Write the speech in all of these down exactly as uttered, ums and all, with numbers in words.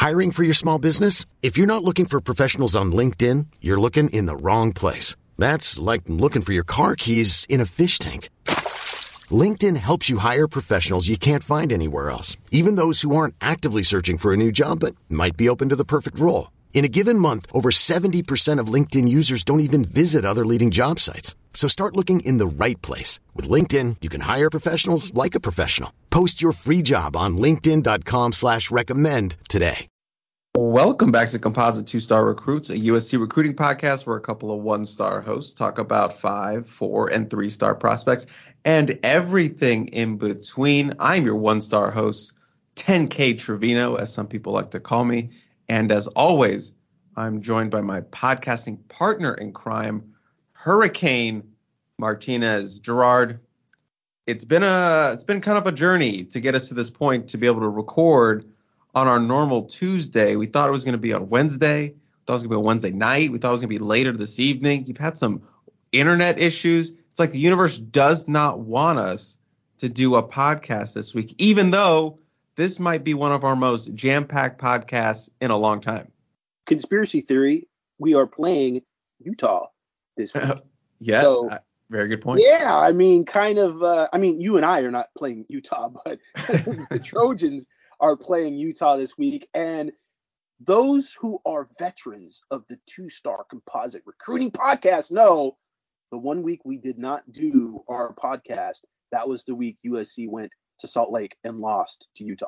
Hiring for your small business? If you're not looking for professionals on LinkedIn, you're looking in the wrong place. That's like looking for your car keys in a fish tank. LinkedIn helps you hire professionals you can't find anywhere else, even those who aren't actively searching for a new job but might be open to the perfect role. In a given month, over seventy percent of LinkedIn users don't even visit other leading job sites. So start looking in the right place. With LinkedIn, you can hire professionals like a professional. Post your free job on linkedin.com slash recommend today. Welcome back to Composite Two-Star Recruits, a U S C recruiting podcast where a couple of one-star hosts talk about five, four, and three-star prospects and everything in between. I'm your one-star host, ten K Trevino, as some people like to call me. And as always, I'm joined by my podcasting partner in crime, Hurricane Martinez. Gerard, it's been a it's been kind of a journey to get us to this point to be able to record on our normal Tuesday. We thought it was going to be on Wednesday. We thought it was going to be a Wednesday night. We thought it was going to be later this evening. You've had some internet issues. It's like the universe does not want us to do a podcast this week, even though this might be one of our most jam-packed podcasts in a long time. Conspiracy theory, we are playing Utah this week. yeah, so, uh, very good point. Yeah, I mean, kind of, uh, I mean, you and I are not playing Utah, but the Trojans are playing Utah this week. And those who are veterans of the Two-Star Composite Recruiting Podcast know the one week we did not do our podcast, that was the week U S C went to Salt Lake and lost to Utah.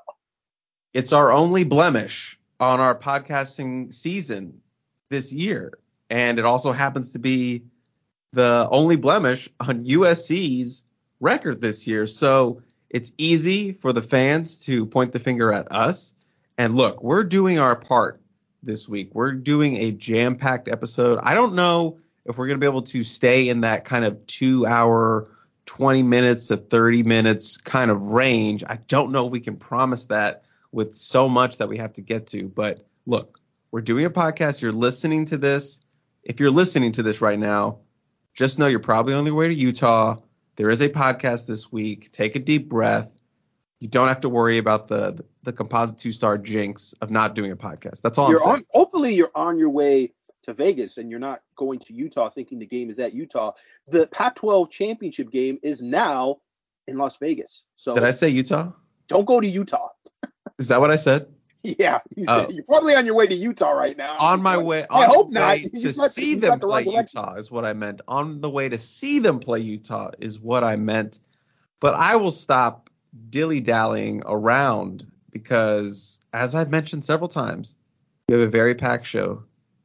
It's our only blemish on our podcasting season this year. And it also happens to be the only blemish on U S C's record this year. So it's easy for the fans to point the finger at us. And look, we're doing our part this week. We're doing a jam-packed episode. I don't know if we're going to be able to stay in that kind of two-hour twenty minutes to thirty minutes kind of range. I don't know if we can promise that with so much that we have to get to. But look, we're doing a podcast. You're listening to this. If you're listening to this right now, just know you're probably on your way to Utah. There is a podcast this week. Take a deep breath. You don't have to worry about the the, the Composite Two-Star jinx of not doing a podcast. That's all you're I'm saying. On, hopefully you're on your way to Vegas and you're not going to Utah thinking the game is at Utah. The Pac twelve championship game is now in Las Vegas. So did I say Utah? Don't go to Utah. Is that what I said? Yeah. You oh. said, you're probably on your way to Utah right now. On my way, I on hope the not. way to not, see them the play right Utah is what I meant. On the way to see them play Utah is what I meant. But I will stop dilly-dallying around because, as I've mentioned several times, we have a very packed show.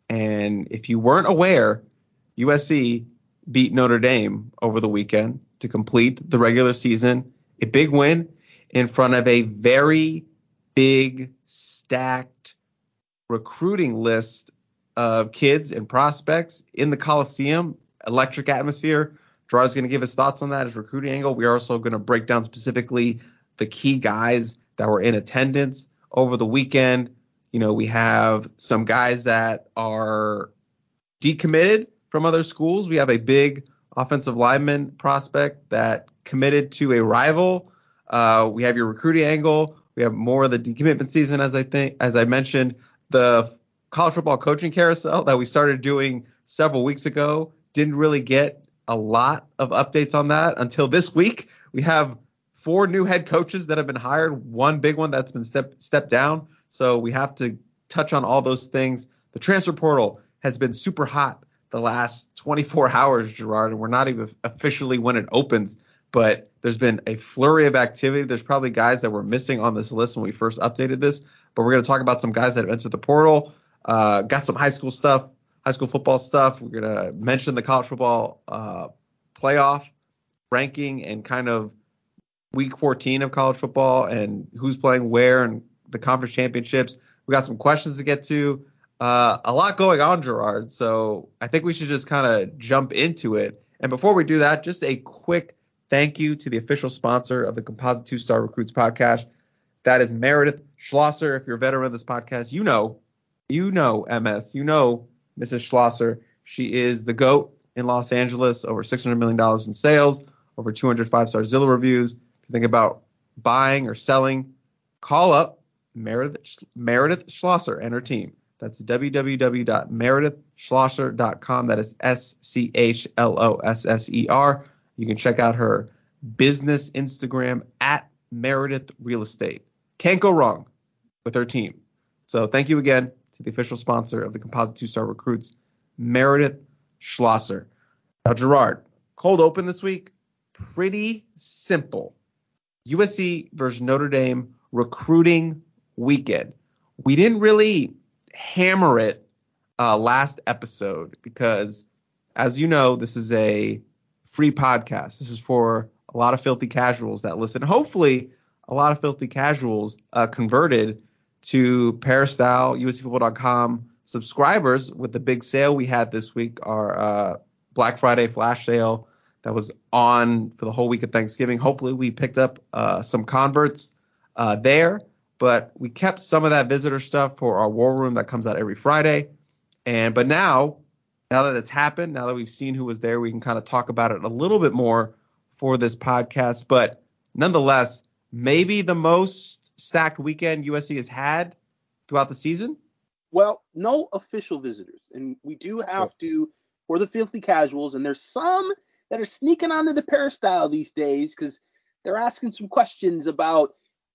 And if you weren't aware, U S C beat Notre Dame over the weekend to complete the regular season. A big win in front of a very big, stacked recruiting list of kids and prospects in the Coliseum. Electric atmosphere. Gerard's going to give his thoughts on that, his recruiting angle. We are also going to break down specifically the key guys that were in attendance over the weekend. You know, we have some guys that are decommitted from other schools. We have a big offensive lineman prospect that committed to a rival. Uh, we have your recruiting angle. We have more of the decommitment season, as I think, as I mentioned. The college football coaching carousel that we started doing several weeks ago didn't really get a lot of updates on that until this week. We have four new head coaches that have been hired, one big one that's been step, stepped down. So we have to touch on all those things. The transfer portal has been super hot the last twenty-four hours, Gerard, and we're not even officially when it opens, but there's been a flurry of activity. There's probably guys that were missing on this list when we first updated this, but we're going to talk about some guys that have entered the portal, uh, got some high school stuff, high school football stuff. We're going to mention the college football uh, playoff ranking and kind of week fourteen of college football and who's playing where and the conference championships. We got some questions to get to. Uh, a lot going on, Gerard. So I think we should just kind of jump into it. And before we do that, just a quick thank you to the official sponsor of the Composite Two-Star Recruits podcast. That is Meredith Schlosser. If you're a veteran of this podcast, you know, you know M S, you know Missus Schlosser. She is the GOAT in Los Angeles, over six hundred million dollars in sales, over two hundred five-star Zillow reviews. If you think about buying or selling, call up Meredith, Meredith Schlosser and her team. That's w w w dot meredith schlosser dot com. That is S C H L O S S E R. You can check out her business Instagram at Meredith Real Estate. Can't go wrong with her team. So thank you again to the official sponsor of the Composite Two-Star Recruits, Meredith Schlosser. Now, Gerard, cold open this week, pretty simple. U S C versus Notre Dame recruiting weekend. We didn't really hammer it uh, last episode because, as you know, this is a free podcast. This is for a lot of filthy casuals that listen. Hopefully, a lot of filthy casuals uh, converted to Peristyle, U S C football dot com subscribers with the big sale we had this week, our uh, Black Friday flash sale that was on for the whole week of Thanksgiving. Hopefully, we picked up uh, some converts uh, there. But we kept some of that visitor stuff for our war room that comes out every Friday. And but now, now that it's happened, now that we've seen who was there, we can kind of talk about it a little bit more for this podcast. But nonetheless, maybe the most stacked weekend U S C has had throughout the season. Well, no official visitors. And we do have to, for the filthy casuals, and there's some that are sneaking onto the Peristyle these days because they're asking some questions about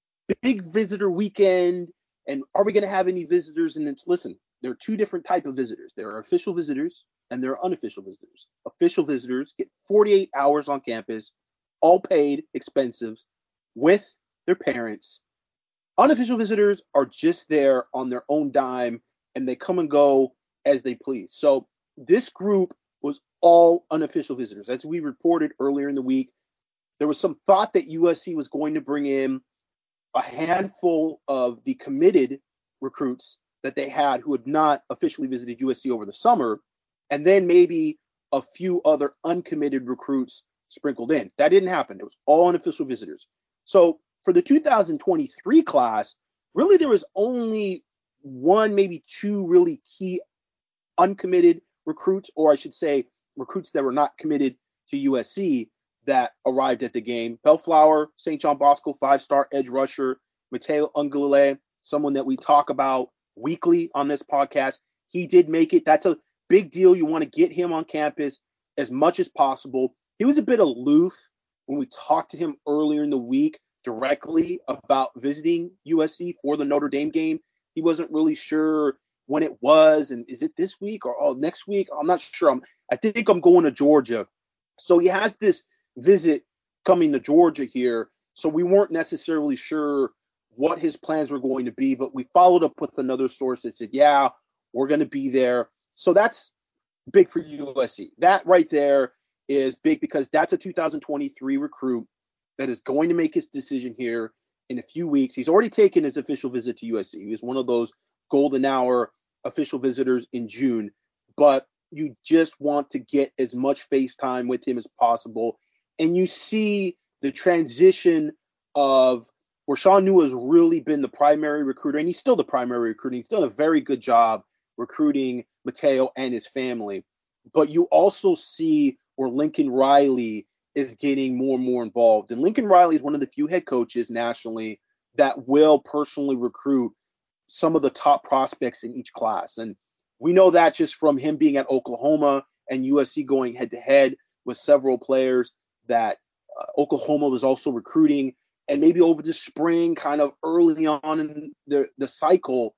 big visitor weekend, and are we going to have any visitors? And it's, listen, there are two different type of visitors. There are official visitors and there are unofficial visitors. Official visitors get forty-eight hours on campus, all paid, expensive, with their parents. Unofficial visitors are just there on their own dime, and they come and go as they please. So this group was all unofficial visitors. As we reported earlier in the week, there was some thought that U S C was going to bring in a handful of the committed recruits that they had who had not officially visited U S C over the summer, and then maybe a few other uncommitted recruits sprinkled in. That didn't happen. It was all unofficial visitors. So for the two thousand twenty-three class, really there was only one, maybe two really key uncommitted recruits, or I should say recruits that were not committed to U S C, that arrived at the game. Bellflower, Saint John Bosco, five-star edge rusher, Mateo Ungulale, someone that we talk about weekly on this podcast. He did make it. That's a big deal. You want to get him on campus as much as possible. He was a bit aloof when we talked to him earlier in the week directly about visiting U S C for the Notre Dame game. He wasn't really sure when it was, and is it this week or oh, next week? I'm not sure. I'm, I think I'm going to Georgia. So he has this visit coming to Georgia here, so we weren't necessarily sure what his plans were going to be, but we followed up with another source that said, yeah, we're going to be there. So that's big for U S C. That right there is big because that's a two thousand twenty-three recruit that is going to make his decision here in a few weeks. He's already taken his official visit to U S C. He was one of those golden hour official visitors in June, but you just want to get as much face time with him as possible. And you see the transition of where Sean Nua has really been the primary recruiter, and he's still the primary recruiter. He's done a very good job recruiting Mateo and his family. But you also see where Lincoln Riley is getting more and more involved. And Lincoln Riley is one of the few head coaches nationally that will personally recruit some of the top prospects in each class. And we know that just from him being at Oklahoma and U S C going head-to-head with several players that uh, Oklahoma was also recruiting. And maybe over the spring, kind of early on in the, the cycle,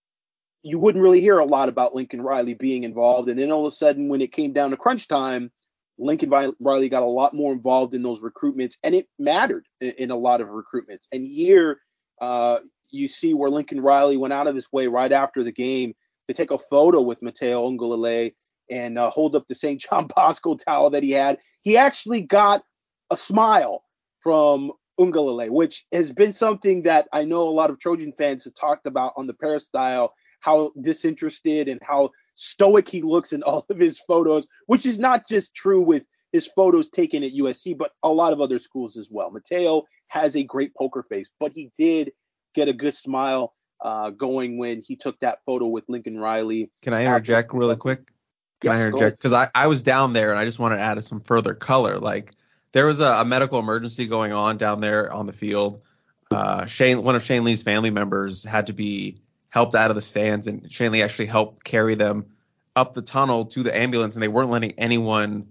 you wouldn't really hear a lot about Lincoln Riley being involved. And then all of a sudden, when it came down to crunch time, Lincoln Riley got a lot more involved in those recruitments, and it mattered in, in a lot of recruitments. And here uh, you see where Lincoln Riley went out of his way right after the game to take a photo with Mateo Ungulale and uh, hold up the Saint John Bosco towel that he had. He actually got a smile from Ungulale, which has been something that I know a lot of Trojan fans have talked about on the Peristyle, how disinterested and how stoic he looks in all of his photos, which is not just true with his photos taken at U S C, but a lot of other schools as well. Mateo has a great poker face, but he did get a good smile uh, going when he took that photo with Lincoln Riley. Can I interject after- really quick? Can yes, I interject? Because I, I was down there and I just wanted to add some further color. Like there was a, a medical emergency going on down there on the field. uh, Shane, one of Shane Lee's family members had to be helped out of the stands, and Shane Lee actually helped carry them up the tunnel to the ambulance, and they weren't letting anyone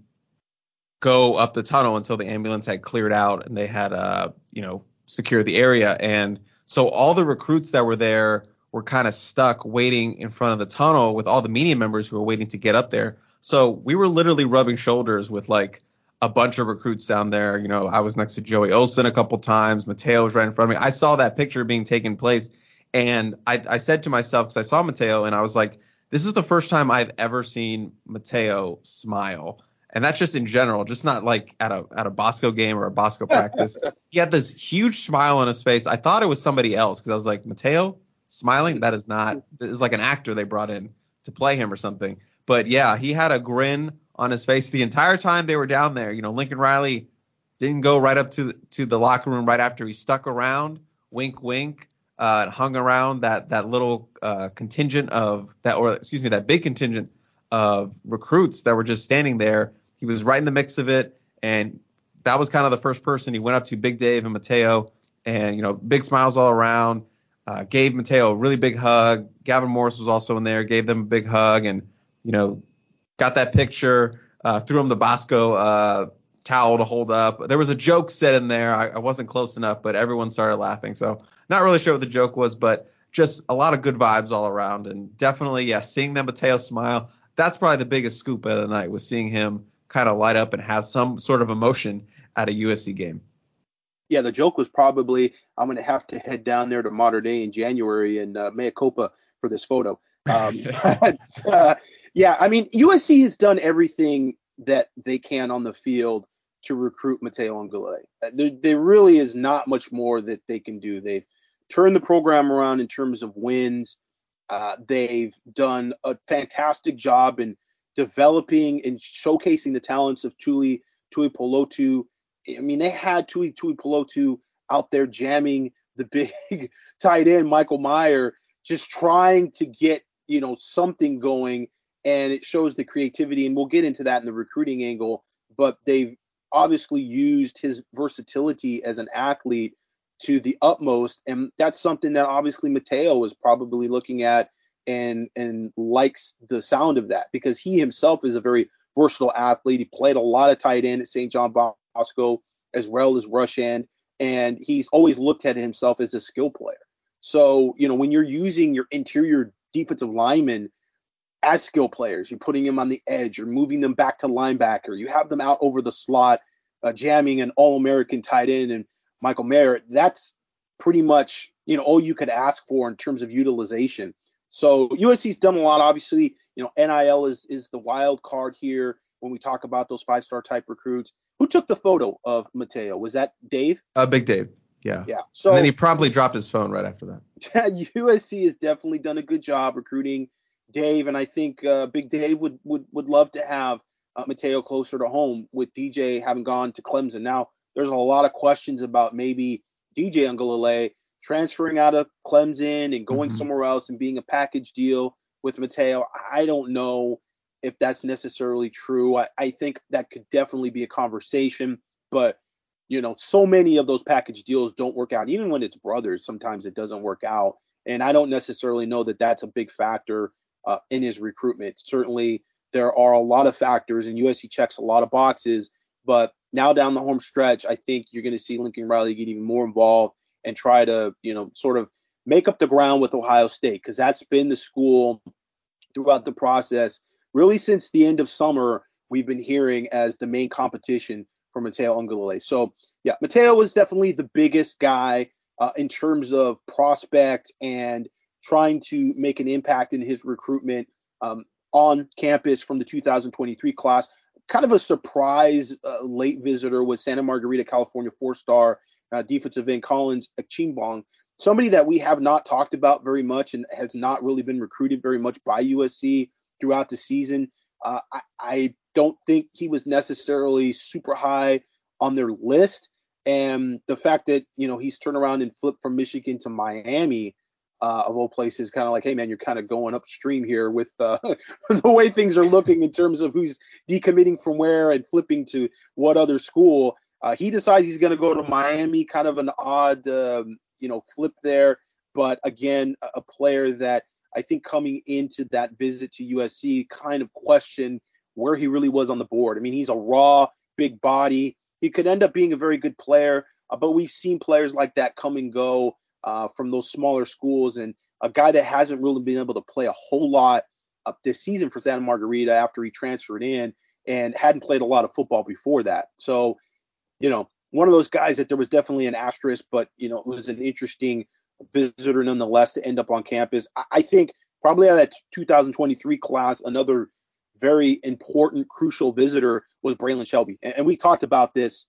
go up the tunnel until the ambulance had cleared out and they had, uh, you know, secured the area. And so all the recruits that were there were kind of stuck waiting in front of the tunnel with all the media members who were waiting to get up there. So we were literally rubbing shoulders with like a bunch of recruits down there. You know, I was next to Joey Olsen a couple times. Mateo was right in front of me. I saw that picture being taken place. And I, I said to myself, because I saw Mateo, and I was like, this is the first time I've ever seen Mateo smile. And that's just in general, just not like at a at a Bosco game or a Bosco practice. He had this huge smile on his face. I thought it was somebody else because I was like, Mateo smiling? That is not – this is like an actor they brought in to play him or something. But, yeah, he had a grin on his face the entire time they were down there. You know, Lincoln Riley didn't go right up to the, to the locker room right after. He stuck around, wink, wink, uh, and hung around that that little uh, contingent of – that or excuse me, that big contingent of recruits that were just standing there. He was right in the mix of it, and that was kind of the first person he went up to, Big Dave and Mateo, and, you know, big smiles all around. Uh, gave Mateo a really big hug. Gavin Morris was also in there, gave them a big hug, and, you know, got that picture, uh, threw him the Bosco uh, towel to hold up. There was a joke said in there. I, I wasn't close enough, but everyone started laughing. So not really sure what the joke was, but just a lot of good vibes all around. And definitely, yeah, seeing that Mateo smile, that's probably the biggest scoop of the night, was seeing him kind of light up and have some sort of emotion at a U S C game. Yeah, the joke was probably, I'm going to have to head down there to Mater Dei in January and uh, mea culpa for this photo. Um, but, uh, yeah, I mean, U S C has done everything that they can on the field to recruit Mateo Uiagalelei. There, there really is not much more that they can do. They've turned the program around in terms of wins. Uh, they've done a fantastic job in developing and showcasing the talents of Tuli Tuipulotu. I mean, they had Tuli Tuipulotu out there jamming the big tight end Michael Mayer, just trying to get, you know, something going, and it shows the creativity, and we'll get into that in the recruiting angle, but they've obviously used his versatility as an athlete to the utmost, and that's something that obviously Mateo is probably looking at and and likes the sound of that, because he himself is a very versatile athlete. He played a lot of tight end at Saint John Bosco as well as rush end, and he's always looked at himself as a skill player. So, you know, when you're using your interior defensive linemen as skill players, you're putting them on the edge, you're moving them back to linebacker, you have them out over the slot, uh, jamming an All-American tight end and Michael Mayer, that's pretty much, you know, all you could ask for in terms of utilization. So U S C's done a lot. Obviously, you know, N I L is is the wild card here when we talk about those five-star type recruits. Who took the photo of Mateo? Was that Dave? Uh, Big Dave. Yeah. Yeah. So and then he promptly dropped his phone right after that. U S C has definitely done a good job recruiting Dave, and I think uh, Big Dave would would would love to have uh, Mateo closer to home, with D J having gone to Clemson. Now, there's a lot of questions about maybe D J Uiagalelei transferring out of Clemson and going mm-hmm. somewhere else and being a package deal with Mateo. I don't know if that's necessarily true. I, I think that could definitely be a conversation, but, you know, so many of those package deals don't work out. Even when it's brothers, sometimes it doesn't work out. And I don't necessarily know that that's a big factor uh, in his recruitment. Certainly there are a lot of factors, and U S C checks a lot of boxes, but now down the home stretch, I think you're going to see Lincoln Riley get even more involved and try to, you know, sort of make up the ground with Ohio State, because that's been the school throughout the process. Really, since the end of summer, we've been hearing as the main competition for Mateo Uiagalelei. So, yeah, Mateo was definitely the biggest guy uh, in terms of prospect and trying to make an impact in his recruitment um, on campus from the two thousand twenty-three class. Kind of a surprise uh, late visitor was Santa Margarita, California, four-star uh, defensive end Collins Achimbong, somebody that we have not talked about very much and has not really been recruited very much by U S C throughout the season. Uh, I, I don't think he was necessarily super high on their list. And the fact that, you know, he's turned around and flipped from Michigan to Miami, uh, of all places, kind of like, hey, man, you're kind of going upstream here with uh, the way things are looking in terms of who's decommitting from where and flipping to what other school. Uh, he decides he's going to go to Miami, kind of an odd um, you know, flip there. But again, a, a player that I think coming into that visit to U S C kind of questioned where he really was on the board. I mean, he's a raw, big body. He could end up being a very good player, uh, but we've seen players like that come and go uh, from those smaller schools. And a guy that hasn't really been able to play a whole lot up this season for Santa Margarita after he transferred in and hadn't played a lot of football before that. So, you know, one of those guys that there was definitely an asterisk, but, you know, it was an interesting visitor nonetheless to end up on campus. I, I think probably out of that two thousand twenty-three class, another very important, crucial visitor was Braylon Shelby. And, and we talked about this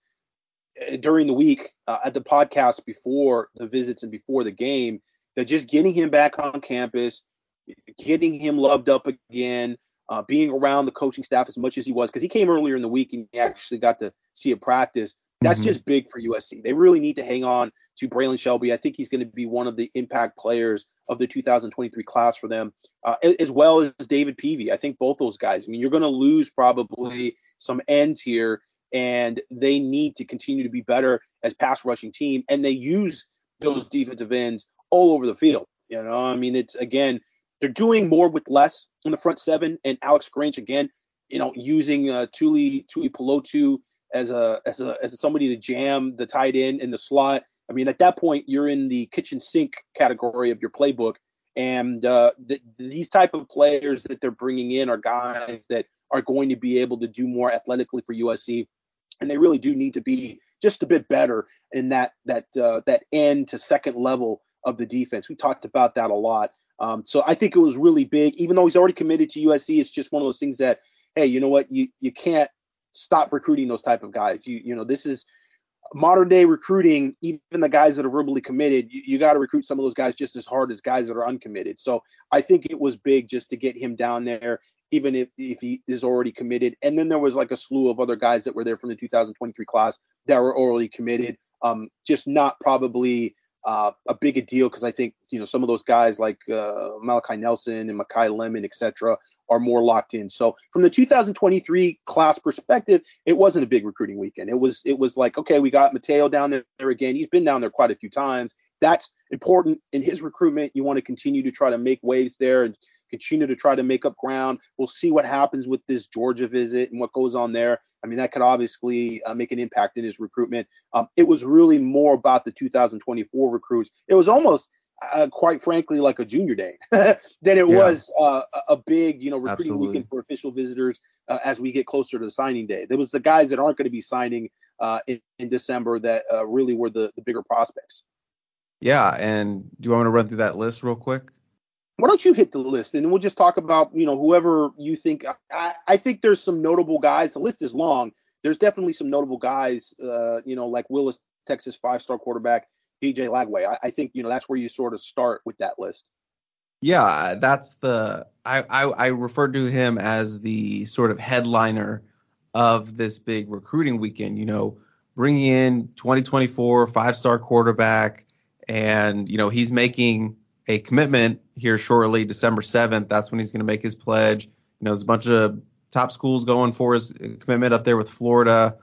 during the week uh, at the podcast before the visits and before the game, that just getting him back on campus, getting him loved up again, uh, being around the coaching staff as much as he was, because he came earlier in the week and he actually got to see a practice. That's mm-hmm. just big for U S C. They really need to hang on to Braylon Shelby. I think he's going to be one of the impact players of the two thousand twenty-three class for them, uh, as well as David Peavy. I think both those guys. I mean, you're going to lose probably some ends here, and they need to continue to be better as pass rushing team, and they use those defensive ends all over the field. You know, I mean, it's, again, they're doing more with less in the front seven, and Alex Grinch, again, you know, using uh, Tuli Tuli Pelotu as a as a as somebody to jam the tight end in the slot. I mean, at that point, you're in the kitchen sink category of your playbook, and uh, th- these type of players that they're bringing in are guys that are going to be able to do more athletically for U S C, and they really do need to be just a bit better in that that uh, that end to second level of the defense. We talked about that a lot. Um, so I think it was really big. Even though he's already committed to U S C, it's just one of those things that, hey, you know what, you you can't stop recruiting those type of guys. You you know, this is modern day recruiting. Even the guys that are verbally committed, you, you got to recruit some of those guys just as hard as guys that are uncommitted. So I think it was big just to get him down there, even if, if he is already committed. And then there was like a slew of other guys that were there from the two thousand twenty-three class that were already committed. Um, just not probably uh, a big a deal, because I think, you know, some of those guys like uh, Malachi Nelson and Makai Lemon, et cetera, are more locked in. So from the two thousand twenty-three class perspective, it wasn't a big recruiting weekend. It was it was like, okay, we got Mateo down there, there again. He's been down there quite a few times. That's important in his recruitment. You want to continue to try to make waves there and continue to try to make up ground. We'll see what happens with this Georgia visit and what goes on there. I mean, that could obviously uh, make an impact in his recruitment. Um, it was really more about the two thousand twenty-four recruits. It was almost Uh, quite frankly, like a junior day than it yeah. was uh, a big, you know, recruiting Absolutely. weekend for official visitors uh, as we get closer to the signing day. There was the guys that aren't going to be signing uh, in, in December that uh, really were the, the bigger prospects. Yeah, and do you want me to run through that list real quick? Why don't you hit the list, and we'll just talk about, you know, whoever you think. I, I think there's some notable guys. The list is long. There's definitely some notable guys, uh, you know, like Willis, Texas five-star quarterback, D J Lagway. I, I think, you know, that's where you sort of start with that list. Yeah, that's the I, I I referred to him as the sort of headliner of this big recruiting weekend. You know, bringing in twenty twenty-four five-star quarterback, and you know he's making a commitment here shortly, December seventh. That's when he's going to make his pledge. You know, there's a bunch of top schools going for his commitment up there with Florida,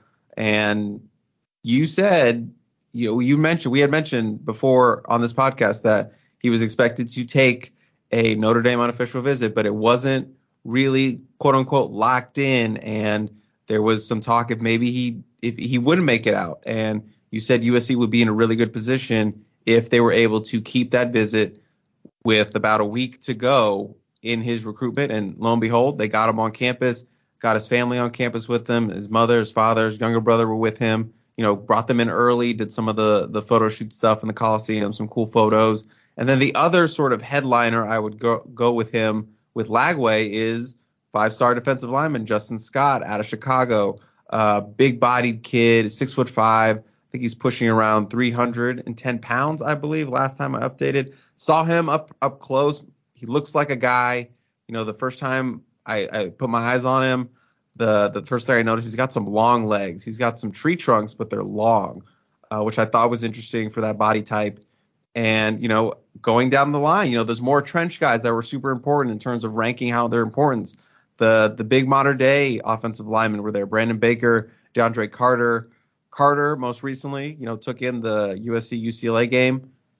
and you said. You know, you mentioned we had mentioned before on this podcast that he was expected to take a Notre Dame unofficial visit, but it wasn't really quote unquote locked in, and there was some talk if maybe he if he wouldn't make it out. And you said U S C would be in a really good position if they were able to keep that visit with about a week to go in his recruitment. And lo and behold, they got him on campus, got his family on campus with him, his mother, his father, his younger brother were with him. You know, brought them in early, did some of the the photo shoot stuff in the Coliseum, some cool photos. And then the other sort of headliner I would go go with him with Lagway is five-star defensive lineman Justin Scott out of Chicago. Uh, big-bodied kid, six foot five. I think he's pushing around three hundred ten pounds, I believe, last time I updated. Saw him up up close. He looks like a guy. You know, the first time I, I put my eyes on him, The the first thing I noticed, he's got some long legs. He's got some tree trunks, but they're long, uh, which I thought was interesting for that body type. And, you know, going down the line, you know, there's more trench guys that were super important in terms of ranking how their importance. The the big modern day offensive linemen were there. Brandon Baker, DeAndre Carter. Carter, most recently, you know, took in the U S C U C L A game.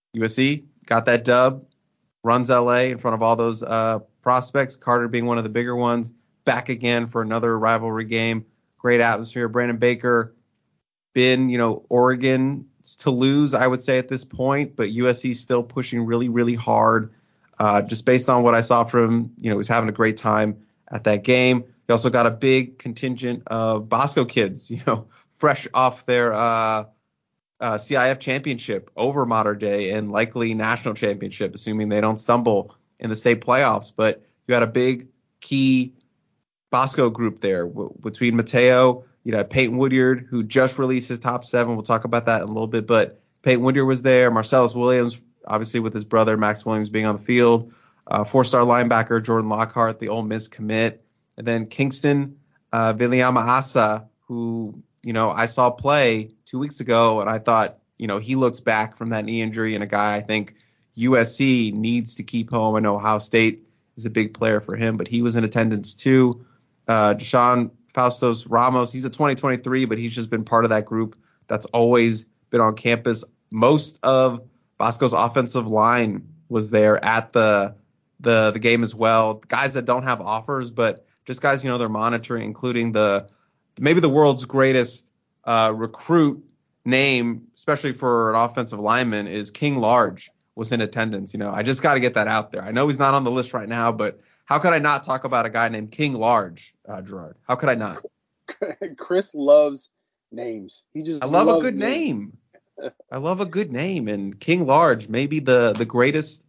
U S C got that dub, runs L A in front of all those uh, prospects, Carter being one of the bigger ones, back again for another rivalry game. Great atmosphere. Brandon Baker, been, you know, Oregon to lose, I would say at this point, but U S C still pushing really, really hard. Uh, just based on what I saw from him, you know, he was having a great time at that game. He also got a big contingent of Bosco kids, you know, fresh off their uh, uh, C I F championship over Mater Dei and likely national championship, assuming they don't stumble in the state playoffs. But you had a big key Bosco group there w- between Mateo, you know, Peyton Woodyard, who just released his top seven. We'll talk about that in a little bit. But Peyton Woodyard was there. Marcellus Williams, obviously with his brother Max Williams being on the field. Uh, four-star linebacker Jordan Lockhart, the Ole Miss commit. And then Kingston uh, Viliama Asa, who, you know, I saw play two weeks ago, and I thought, you know, he looks back from that knee injury, and a guy I think U S C needs to keep home. I know Ohio State is a big player for him, but he was in attendance too. Uh, Deshaun Faustos Ramos, he's a twenty twenty-three, but he's just been part of that group that's always been on campus. Most of Bosco's offensive line was there at the the the game as well. Guys that don't have offers, but just guys, you know, they're monitoring, including the maybe the world's greatest uh, recruit name, especially for an offensive lineman, is King Large was in attendance. You know, I just got to get that out there. I know he's not on the list right now, but how could I not talk about a guy named King Large, uh, Gerard? How could I not? Chris loves names. He just I love a loves good names. name. I love a good name, and King Large, maybe the the greatest.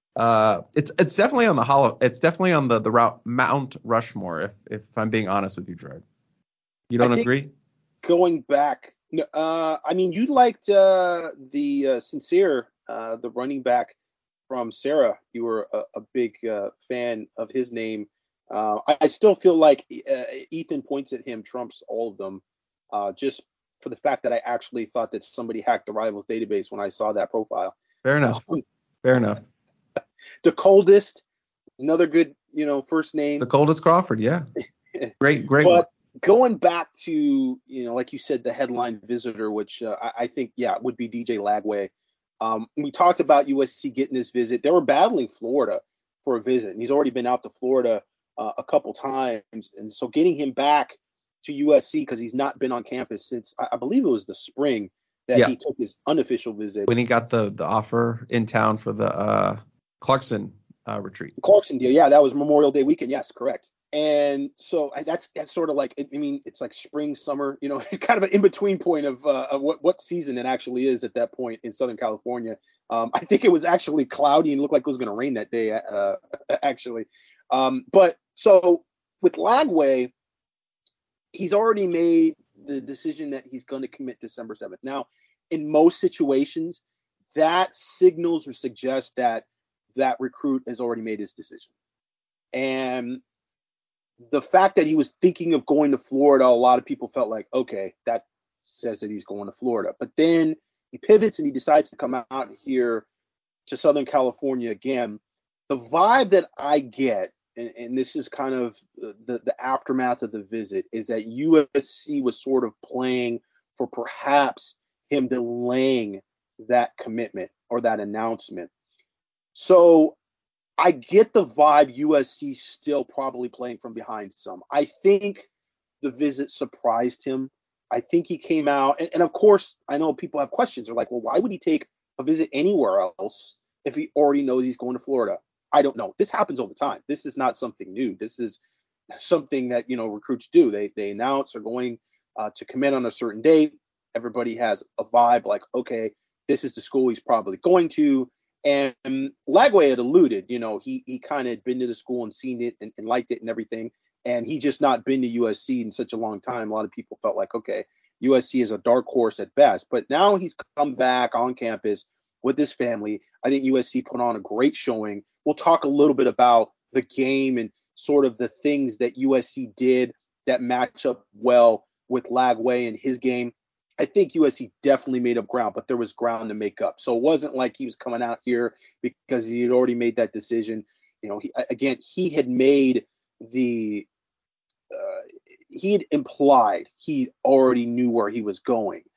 Uh, it's it's definitely on the hollow. It's definitely on the the route Mount Rushmore. If if I'm being honest with you, Gerard, you don't agree? Going back, uh, I mean, you liked uh, the uh, Sincere, uh, the running back from Sarah. You were a, a big uh, fan of his name. Uh, I, I still feel like uh, Ethan points at him trumps all of them, uh, just for the fact that I actually thought that somebody hacked the Rivals database when I saw that profile. Fair enough. Um, Fair enough. The Coldest, another good, you know, first name. The Coldest Crawford, yeah. Great, great. But one. Going back to, you know, like you said, the headline visitor, which uh, I, I think, yeah, would be D J Lagway. Um, we talked about U S C getting this visit. They were battling Florida for a visit, and he's already been out to Florida uh, a couple times. And so getting him back to U S C, because he's not been on campus since, I, I believe it was the spring that yeah. he took his unofficial visit. When he got the, the offer in town for the uh, Clarkson uh, retreat. Clarkson deal, yeah, that was Memorial Day weekend. Yes, correct. And so that's that's sort of like, I mean, it's like spring, summer, you know, kind of an in-between point of, uh, of what, what season it actually is at that point in Southern California. Um, I think it was actually cloudy and looked like it was going to rain that day, uh, actually. Um, but so with Lagway, he's already made the decision that he's going to commit December seventh. Now, in most situations, that signals or suggests that that recruit has already made his decision. And the fact that he was thinking of going to Florida, a lot of people felt like, okay, that says that he's going to Florida. But then he pivots and he decides to come out here to Southern California again. The vibe that I get, and, and this is kind of the, the aftermath of the visit, is that U S C was sort of playing for perhaps him delaying that commitment or that announcement. So I get the vibe U S C still probably playing from behind some. I think the visit surprised him. I think he came out, and, and of course, I know people have questions. They're like, well, why would he take a visit anywhere else if he already knows he's going to Florida? I don't know. This happens all the time. This is not something new. This is something that, you know, recruits do. They they announce they're going uh, to commit on a certain date. Everybody has a vibe like, okay, this is the school he's probably going to. And Lagway had alluded, you know, he he kind of had been to the school and seen it and, and liked it and everything. And he just not been to U S C in such a long time. A lot of people felt like, okay, U S C is a dark horse at best. But now he's come back on campus with his family. I think U S C put on a great showing. We'll talk a little bit about the game and sort of the things that U S C did that match up well with Lagway and his game. I think U S C definitely made up ground, but there was ground to make up. So it wasn't like he was coming out here because he had already made that decision. You know, he, again, he had made the uh, he had implied he already knew where he was going.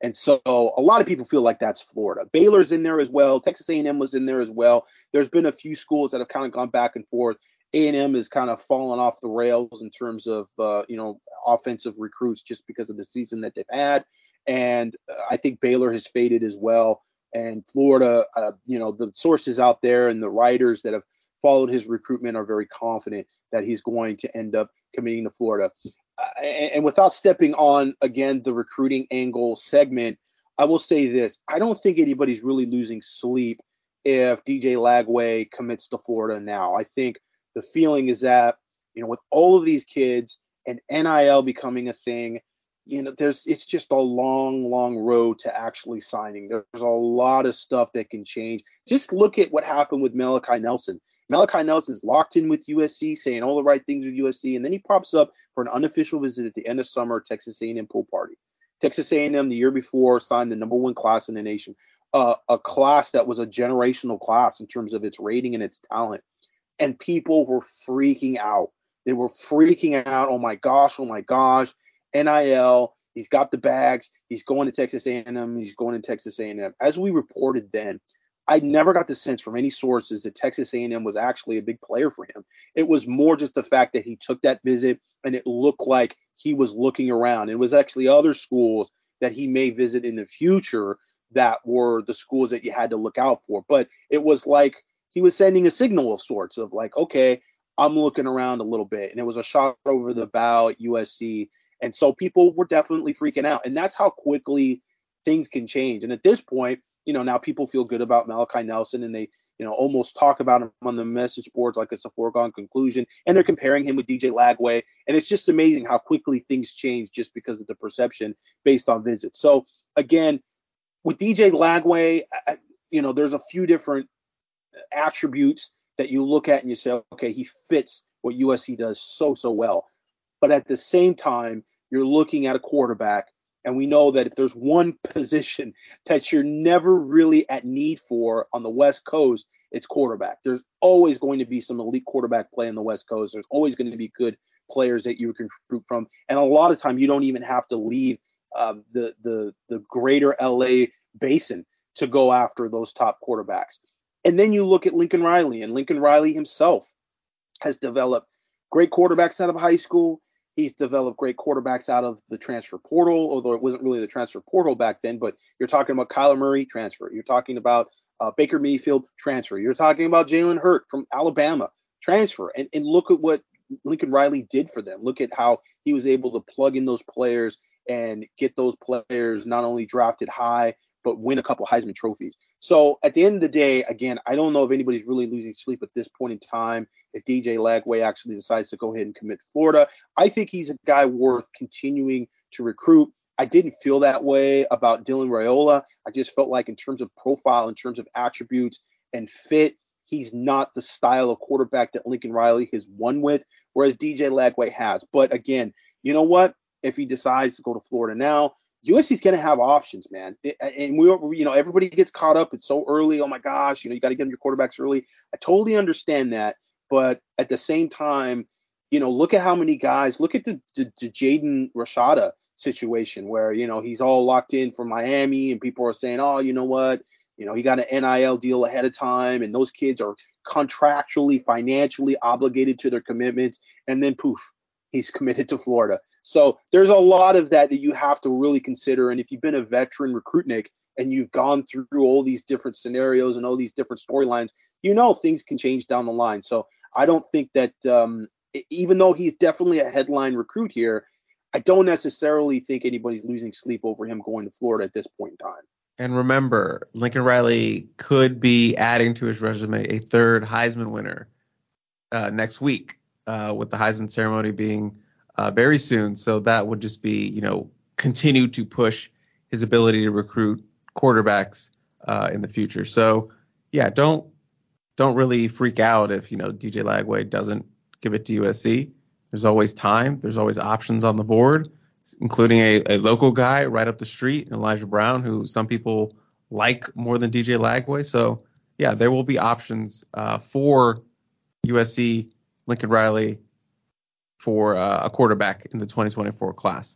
And so a lot of people feel like that's Florida. Baylor's in there as well. Texas A and M was in there as well. There's been a few schools that have kind of gone back and forth. A and M has kind of fallen off the rails in terms of, uh, you know, offensive recruits just because of the season that they've had. And uh, I think Baylor has faded as well. And Florida, uh, you know, the sources out there and the writers that have followed his recruitment are very confident that he's going to end up committing to Florida. Uh, and, and without stepping on, again, the recruiting angle segment, I will say this. I don't think anybody's really losing sleep if D J Lagway commits to Florida now. I think the feeling is that, you know, with all of these kids and N I L becoming a thing, you know, there's it's just a long, long road to actually signing. There's a lot of stuff that can change. Just look at what happened with Malachi Nelson. Malachi Nelson's locked in with U S C, saying all the right things with U S C, and then he pops up for an unofficial visit at the end of summer, Texas A and M pool party. Texas A and M the year before signed the number one class in the nation, uh, a class that was a generational class in terms of its rating and its talent, and people were freaking out. They were freaking out. Oh my gosh! Oh my gosh! N I L. He's got the bags. He's going to Texas A and M. He's going to Texas A and M. As we reported then, I never got the sense from any sources that Texas A and M was actually a big player for him. It was more just the fact that he took that visit and it looked like he was looking around. It was actually other schools that he may visit in the future that were the schools that you had to look out for. But it was like he was sending a signal of sorts of like, okay, I'm looking around a little bit. And it was a shot over the bow at U S C. And so people were definitely freaking out. And that's how quickly things can change. And at this point, you know, now people feel good about Malachi Nelson and they, you know, almost talk about him on the message boards like it's a foregone conclusion. And they're comparing him with D J Lagway. And it's just amazing how quickly things change just because of the perception based on visits. So, again, with D J Lagway, you know, there's a few different attributes that you look at and you say, okay, he fits what U S C does so, so well. But at the same time, you're looking at a quarterback. And we know that if there's one position that you're never really at need for on the West Coast, it's quarterback. There's always going to be some elite quarterback play on the West Coast. There's always going to be good players that you can recruit from. And a lot of time, you don't even have to leave uh, the, the, the greater L A basin to go after those top quarterbacks. And then you look at Lincoln Riley, and Lincoln Riley himself has developed great quarterbacks out of high school. He's developed great quarterbacks out of the transfer portal, although it wasn't really the transfer portal back then. But you're talking about Kyler Murray, transfer. You're talking about uh, Baker Mayfield, transfer. You're talking about Jalen Hurt from Alabama, transfer. And, and look at what Lincoln Riley did for them. Look at how he was able to plug in those players and get those players not only drafted high, but win a couple Heisman trophies. So at the end of the day, again, I don't know if anybody's really losing sleep at this point in time. If D J Lagway actually decides to go ahead and commit to Florida, I think he's a guy worth continuing to recruit. I didn't feel that way about Dylan Raiola. I just felt like in terms of profile, in terms of attributes and fit, he's not the style of quarterback that Lincoln Riley has won with, whereas D J Lagway has. But again, you know what? If he decides to go to Florida now, U S C's going to have options, man. It, and we, you know, everybody gets caught up. It's so early. Oh my gosh, you know, you got to get your quarterbacks early. I totally understand that. But at the same time, you know, look at how many guys, look at the, the, the Jaden Rashada situation where, you know, he's all locked in for Miami and people are saying, oh, you know what, you know, he got an N I L deal ahead of time and those kids are contractually, financially obligated to their commitments. And then poof, he's committed to Florida. So there's a lot of that that you have to really consider. And if you've been a veteran recruitnik and you've gone through all these different scenarios and all these different storylines, you know things can change down the line. So I don't think that um, even though he's definitely a headline recruit here, I don't necessarily think anybody's losing sleep over him going to Florida at this point in time. And remember, Lincoln Riley could be adding to his resume a third Heisman winner uh, next week uh, with the Heisman ceremony being Uh, very soon. So that would just be, you know, continue to push his ability to recruit quarterbacks uh, in the future. So, yeah, don't don't really freak out if, you know, D J Lagway doesn't give it to U S C. There's always time. There's always options on the board, including a, a local guy right up the street, Elijah Brown, who some people like more than D J Lagway. So, yeah, there will be options uh, for U S C, Lincoln Riley, for uh, a quarterback in the twenty twenty-four class.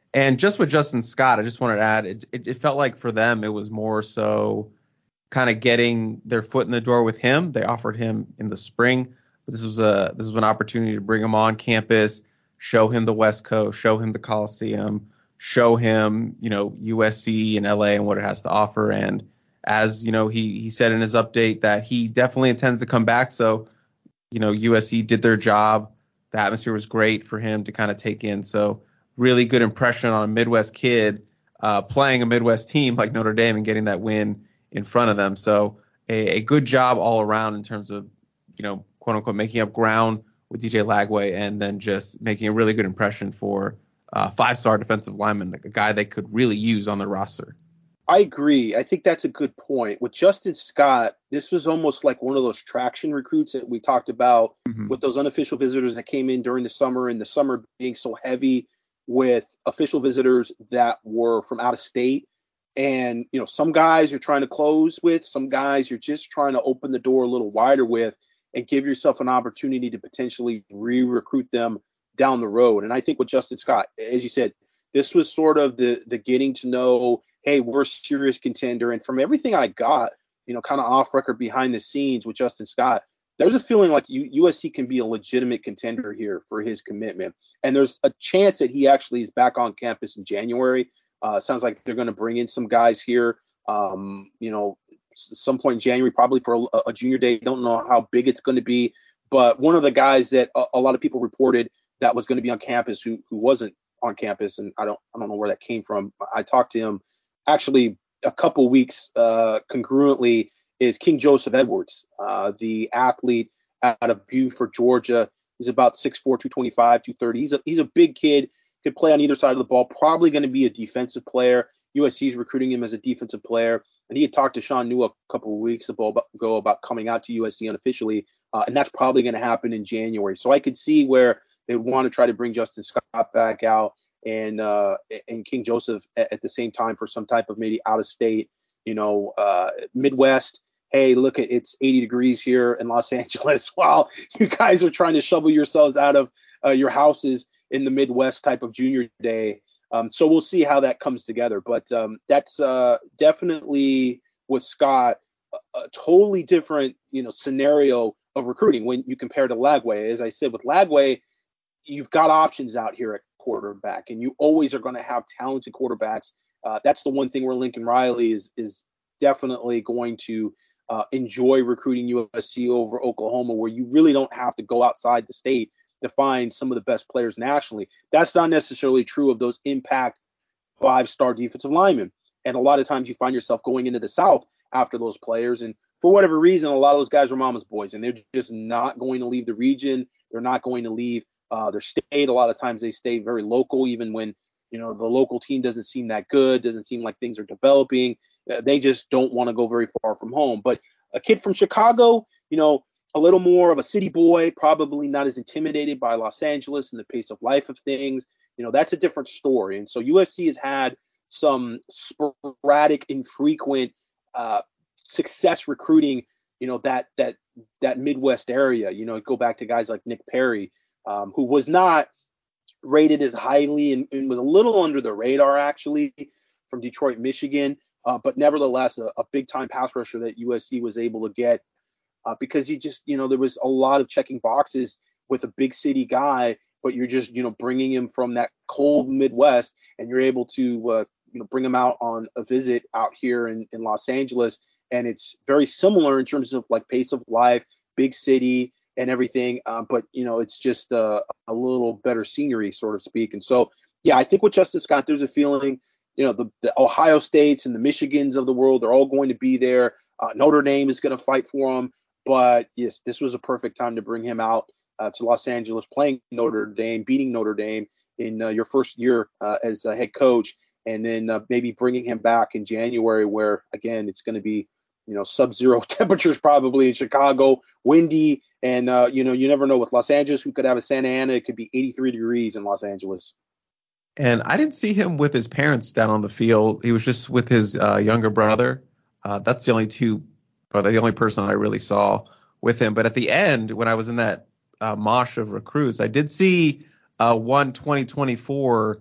And just with Justin Scott, I just wanted to add, it, it, it felt like for them, it was more so kind of getting their foot in the door with him. They offered him in the spring, but this was a this was an opportunity to bring him on campus, show him the West Coast, show him the Coliseum, show him, you know, U S C and L A and what it has to offer. And as, you know, he he said in his update that he definitely intends to come back. So, you know, U S C did their job. The atmosphere was great for him to kind of take in. So really good impression on a Midwest kid uh, playing a Midwest team like Notre Dame and getting that win in front of them. So a, a good job all around in terms of, you know, quote unquote, making up ground with D J Lagway and then just making a really good impression for uh, five-star defensive lineman, like a guy they could really use on the roster. I agree. I think that's a good point. With Justin Scott, this was almost like one of those traction recruits that we talked about mm-hmm. with those unofficial visitors that came in during the summer, and the summer being so heavy with official visitors that were from out of state. And, you know, some guys you're trying to close with, some guys you're just trying to open the door a little wider with and give yourself an opportunity to potentially re-recruit them down the road. And I think with Justin Scott, as you said, this was sort of the the getting to know, hey, we're a serious contender. And from everything I got, you know, kind of off record behind the scenes with Justin Scott, there's a feeling like U S C can be a legitimate contender here for his commitment. And there's a chance that he actually is back on campus in January. Uh, sounds like they're going to bring in some guys here, um, you know, some point in January, probably for a, a junior day. Don't know how big it's going to be. But one of the guys that a, a lot of people reported that was going to be on campus who who wasn't on campus, and I don't I don't know where that came from. I talked to him actually a couple weeks uh, congruently, is King Joseph Edwards, uh, the athlete out of Buford, Georgia. He's about six four, two twenty-five, two thirty. He's a, he's a big kid, could play on either side of the ball, probably going to be a defensive player. U S C is recruiting him as a defensive player. And he had talked to Sean New a couple of weeks ago about coming out to U S C unofficially, uh, and that's probably going to happen in January. So I could see where they want to try to bring Justin Scott back out and uh, and King Joseph at, at the same time for some type of maybe out of state, you know, uh, Midwest. Hey, look, at it's eighty degrees here in Los Angeles while you guys are trying to shovel yourselves out of uh, your houses in the Midwest type of junior day. Um, so we'll see how that comes together. But um, that's uh, definitely with Scott a, a totally different, you know, scenario of recruiting when you compare to Lagway. As I said, with Lagway, you've got options out here at quarterback, and you always are going to have talented quarterbacks. Uh, that's the one thing where Lincoln Riley is is definitely going to uh, enjoy recruiting U S C over Oklahoma, where you really don't have to go outside the state to find some of the best players nationally. That's not necessarily true of those impact five-star defensive linemen. And a lot of times you find yourself going into the South after those players. And for whatever reason, a lot of those guys are mama's boys, and they're just not going to leave the region. They're not going to leave uh, their state. A lot of times they stay very local, even when, you know, the local team doesn't seem that good, doesn't seem like things are developing. They just don't want to go very far from home. But a kid from Chicago, you know, a little more of a city boy, probably not as intimidated by Los Angeles and the pace of life of things. You know, that's a different story. And so U S C has had some sporadic, infrequent uh, success recruiting, you know, that that that Midwest area. You know, go back to guys like Nick Perry, um, who was not rated as highly and, and was a little under the radar, actually, from Detroit, Michigan. Uh, but nevertheless, a, a big-time pass rusher that U S C was able to get. Uh, because you just, you know, there was a lot of checking boxes with a big city guy, but you're just, you know, bringing him from that cold Midwest, and you're able to, uh, you know, bring him out on a visit out here in, in Los Angeles. And it's very similar in terms of like pace of life, big city and everything. Uh, but, you know, it's just uh, a little better scenery, so to speak. And so, yeah, I think with Justin Scott, there's a feeling, you know, the, the Ohio States and the Michigans of the world, they're all going to be there. Uh, Notre Dame is going to fight for him. But yes, this was a perfect time to bring him out uh, to Los Angeles, playing Notre Dame, beating Notre Dame in uh, your first year uh, as a head coach, and then uh, maybe bringing him back in January, where again it's going to be, you know, sub-zero temperatures probably in Chicago, windy, and uh, you know, you never know with Los Angeles. We could have a Santa Ana; it could be eighty-three degrees in Los Angeles. And I didn't see him with his parents down on the field. He was just with his uh, younger brother. Uh, that's the only two. But the only person I really saw with him. But at the end, when I was in that uh, mosh of recruits, I did see uh, one twenty twenty-four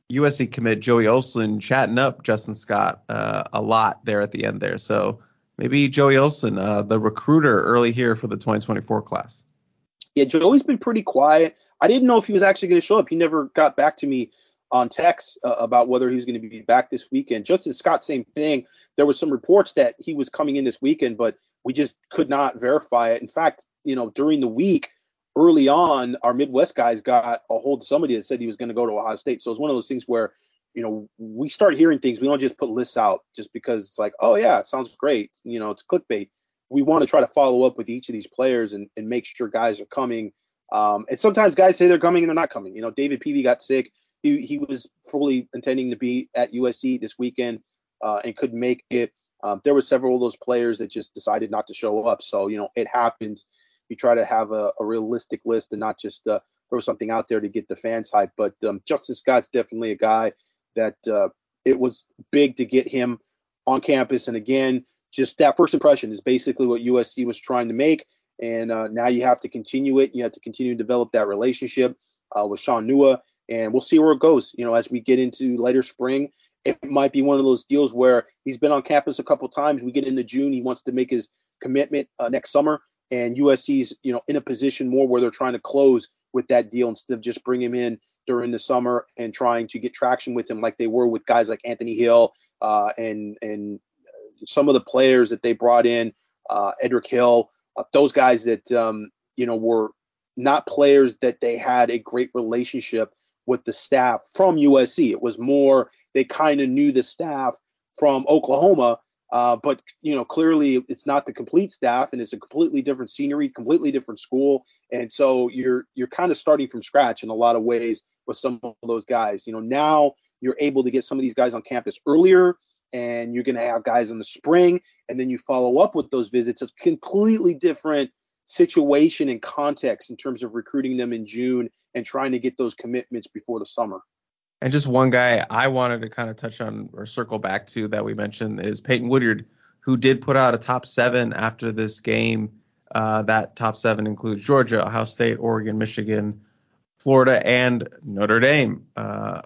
U S C commit Joey Olson chatting up Justin Scott uh, a lot there at the end there. So maybe Joey Olson, uh, the recruiter early here for the twenty twenty-four class. Yeah, Joey's been pretty quiet. I didn't know if he was actually going to show up. He never got back to me on text uh, about whether he was going to be back this weekend. Justin Scott, same thing. There was some reports that he was coming in this weekend, but we just could not verify it. In fact, you know, during the week, early on, our Midwest guys got a hold of somebody that said he was going to go to Ohio State. So it's one of those things where, you know, we start hearing things. We don't just put lists out just because it's like, oh, yeah, it sounds great. You know, it's clickbait. We want to try to follow up with each of these players and, and make sure guys are coming. Um, and sometimes guys say they're coming and they're not coming. You know, David Peavy got sick. He, he was fully intending to be at U S C this weekend uh, and couldn't make it. Um, there were several of those players that just decided not to show up. So, you know, it happens. You try to have a, a realistic list and not just uh, throw something out there to get the fans hyped. But um, Justin Scott's definitely a guy that uh, it was big to get him on campus. And again, just that first impression is basically what U S C was trying to make. And uh, now you have to continue it. You have to continue to develop that relationship uh, with Sean Nua. And we'll see where it goes. You know, as we get into later spring, it might be one of those deals where he's been on campus a couple times. We get into June. He wants to make his commitment uh, next summer. And U S C's, you know, in a position more where they're trying to close with that deal instead of just bring him in during the summer and trying to get traction with him like they were with guys like Anthony Hill uh, and and some of the players that they brought in, uh, Edric Hill, uh, those guys that, um, you know, were not players that they had a great relationship with the staff from U S C. It was more they kind of knew the staff from Oklahoma. Uh, but, you know, clearly it's not the complete staff and it's a completely different scenery, completely different school. And so you're you're kind of starting from scratch in a lot of ways with some of those guys. You know, now you're able to get some of these guys on campus earlier and you're going to have guys in the spring and then you follow up with those visits. It's a completely different situation and context in terms of recruiting them in June and trying to get those commitments before the summer. And just one guy I wanted to kind of touch on or circle back to that we mentioned is Peyton Woodyard, who did put out a top seven after this game. Uh, that top seven includes Georgia, Ohio State, Oregon, Michigan, Florida, and Notre Dame. Uh,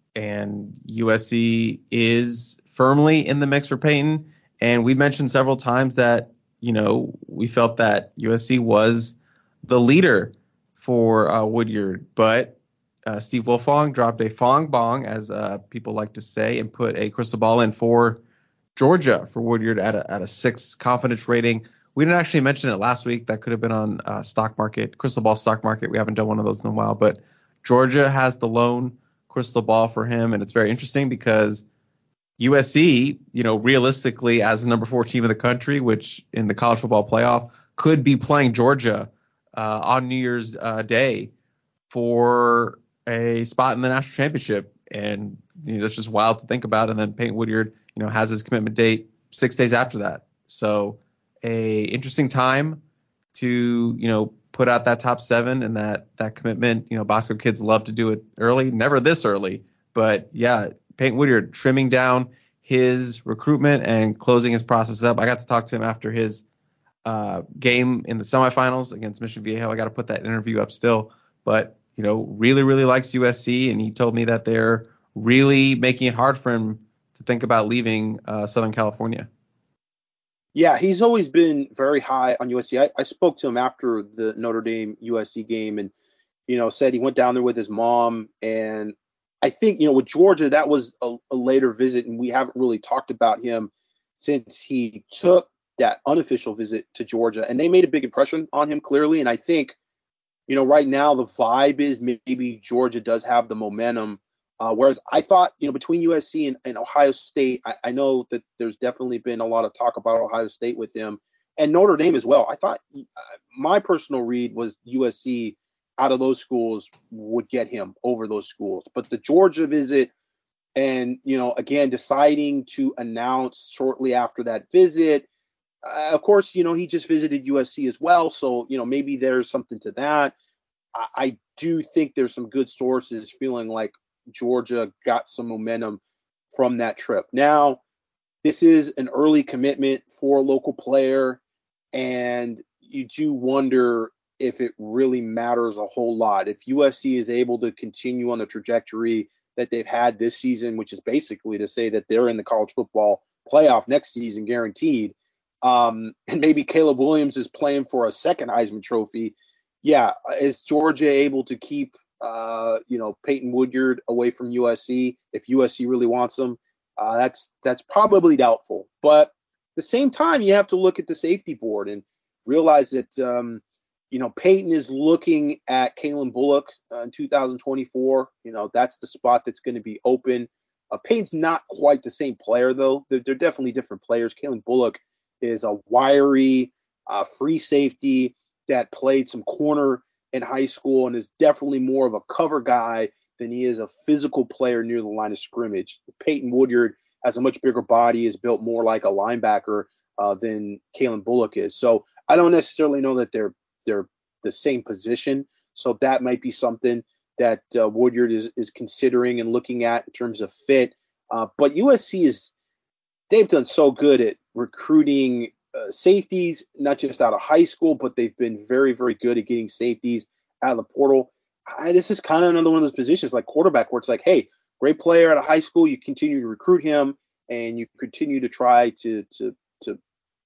and U S C is firmly in the mix for Peyton. And we mentioned several times that, you know, we felt that U S C was the leader for uh, Woodyard, but Uh, Steve Wilfong dropped a Fong Bong, as uh, people like to say, and put a crystal ball in for Georgia for Woodyard at a, at a six confidence rating. We didn't actually mention it last week. That could have been on uh, stock market, crystal ball stock market. We haven't done one of those in a while, but Georgia has the lone crystal ball for him, and it's very interesting because U S C, you know, realistically as the number four team in the country, which in the college football playoff could be playing Georgia uh, on New Year's uh, Day for a spot in the national championship. And you know, that's just wild to think about. And then Peyton Woodyard, you know, has his commitment date six days after that. So a interesting time to, you know, put out that top seven and that, that commitment. You know, Bosco kids love to do it early, never this early, but yeah, Peyton Woodyard trimming down his recruitment and closing his process up. I got to talk to him after his uh, game in the semifinals against Mission Viejo. I got to put that interview up still, but you know, really, really likes U S C, and he told me that they're really making it hard for him to think about leaving uh, Southern California. Yeah, he's always been very high on U S C. I, I spoke to him after the Notre Dame U S C game and, you know, said he went down there with his mom. And I think, you know, with Georgia, that was a, a later visit, and we haven't really talked about him since he took that unofficial visit to Georgia. And they made a big impression on him, clearly. And I think, you know, right now the vibe is maybe Georgia does have the momentum. Uh, whereas I thought, you know, between U S C and, and Ohio State, I, I know that there's definitely been a lot of talk about Ohio State with him and Notre Dame as well. I thought uh, my personal read was U S C out of those schools would get him over those schools. But the Georgia visit and, you know, again, deciding to announce shortly after that visit, Uh, of course, you know, he just visited U S C as well. So, you know, maybe there's something to that. I, I do think there's some good sources feeling like Georgia got some momentum from that trip. Now, this is an early commitment for a local player, and you do wonder if it really matters a whole lot. If U S C is able to continue on the trajectory that they've had this season, which is basically to say that they're in the college football playoff next season, guaranteed. Um, and maybe Caleb Williams is playing for a second Heisman Trophy. Yeah, is Georgia able to keep, uh, you know, Peyton Woodyard away from U S C if U S C really wants him? Uh, that's that's probably doubtful. But at the same time, you have to look at the safety board and realize that, um, you know, Peyton is looking at Kalen Bullock uh, in two thousand twenty-four. You know, that's the spot that's going to be open. Uh, Peyton's not quite the same player, though. They're, they're definitely different players. Kalen Bullock is a wiry, uh, free safety that played some corner in high school and is definitely more of a cover guy than he is a physical player near the line of scrimmage. Peyton Woodyard has a much bigger body, is built more like a linebacker uh, than Kalen Bullock is. So I don't necessarily know that they're they're the same position. So that might be something that uh, Woodyard is, is considering and looking at in terms of fit. Uh, but U S C is, they've done so good at recruiting uh, safeties, not just out of high school, but they've been very, very good at getting safeties out of the portal. I, this is kind of another one of those positions like quarterback where it's like, hey, great player out of high school. You continue to recruit him and you continue to try to, to, to,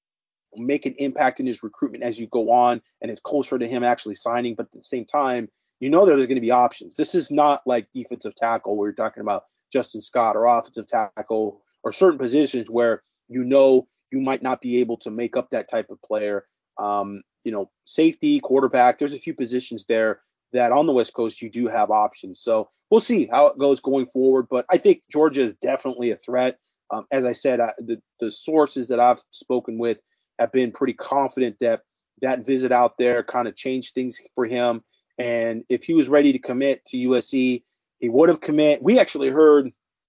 make an impact in his recruitment as you go on, and it's closer to him actually signing. But at the same time, you know there's going to be options. This is not like defensive tackle where you're talking about Justin Scott, or offensive tackle or certain positions where you know you might not be able to make up that type of player. Um, you know, safety, quarterback, there's a few positions there that on the West Coast you do have options. So we'll see how it goes going forward. But I think Georgia is definitely a threat. Um, as I said, I, the, the sources that I've spoken with have been pretty confident that that visit out there kind of changed things for him. And if he was ready to commit to U S C, he would have commit. We actually heard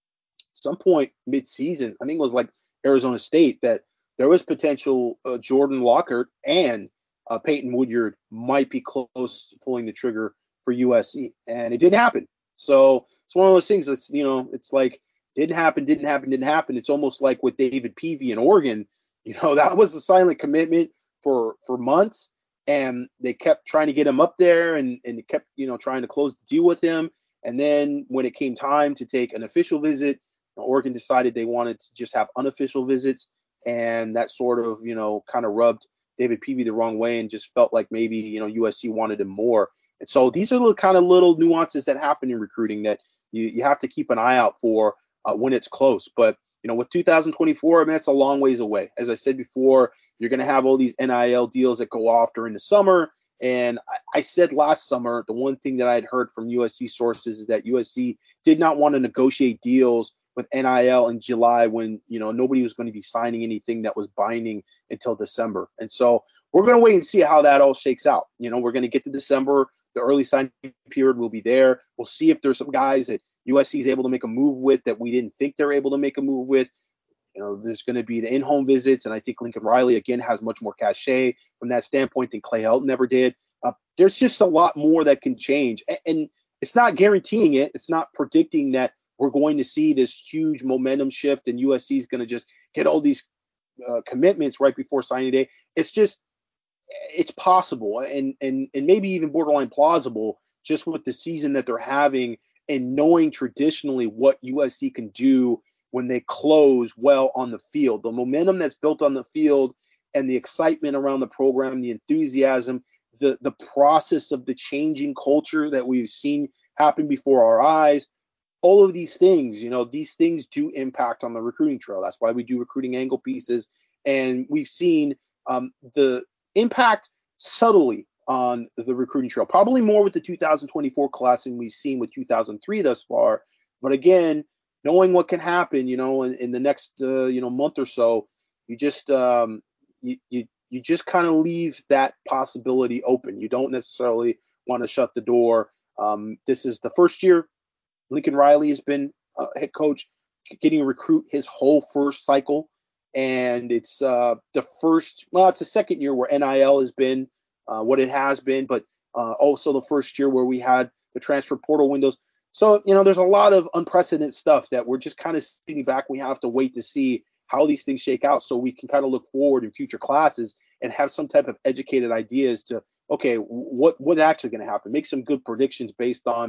some point mid-season, I think it was like Arizona State, that there was potential uh, Jordan Lockhart and uh, Peyton Woodyard might be close to pulling the trigger for U S C. And it didn't happen. So it's one of those things that's, you know, it's like didn't happen, didn't happen, didn't happen. It's almost like with David Peavy in Oregon. You know, that was a silent commitment for, for months, and they kept trying to get him up there and, and they kept, you know, trying to close the deal with him. And then when it came time to take an official visit, Oregon decided they wanted to just have unofficial visits. And that sort of, you know, kind of rubbed David Peavy the wrong way and just felt like maybe, you know, U S C wanted him more. And so these are the kind of little nuances that happen in recruiting that you, you have to keep an eye out for uh, when it's close. But you know, with two thousand twenty-four, I mean, that's a long ways away. As I said before, you're going to have all these N I L deals that go off during the summer. And I, I said last summer, the one thing that I had heard from U S C sources is that U S C did not want to negotiate deals with N I L in July when, you know, nobody was going to be signing anything that was binding until December. And so we're going to wait and see how that all shakes out. You know, we're going to get to December. The early signing period will be there. We'll see if there's some guys that U S C is able to make a move with that we didn't think they're able to make a move with. You know, there's going to be the in-home visits, and I think Lincoln Riley, again, has much more cachet from that standpoint than Clay Helton never did. Uh, there's just a lot more that can change. And, and it's not guaranteeing it. It's not predicting that we're going to see this huge momentum shift and U S C is going to just get all these uh, commitments right before signing day. It's just it's possible and, and, and maybe even borderline plausible just with the season that they're having and knowing traditionally what U S C can do when they close well on the field. The momentum that's built on the field and the excitement around the program, the enthusiasm, the, the process of the changing culture that we've seen happen before our eyes, all of these things, you know, these things do impact on the recruiting trail. That's why we do recruiting angle pieces. And we've seen um, the impact subtly on the recruiting trail, probably more with the two thousand twenty-four class than we've seen with two thousand three thus far. But again, knowing what can happen, you know, in, in the next, uh, you know, month or so, you just, um, you, you, you just kind of leave that possibility open. You don't necessarily want to shut the door. Um, this is the first year Lincoln Riley has been uh, head coach, getting to recruit his whole first cycle. And it's uh, the first, well, it's the second year where N I L has been uh, what it has been, but uh, also the first year where we had the transfer portal windows. So, you know, there's a lot of unprecedented stuff that we're just kind of sitting back. We have to wait to see how these things shake out so we can kind of look forward in future classes and have some type of educated ideas to, okay, what what's actually going to happen? Make some good predictions based on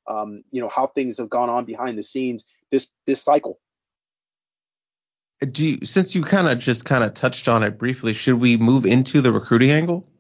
um, you know, how things have gone on behind the scenes this this cycle. Do you, since you kind of just kind of touched on it briefly, should we move into the recruiting angle?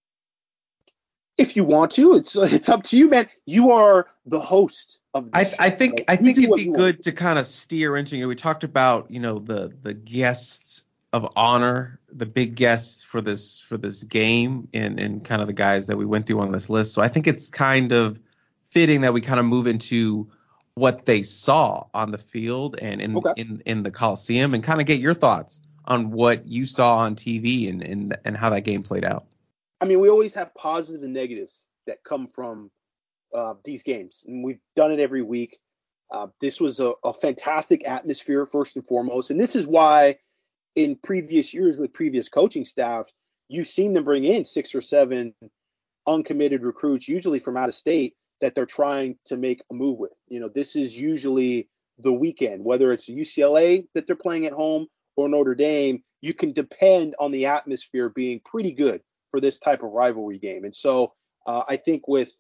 If you want to, it's it's up to you, man. You are the host of the I, show, I think right? I You think do it'd what be you good want. to kind of steer into it. We talked about, you know, the the guests of honor, the big guests for this for this game, and and kind of the guys that we went through on this list. So I think it's kind of fitting that we kind of move into what they saw on the field and in Okay. in, in the Coliseum, and kind of get your thoughts on what you saw on T V and and, and how that game played out. I mean, we always have positive and negatives that come from uh, these games, and we've done it every week. Uh, this was a, a fantastic atmosphere, first and foremost, and this is why in previous years with previous coaching staff, you've seen them bring in six or seven uncommitted recruits, usually from out of state, that they're trying to make a move with. You know, this is usually the weekend, whether it's U C L A that they're playing at home or Notre Dame, you can depend on the atmosphere being pretty good for this type of rivalry game. And so uh, I think with,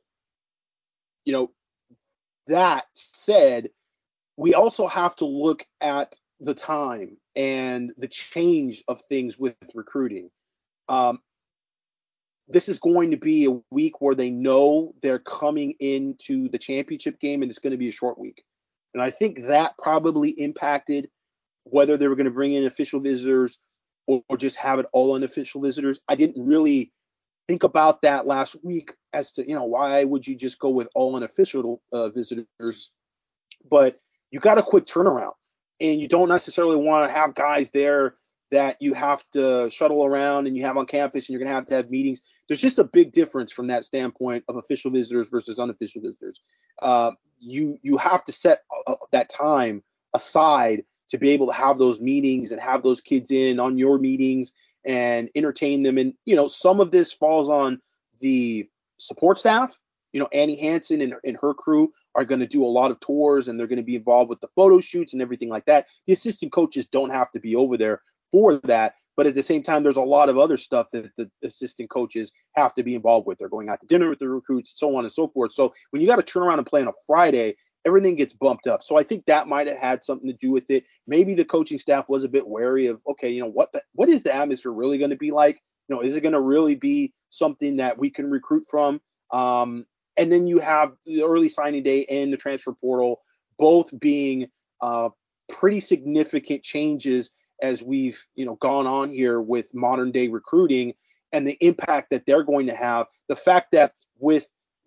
you know, that said, we also have to look at the time and the change of things with recruiting. Um, this is going to be a week where they know they're coming into the championship game, and it's going to be a short week. And I think that probably impacted whether they were going to bring in official visitors or, or just have it all unofficial visitors. I didn't really think about that last week as to, you know, why would you just go with all unofficial uh, visitors? But you got a quick turnaround, and you don't necessarily want to have guys there that you have to shuttle around and you have on campus and you're going to have to have meetings. There's just a big difference from that standpoint of official visitors versus unofficial visitors. Uh, you you have to set uh, that time aside to be able to have those meetings and have those kids in on your meetings and entertain them. And, you know, some of this falls on the support staff. You know, Annie Hansen and, and her crew are going to do a lot of tours, and they're going to be involved with the photo shoots and everything like that. The assistant coaches don't have to be over there for that. But at the same time, there's a lot of other stuff that the assistant coaches have to be involved with. They're going out to dinner with the recruits, so on and so forth. So when you got to turn around and play on a Friday, everything gets bumped up. So I think that might have had something to do with it. Maybe the coaching staff was a bit wary of, okay, you know, what the, what is the atmosphere really going to be like? You know, is it going to really be something that we can recruit from? Um, and then you have the early signing day and the transfer portal, both being uh, pretty significant changes as we've, you know, gone on here with modern day recruiting and the impact that they're going to have. The fact that with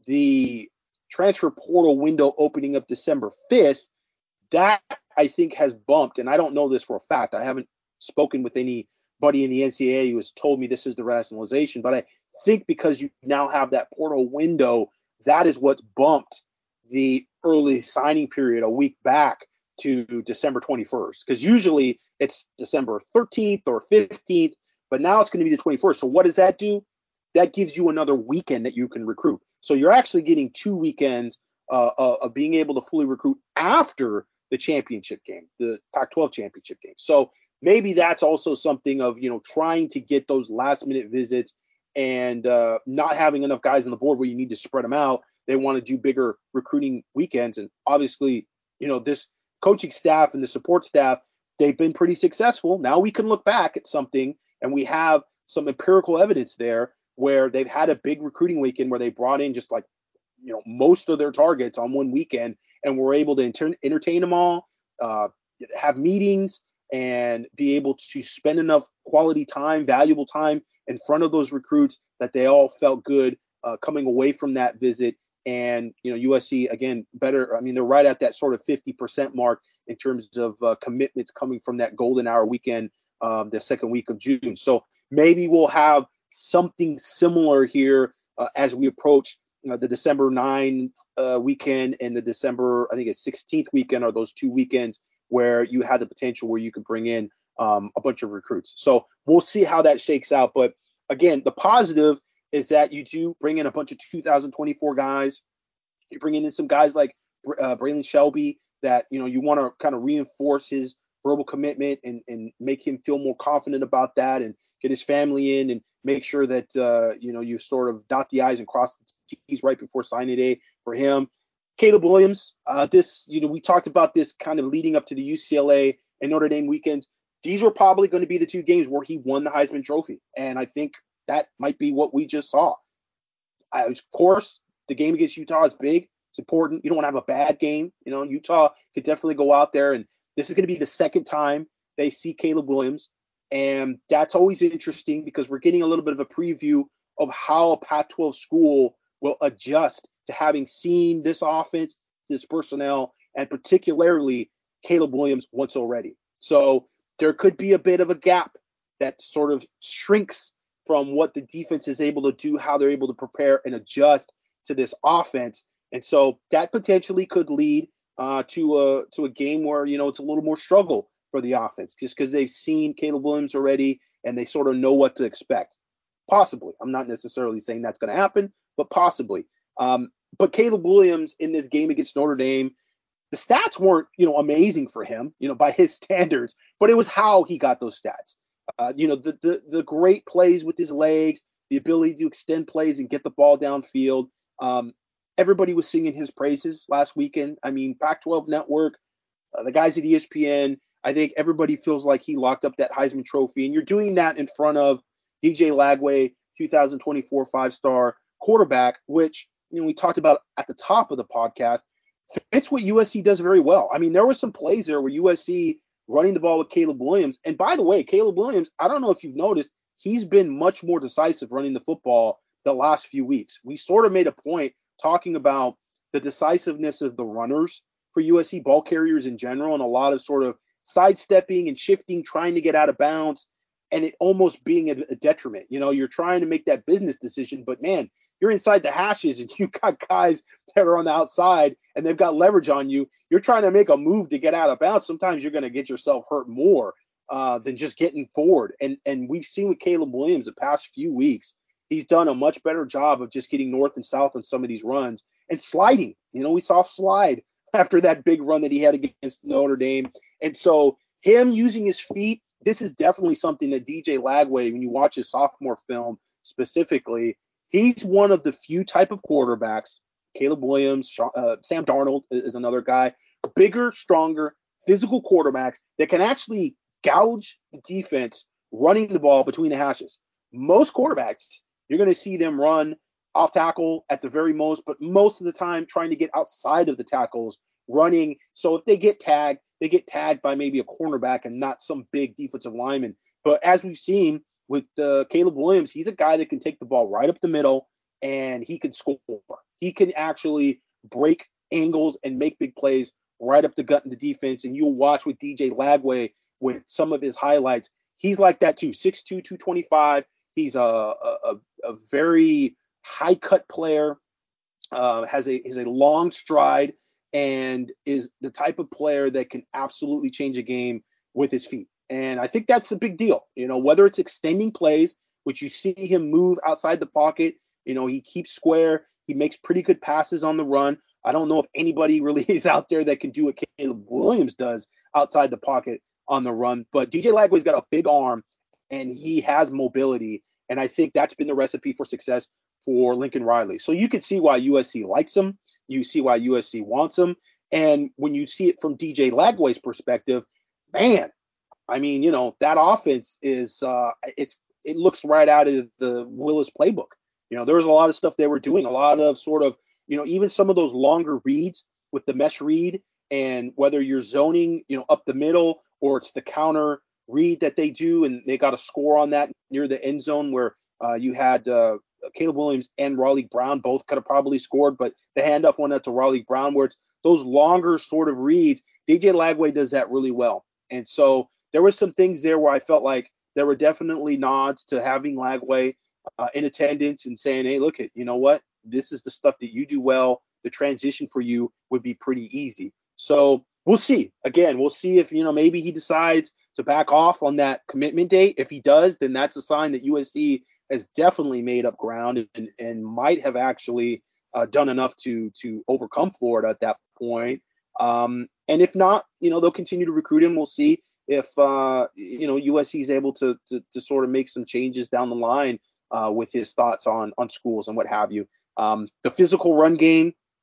the transfer portal window opening up December fifth, that I think has bumped, and I don't know this for a fact. I haven't spoken with anybody in the N C double A who has told me this is the rationalization, but I think because you now have that portal window, that is what's bumped the early signing period a week back to December twenty-first, because usually it's December thirteenth or fifteenth, but now it's going to be the twenty-first. So what does that do? That gives you another weekend that you can recruit. So you're actually getting two weekends uh, uh, of being able to fully recruit after the championship game, the Pac twelve championship game. So maybe that's also something of, you know, trying to get those last minute visits and uh, not having enough guys on the board where you need to spread them out. They want to do bigger recruiting weekends. And obviously, you know, this coaching staff and the support staff, they've been pretty successful. Now we can look back at something and we have some empirical evidence there where they've had a big recruiting weekend where they brought in just like, you know, most of their targets on one weekend and were able to inter- entertain them all, uh, have meetings, and be able to spend enough quality time, valuable time in front of those recruits that they all felt good uh, coming away from that visit. And, you know, U S C, again, better. I mean, they're right at that sort of fifty percent mark in terms of uh, commitments coming from that golden hour weekend, um, the second week of June. So maybe we'll have something similar here uh, as we approach uh, the December ninth uh, weekend and the December, I think it's sixteenth weekend, are those two weekends where you have the potential where you could bring in um, a bunch of recruits. So we'll see how that shakes out. But again, the positive is that you do bring in a bunch of two thousand twenty-four guys. You're bringing in some guys like uh, Braylon Shelby that, you know, you want to kind of reinforce his verbal commitment and, and make him feel more confident about that and get his family in and make sure that, uh, you know, you sort of dot the I's and cross the T's right before signing day for him. Caleb Williams, uh, this, you know, we talked about this kind of leading up to the U C L A and Notre Dame weekends. These were probably going to be the two games where he won the Heisman Trophy. And I think that might be what we just saw. I, of course, the game against Utah is big. It's important. You don't want to have a bad game. You know, Utah could definitely go out there, and this is going to be the second time they see Caleb Williams. And that's always interesting because we're getting a little bit of a preview of how a Pac twelve school will adjust to having seen this offense, this personnel, and particularly Caleb Williams once already. So there could be a bit of a gap that sort of shrinks from what the defense is able to do, how they're able to prepare and adjust to this offense. And so that potentially could lead uh, to a to a game where, you know, it's a little more struggle for the offense just because they've seen Caleb Williams already and they sort of know what to expect. Possibly. I'm not necessarily saying that's going to happen, but possibly. Um, but Caleb Williams in this game against Notre Dame, the stats weren't, you know, amazing for him, you know, by his standards, but it was how he got those stats. Uh, you know, the, the the great plays with his legs, the ability to extend plays and get the ball downfield. Um, everybody was singing his praises last weekend. I mean, Pac twelve Network, uh, the guys at E S P N, I think everybody feels like he locked up that Heisman Trophy. And you're doing that in front of D J Lagway, two thousand twenty-four five-star quarterback, which, you know, we talked about at the top of the podcast. It's what U S C does very well. I mean, there were some plays there where U S C running the ball with Caleb Williams. And by the way, Caleb Williams, I don't know if you've noticed, he's been much more decisive running the football the last few weeks. We sort of made a point talking about the decisiveness of the runners for U S C, ball carriers in general, and a lot of sort of sidestepping and shifting, trying to get out of bounds, and it almost being a, a detriment. You know, you're trying to make that business decision, but man, you're inside the hashes and you've got guys that are on the outside and they've got leverage on you. You're trying to make a move to get out of bounds. Sometimes you're going to get yourself hurt more uh, than just getting forward. And and we've seen with Caleb Williams the past few weeks, he's done a much better job of just getting north and south on some of these runs and sliding. You know, we saw slide after that big run that he had against Notre Dame. And so him using his feet, this is definitely something that D J Lagway, when you watch his sophomore film specifically, he's one of the few type of quarterbacks, Caleb Williams, uh, Sam Darnold is another guy, bigger, stronger, physical quarterbacks that can actually gouge the defense running the ball between the hashes. Most quarterbacks, you're going to see them run off tackle at the very most, but most of the time trying to get outside of the tackles, running. So if they get tagged, they get tagged by maybe a cornerback and not some big defensive lineman. But as we've seen with uh, Caleb Williams, he's a guy that can take the ball right up the middle and he can score. He can actually break angles and make big plays right up the gut in the defense. And you'll watch with D J Lagway with some of his highlights. He's like that too, six two, two twenty-five. He's a, a, a very high-cut player, uh, has a, has a long stride, and is the type of player that can absolutely change a game with his feet. And I think that's a big deal. You know, whether it's extending plays, which you see him move outside the pocket, you know, he keeps square. He makes pretty good passes on the run. I don't know if anybody really is out there that can do what Caleb Williams does outside the pocket on the run. But D J Lagway's got a big arm, and he has mobility. And I think that's been the recipe for success for Lincoln Riley. So you can see why U S C likes him. You see why U S C wants him. And when you see it from D J Lagway's perspective, man, I mean, you know, that offense is uh, it's it looks right out of the Willis playbook. You know, there was a lot of stuff they were doing, a lot of sort of, you know, even some of those longer reads with the mesh read, and whether you're zoning, you know, up the middle or it's the counter read that they do, and they got a score on that near the end zone where uh, you had uh, Caleb Williams and Raleigh Brown both could have probably scored, but the handoff went out to Raleigh Brown where it's those longer sort of reads. D J Lagway does that really well. And so there were some things there where I felt like there were definitely nods to having Lagway uh, in attendance and saying, hey, look, at you know what? This is the stuff that you do well. The transition for you would be pretty easy. So we'll see. Again, we'll see if, you know, maybe he decides to back off on that commitment date. If he does, then that's a sign that U S C has definitely made up ground and, and might have actually uh, done enough to to overcome Florida at that point. Um, and if not, you know, they'll continue to recruit him. We'll see if, uh, you know, U S C is able to, to to sort of make some changes down the line uh, with his thoughts on on schools and what have you. Um, the physical run game,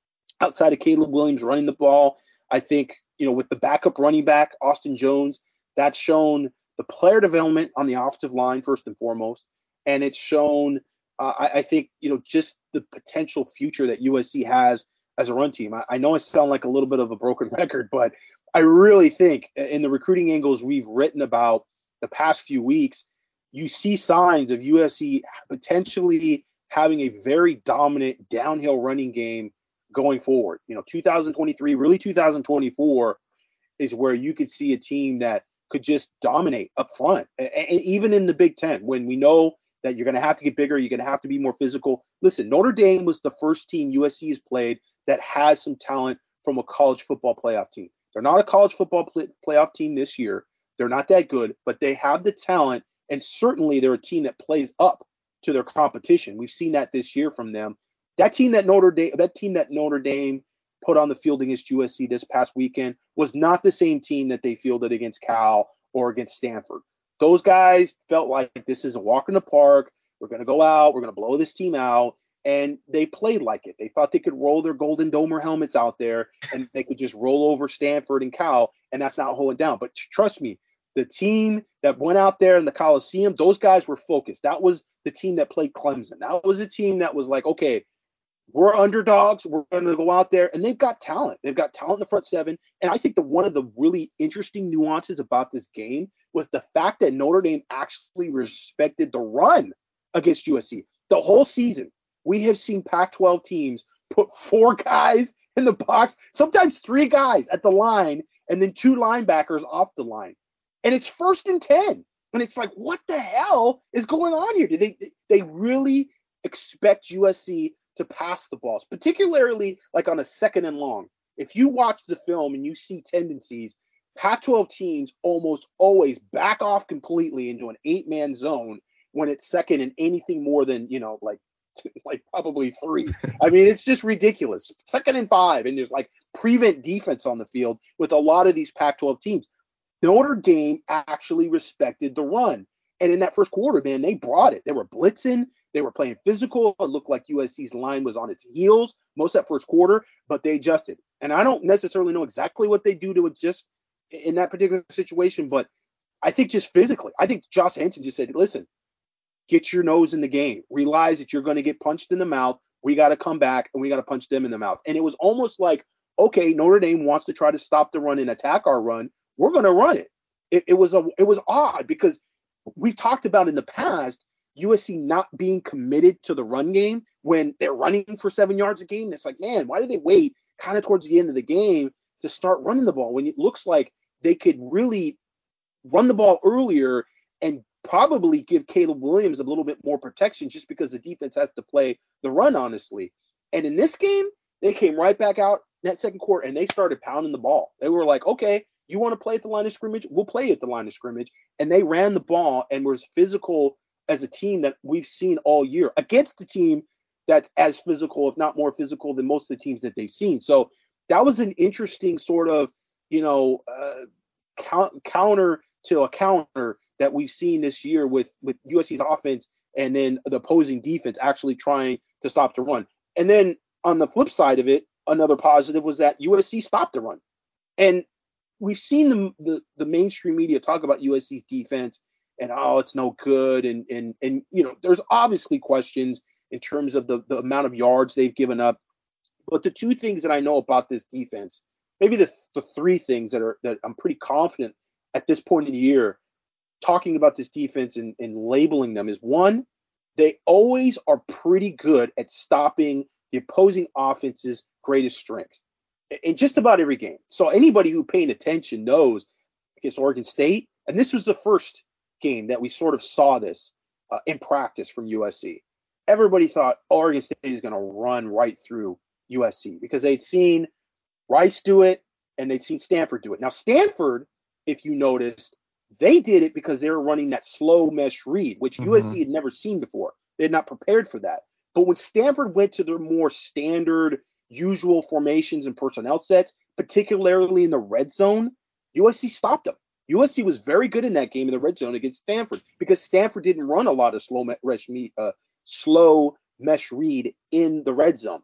outside of Caleb Williams running the ball. I think, you know, with the backup running back, Austin Jones, that's shown the player development on the offensive line, first and foremost. And it's shown, uh, I, I think, you know, just the potential future that U S C has as a run team. I, I know I sound like a little bit of a broken record, but I really think in the recruiting angles we've written about the past few weeks, you see signs of U S C potentially having a very dominant downhill running game going forward. You know, two thousand twenty-three, really two thousand twenty-four is where you could see a team that could just dominate up front, and even in the Big Ten, when we know that you're going to have to get bigger, you're going to have to be more physical. Listen, Notre Dame was the first team U S C has played that has some talent from a college football playoff team. They're not a college football play- playoff team this year. They're not that good, but they have the talent, and certainly they're a team that plays up to their competition. We've seen that this year from them. That team that Notre Dame, that team that Notre Dame put on the field against U S C this past weekend was not the same team that they fielded against Cal or against Stanford. Those guys felt like this is a walk in the park. We're going to go out. We're going to blow this team out. And they played like it. They thought they could roll their Golden Domer helmets out there and they could just roll over Stanford and Cal, and that's not holding down. But trust me, the team that went out there in the Coliseum, those guys were focused. That was the team that played Clemson. That was a team that was like, okay, we're underdogs. We're going to go out there, and they've got talent. They've got talent in the front seven. And I think that one of the really interesting nuances about this game was the fact that Notre Dame actually respected the run against U S C. The whole season, we have seen Pac twelve teams put four guys in the box, sometimes three guys at the line, and then two linebackers off the line. And it's first and ten. And it's like, what the hell is going on here? Do they they really expect U S C to pass the balls, particularly like on a second and long? If you watch the film and you see tendencies, Pac twelve teams almost always back off completely into an eight-man zone when it's second and anything more than, you know, like like probably three. I mean, it's just ridiculous. Second and five, and there's like prevent defense on the field with a lot of these Pac twelve teams. Notre Dame actually respected the run. And in that first quarter, man, they brought it. They were blitzing. They were playing physical. It looked like U S C's line was on its heels most of that first quarter, but they adjusted. And I don't necessarily know exactly what they do to adjust in that particular situation, but I think just physically, I think Josh Henson just said, listen, get your nose in the game. Realize that you're going to get punched in the mouth. We got to come back, and we got to punch them in the mouth. And it was almost like, okay, Notre Dame wants to try to stop the run and attack our run. We're going to run it. It, it was a, it was odd because we've talked about in the past U S C not being committed to the run game when they're running for seven yards a game. It's like, man, why did they wait kind of towards the end of the game to start running the ball when it looks like they could really run the ball earlier and probably give Caleb Williams a little bit more protection just because the defense has to play the run, honestly. And in this game, they came right back out in that second quarter and they started pounding the ball. They were like, okay, you want to play at the line of scrimmage? We'll play at the line of scrimmage. And they ran the ball and was physical as a team that we've seen all year against the team that's as physical, if not more physical, than most of the teams that they've seen. So that was an interesting sort of, you know, uh, count, counter to a counter that we've seen this year with, with U S C's offense and then the opposing defense actually trying to stop the run. And then on the flip side of it, another positive was that U S C stopped the run. And we've seen the, the, the mainstream media talk about U S C's defense and, oh, it's no good. And, and, and you know, there's obviously questions in terms of the, the amount of yards they've given up. But the two things that I know about this defense, maybe the, the three things that are that I'm pretty confident at this point in the year talking about this defense and, and labeling them is, one, they always are pretty good at stopping the opposing offense's greatest strength in just about every game. So anybody who paying attention knows against Oregon State, and this was the first game that we sort of saw this uh, in practice from U S C. Everybody thought Oregon State is going to run right through U S C because they'd seen Rice do it and they'd seen Stanford do it. Now, Stanford, if you noticed, they did it because they were running that slow mesh read, which mm-hmm. U S C had never seen before. They had not prepared for that. But when Stanford went to their more standard, usual formations and personnel sets, particularly in the red zone, U S C stopped them. U S C was very good in that game in the red zone against Stanford because Stanford didn't run a lot of slow mesh, uh, slow mesh read in the red zone.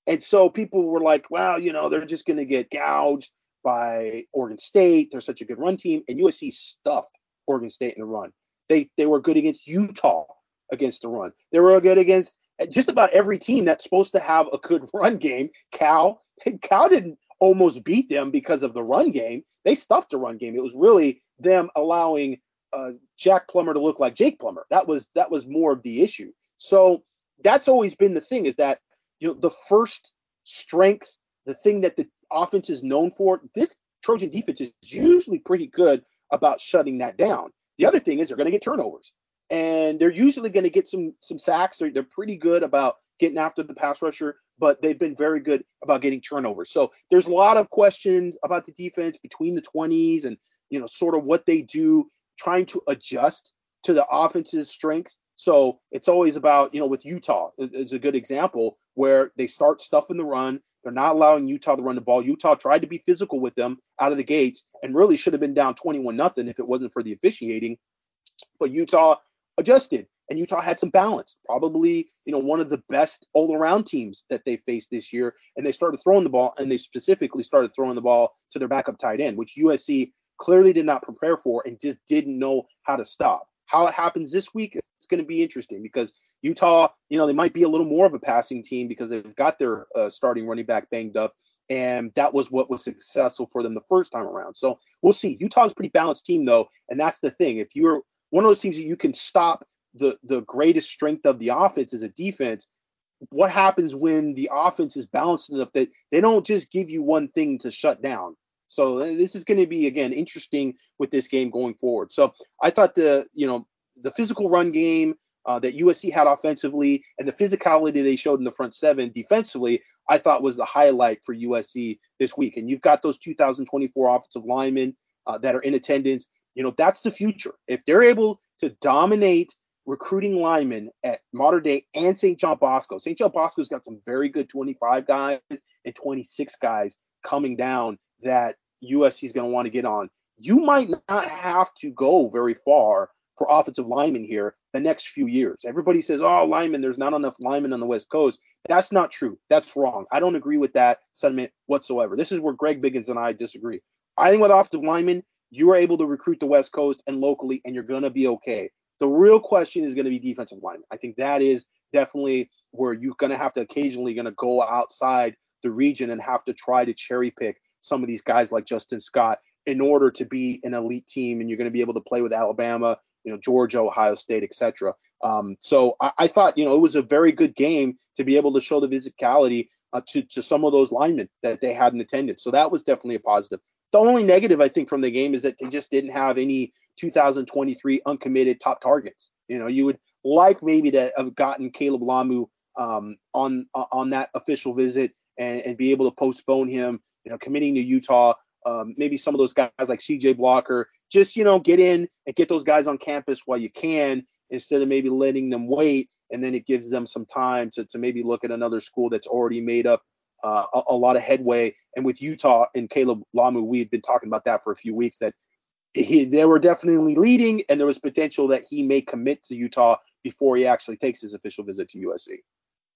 And so people were like, well, you know, they're just going to get gouged by Oregon State. They're such a good run team. And U S C stuffed Oregon State in the run. They they were good against Utah against the run. They were good against just about every team that's supposed to have a good run game. Cal, Cal didn't almost beat them because of the run game. They stuffed the run game. It was really them allowing uh, Jack Plummer to look like Jake Plummer. That was that was more of the issue. So that's always been the thing, is that, you know, the first strength, the thing that the offense is known for, this Trojan defense is usually pretty good about shutting that down. The other thing is they're going to get turnovers, and they're usually going to get some some sacks. They're, they're pretty good about getting after the pass rusher, but they've been very good about getting turnovers. So there's a lot of questions about the defense between the twenties and, you know, sort of what they do, trying to adjust to the offense's strength. So it's always about, you know, with Utah, it's a good example where they start stuffing the run. They're not allowing Utah to run the ball. Utah tried to be physical with them out of the gates and really should have been down twenty-one nothing if it wasn't for the officiating. But Utah adjusted, and Utah had some balance. Probably, you know, one of the best all-around teams that they faced this year. And they started throwing the ball, and they specifically started throwing the ball to their backup tight end, which U S C clearly did not prepare for and just didn't know how to stop. How it happens this week, it's going to be interesting, because Utah, you know, they might be a little more of a passing team because they've got their uh, starting running back banged up, and that was what was successful for them the first time around. So we'll see. Utah's a pretty balanced team, though, and that's the thing. If you're one of those teams that you can stop the, the greatest strength of the offense as a defense, what happens when the offense is balanced enough that they don't just give you one thing to shut down? So this is going to be, again, interesting with this game going forward. So I thought the, you know, the physical run game uh, that U S C had offensively and the physicality they showed in the front seven defensively, I thought was the highlight for U S C this week. And you've got those two thousand twenty-four offensive linemen uh, that are in attendance. You know, that's the future. If they're able to dominate recruiting linemen at Mater Dei and Saint John Bosco, Saint John Bosco's got some very good twenty-five guys and twenty-six guys coming down that U S C is going to want to get on. You might not have to go very far for offensive linemen here the next few years. Everybody says, oh, linemen, there's not enough linemen on the West Coast. That's not true. That's wrong. I don't agree with that sentiment whatsoever. This is where Greg Biggins and I disagree. I think with offensive linemen, you are able to recruit the West Coast and locally, and you're going to be okay. The real question is going to be defensive linemen. I think that is definitely where you're going to have to occasionally going to go outside the region and have to try to cherry pick some of these guys like Justin Scott in order to be an elite team, and you're going to be able to play with Alabama, you know, Georgia, Ohio State, et cetera. Um, so I, I thought, you know, it was a very good game to be able to show the physicality uh, to, to some of those linemen that they had in attendance. So that was definitely a positive. The only negative, I think, from the game is that they just didn't have any two thousand twenty-three uncommitted top targets. You know, you would like maybe to have gotten Caleb Lamu um, on on that official visit and, and be able to postpone him, you know, committing to Utah. Um, maybe some of those guys like C J Blocker, just, you know, get in and get those guys on campus while you can, instead of maybe letting them wait. And then it gives them some time to, to maybe look at another school that's already made up uh, a, a lot of headway. And with Utah and Caleb Lamu, we had been talking about that for a few weeks, that he, they were definitely leading, and there was potential that he may commit to Utah before he actually takes his official visit to U S C.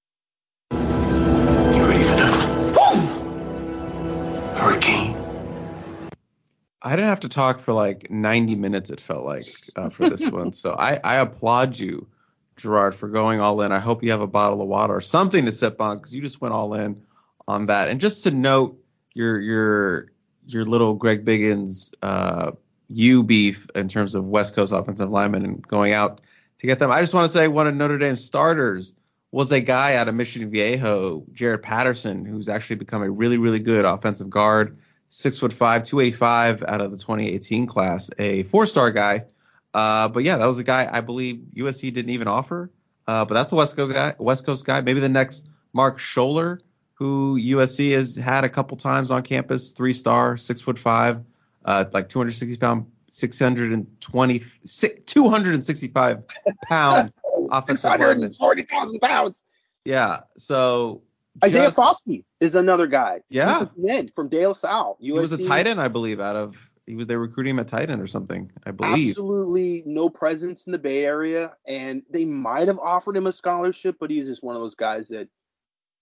You ready for that? Boom! Hurricane. I didn't have to talk for like ninety minutes, it felt like, uh, for this one. So I, I applaud you, Gerard, for going all in. I hope you have a bottle of water or something to sip on, because you just went all in on that. And just to note your your your little Greg Biggins uh, you beef in terms of West Coast offensive linemen and going out to get them. I just want to say one of Notre Dame's starters was a guy out of Mission Viejo, Jared Patterson, who's actually become a really, really good offensive guard. Six foot five, two eighty-five out of the twenty eighteen class, a four-star guy. Uh, but yeah, that was a guy I believe U S C didn't even offer. Uh, but that's a West Coast guy. West Coast guy. Maybe the next Mark Scholler, who U S C has had a couple times on campus. Three-star, six foot five, uh, like two hundred sixty pound, six hundred twenty, two hundred sixty-five pound offensive lineman. forty thousand pounds. Yeah. So. Isaiah Just, Foskey is another guy. Yeah, man, from De La Salle. U S C. He was a tight end, I believe. Out of he was they were recruiting him at tight end or something, I believe. Absolutely no presence in the Bay Area, and they might have offered him a scholarship, but he's just one of those guys that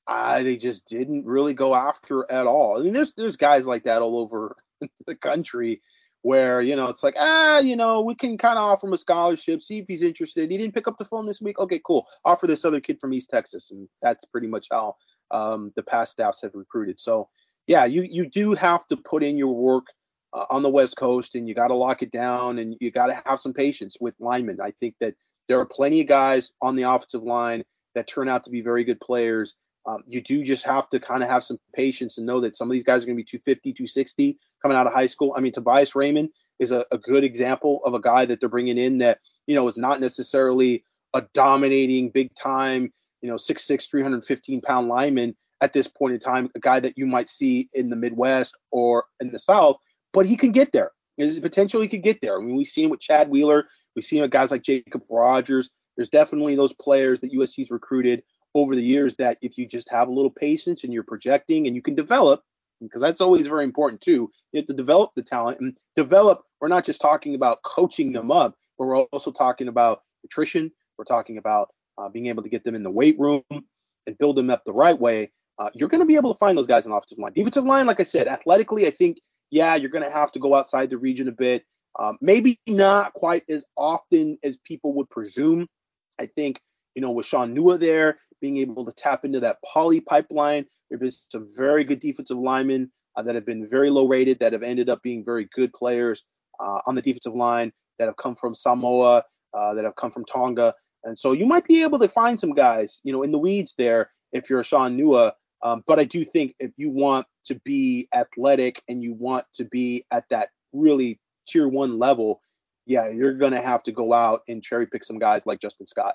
I, they just didn't really go after at all. I mean, there's there's guys like that all over the country where, you know, it's like, ah, you know, we can kind of offer him a scholarship, see if he's interested. He didn't pick up the phone this week. Okay, cool. Offer this other kid from East Texas. And that's pretty much how um, the past staffs have recruited. So, yeah, you, you do have to put in your work uh, on the West Coast, and you got to lock it down, and you got to have some patience with linemen. I think that there are plenty of guys on the offensive line that turn out to be very good players. Um, you do just have to kind of have some patience and know that some of these guys are going to be two fifty, two sixty coming out of high school. I mean, Tobias Raymond is a, a good example of a guy that they're bringing in that, you know, is not necessarily a dominating, big time, you know, six six, three hundred fifteen pound lineman at this point in time, a guy that you might see in the Midwest or in the South, but he can get there. There's potential he could get there. I mean, we've seen it with Chad Wheeler. We've seen it with guys like Jacob Rogers. There's definitely those players that U S C's recruited over the years that if you just have a little patience and you're projecting and you can develop, because that's always very important too, you have to develop the talent and develop. We're not just talking about coaching them up, but we're also talking about nutrition. We're talking about uh, being able to get them in the weight room and build them up the right way. Uh, you're going to be able to find those guys on the offensive line. Defensive line, like I said, athletically, I think, yeah, you're going to have to go outside the region a bit. Um, maybe not quite as often as people would presume. I think, you know, with Sean Nua there, being able to tap into that poly pipeline, there have been some very good defensive linemen uh, that have been very low rated, that have ended up being very good players uh, on the defensive line, that have come from Samoa, uh, that have come from Tonga. And so you might be able to find some guys, you know, in the weeds there if you're a Sean Nua. Um, but I do think if you want to be athletic and you want to be at that really tier one level, yeah, you're going to have to go out and cherry pick some guys like Justin Scott.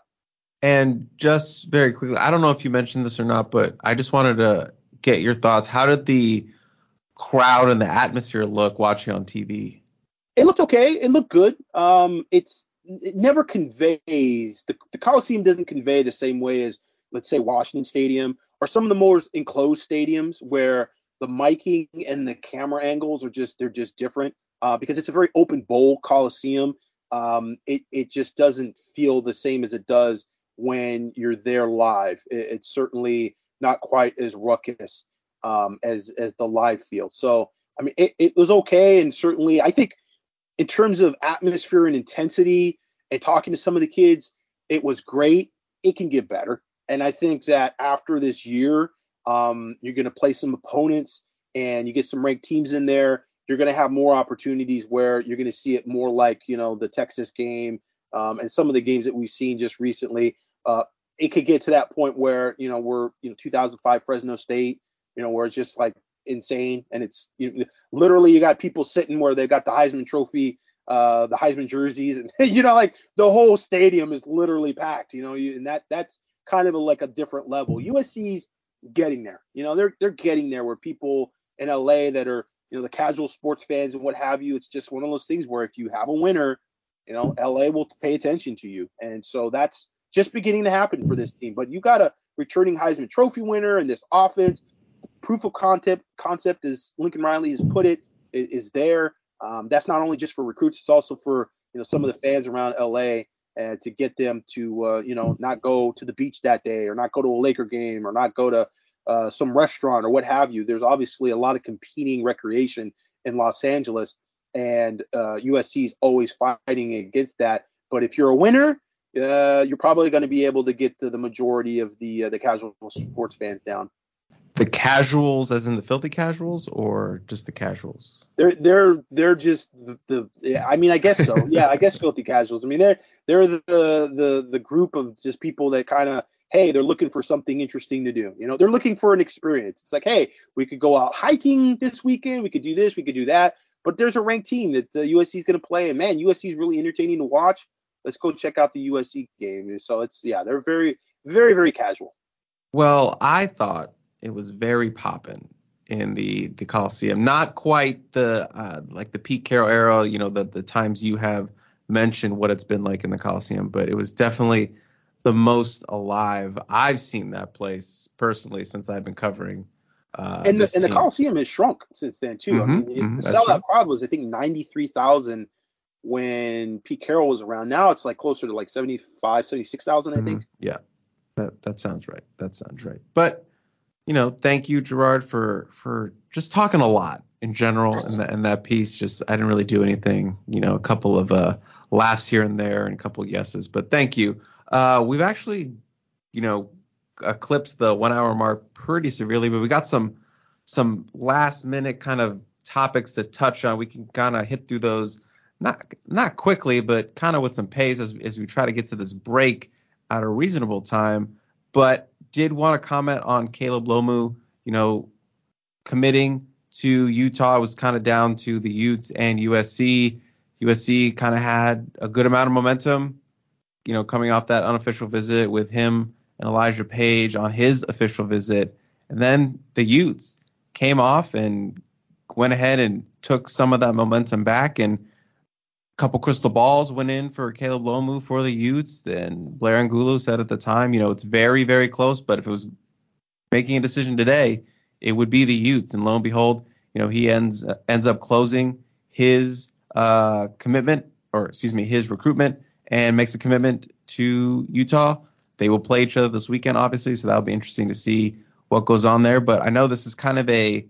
And just very quickly, I don't know if you mentioned this or not, but I just wanted to get your thoughts. How did the crowd and the atmosphere look watching on T V? It looked okay. It looked good. Um, it's it never conveys the the Coliseum doesn't convey the same way as, let's say, Washington Stadium or some of the more enclosed stadiums where the miking and the camera angles are just they're just different uh, because it's a very open bowl Coliseum. Um, it it just doesn't feel the same as it does when you're there live. It, it's certainly not quite as ruckus um, as as the live feel. So I mean, it, it was okay, and certainly I think in terms of atmosphere and intensity and talking to some of the kids, it was great. It can get better, and I think that after this year, um, you're going to play some opponents, and you get some ranked teams in there. You're going to have more opportunities where you're going to see it more like, you know, the Texas game um, and some of the games that we've seen just recently. Uh, it could get to that point where, you know, we're, you know, two thousand five Fresno State, you know, where it's just like insane. And it's you know, literally you got people sitting where they got the Heisman Trophy, uh, the Heisman jerseys. And, you know, like the whole stadium is literally packed, you know, you, and that that's kind of a, like a different level. U S C's getting there. You know, they're they're getting there where people in L A that are, you know, the casual sports fans and what have you, it's just one of those things where if you have a winner, you know, L A will pay attention to you. And so that's just beginning to happen for this team. But you got a returning Heisman Trophy winner and this offense. Proof of concept, concept as Lincoln Riley has put it, is, is there. Um, that's not only just for recruits, it's also for, you know, some of the fans around L A uh, to get them to, uh, you know, not go to the beach that day or not go to a Laker game or not go to uh, some restaurant or what have you. There's obviously a lot of competing recreation in Los Angeles, and uh, U S C is always fighting against that. But if you're a winner, uh, you're probably going to be able to get the, the majority of the uh, the casual sports fans down. The casuals, as in the filthy casuals, or just the casuals? They're they're they're just the, the yeah, I mean I guess so. Yeah, I guess filthy casuals. I mean they're they're the the the group of just people that kind of, hey, they're looking for something interesting to do. You know, they're looking for an experience. It's like, hey, we could go out hiking this weekend. We could do this. We could do that. But there's a ranked team that the U S C is going to play, and man, U S C is really entertaining to watch. Let's go check out the U S C game. So it's yeah, they're very very very casual. Well, I thought it was very poppin' in the the Coliseum. Not quite the uh, like the Pete Carroll era, you know, the the times you have mentioned what it's been like in the Coliseum, but it was definitely the most alive I've seen that place personally since I've been covering. Uh, and the and the team. Coliseum has shrunk since then too. Mm-hmm, I mean, mm-hmm, the sellout crowd was I think ninety-three thousand when Pete Carroll was around. Now it's like closer to like seventy-five, seventy-six thousand, I think. Mm-hmm. Yeah, that that sounds right. That sounds right. But you know, thank you, Gerard, for for just talking a lot in general, and that and that piece. Just I didn't really do anything, you know, a couple of uh, laughs here and there, and a couple of yeses, but thank you. Uh, we've actually, you know, eclipsed the one hour mark pretty severely, but we got some some last minute kind of topics to touch on. We can kind of hit through those, not not quickly, but kind of with some pace as as we try to get to this break at a reasonable time. But did want to comment on Caleb Lomu, you know, committing to Utah. It was kind of down to the Utes and U S C. U S C kind of had a good amount of momentum, you know, coming off that unofficial visit with him and Elijah Page on his official visit. And then the Utes came off and went ahead and took some of that momentum back, and a couple crystal balls went in for Caleb Lomu for the Utes. And Blair Angulo said at the time, you know, it's very, very close, but if it was making a decision today, it would be the Utes. And lo and behold, you know, he ends uh, ends up closing his uh, commitment, or excuse me, his recruitment, and makes a commitment to Utah. They will play each other this weekend, obviously, so that'll be interesting to see what goes on there. But I know this is kind of a,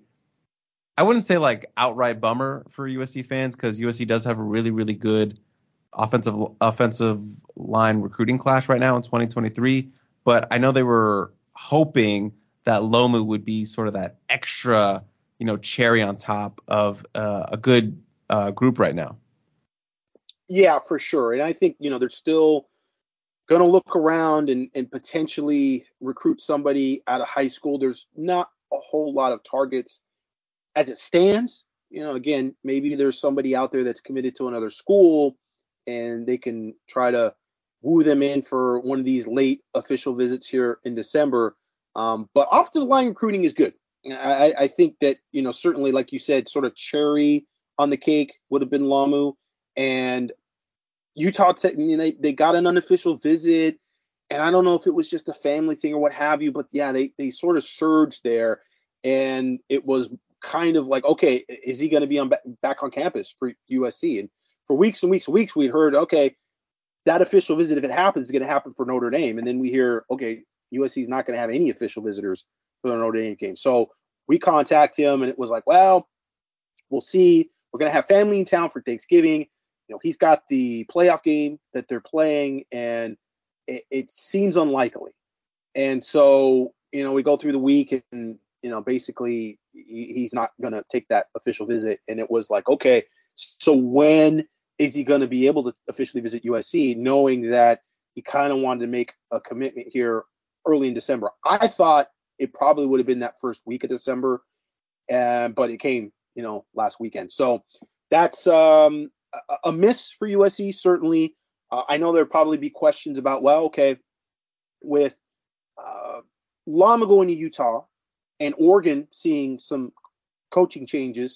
I wouldn't say like outright bummer for U S C fans, because U S C does have a really, really good offensive offensive line recruiting class right now in twenty twenty-three. But I know they were hoping that Lomu would be sort of that extra, you know, cherry on top of uh, a good uh, group right now. Yeah, for sure. And I think, you know, they're still going to look around and, and potentially recruit somebody out of high school. There's not a whole lot of targets as it stands. You know, again, maybe there's somebody out there that's committed to another school and they can try to woo them in for one of these late official visits here in December. Um, but offensive line recruiting is good. I, I think that, you know, certainly, like you said, sort of cherry on the cake would have been Lomu. And Utah, you know, they, they got an unofficial visit. And I don't know if it was just a family thing or what have you, but yeah, they, they sort of surged there. And it was kind of like, okay, is he going to be on back on campus for U S C? And for weeks and weeks and weeks, we'd heard, okay, that official visit, if it happens, is going to happen for Notre Dame. And then we hear, okay, U S C is not going to have any official visitors for the Notre Dame game. So we contact him, and it was like, well, we'll see. We're going to have family in town for Thanksgiving. You know, he's got the playoff game that they're playing, and it, it seems unlikely. And so, you know, we go through the week, and, you know, basically he, he's not going to take that official visit. And it was like, okay, so when is he going to be able to officially visit U S C, knowing that he kind of wanted to make a commitment here early in December? I thought it probably would have been that first week of December, and but it came, you know, last weekend. So that's um, a, a miss for U S C, certainly. Uh, I know there'll probably be questions about, well, okay, with uh, Lama going to Utah and Oregon seeing some coaching changes,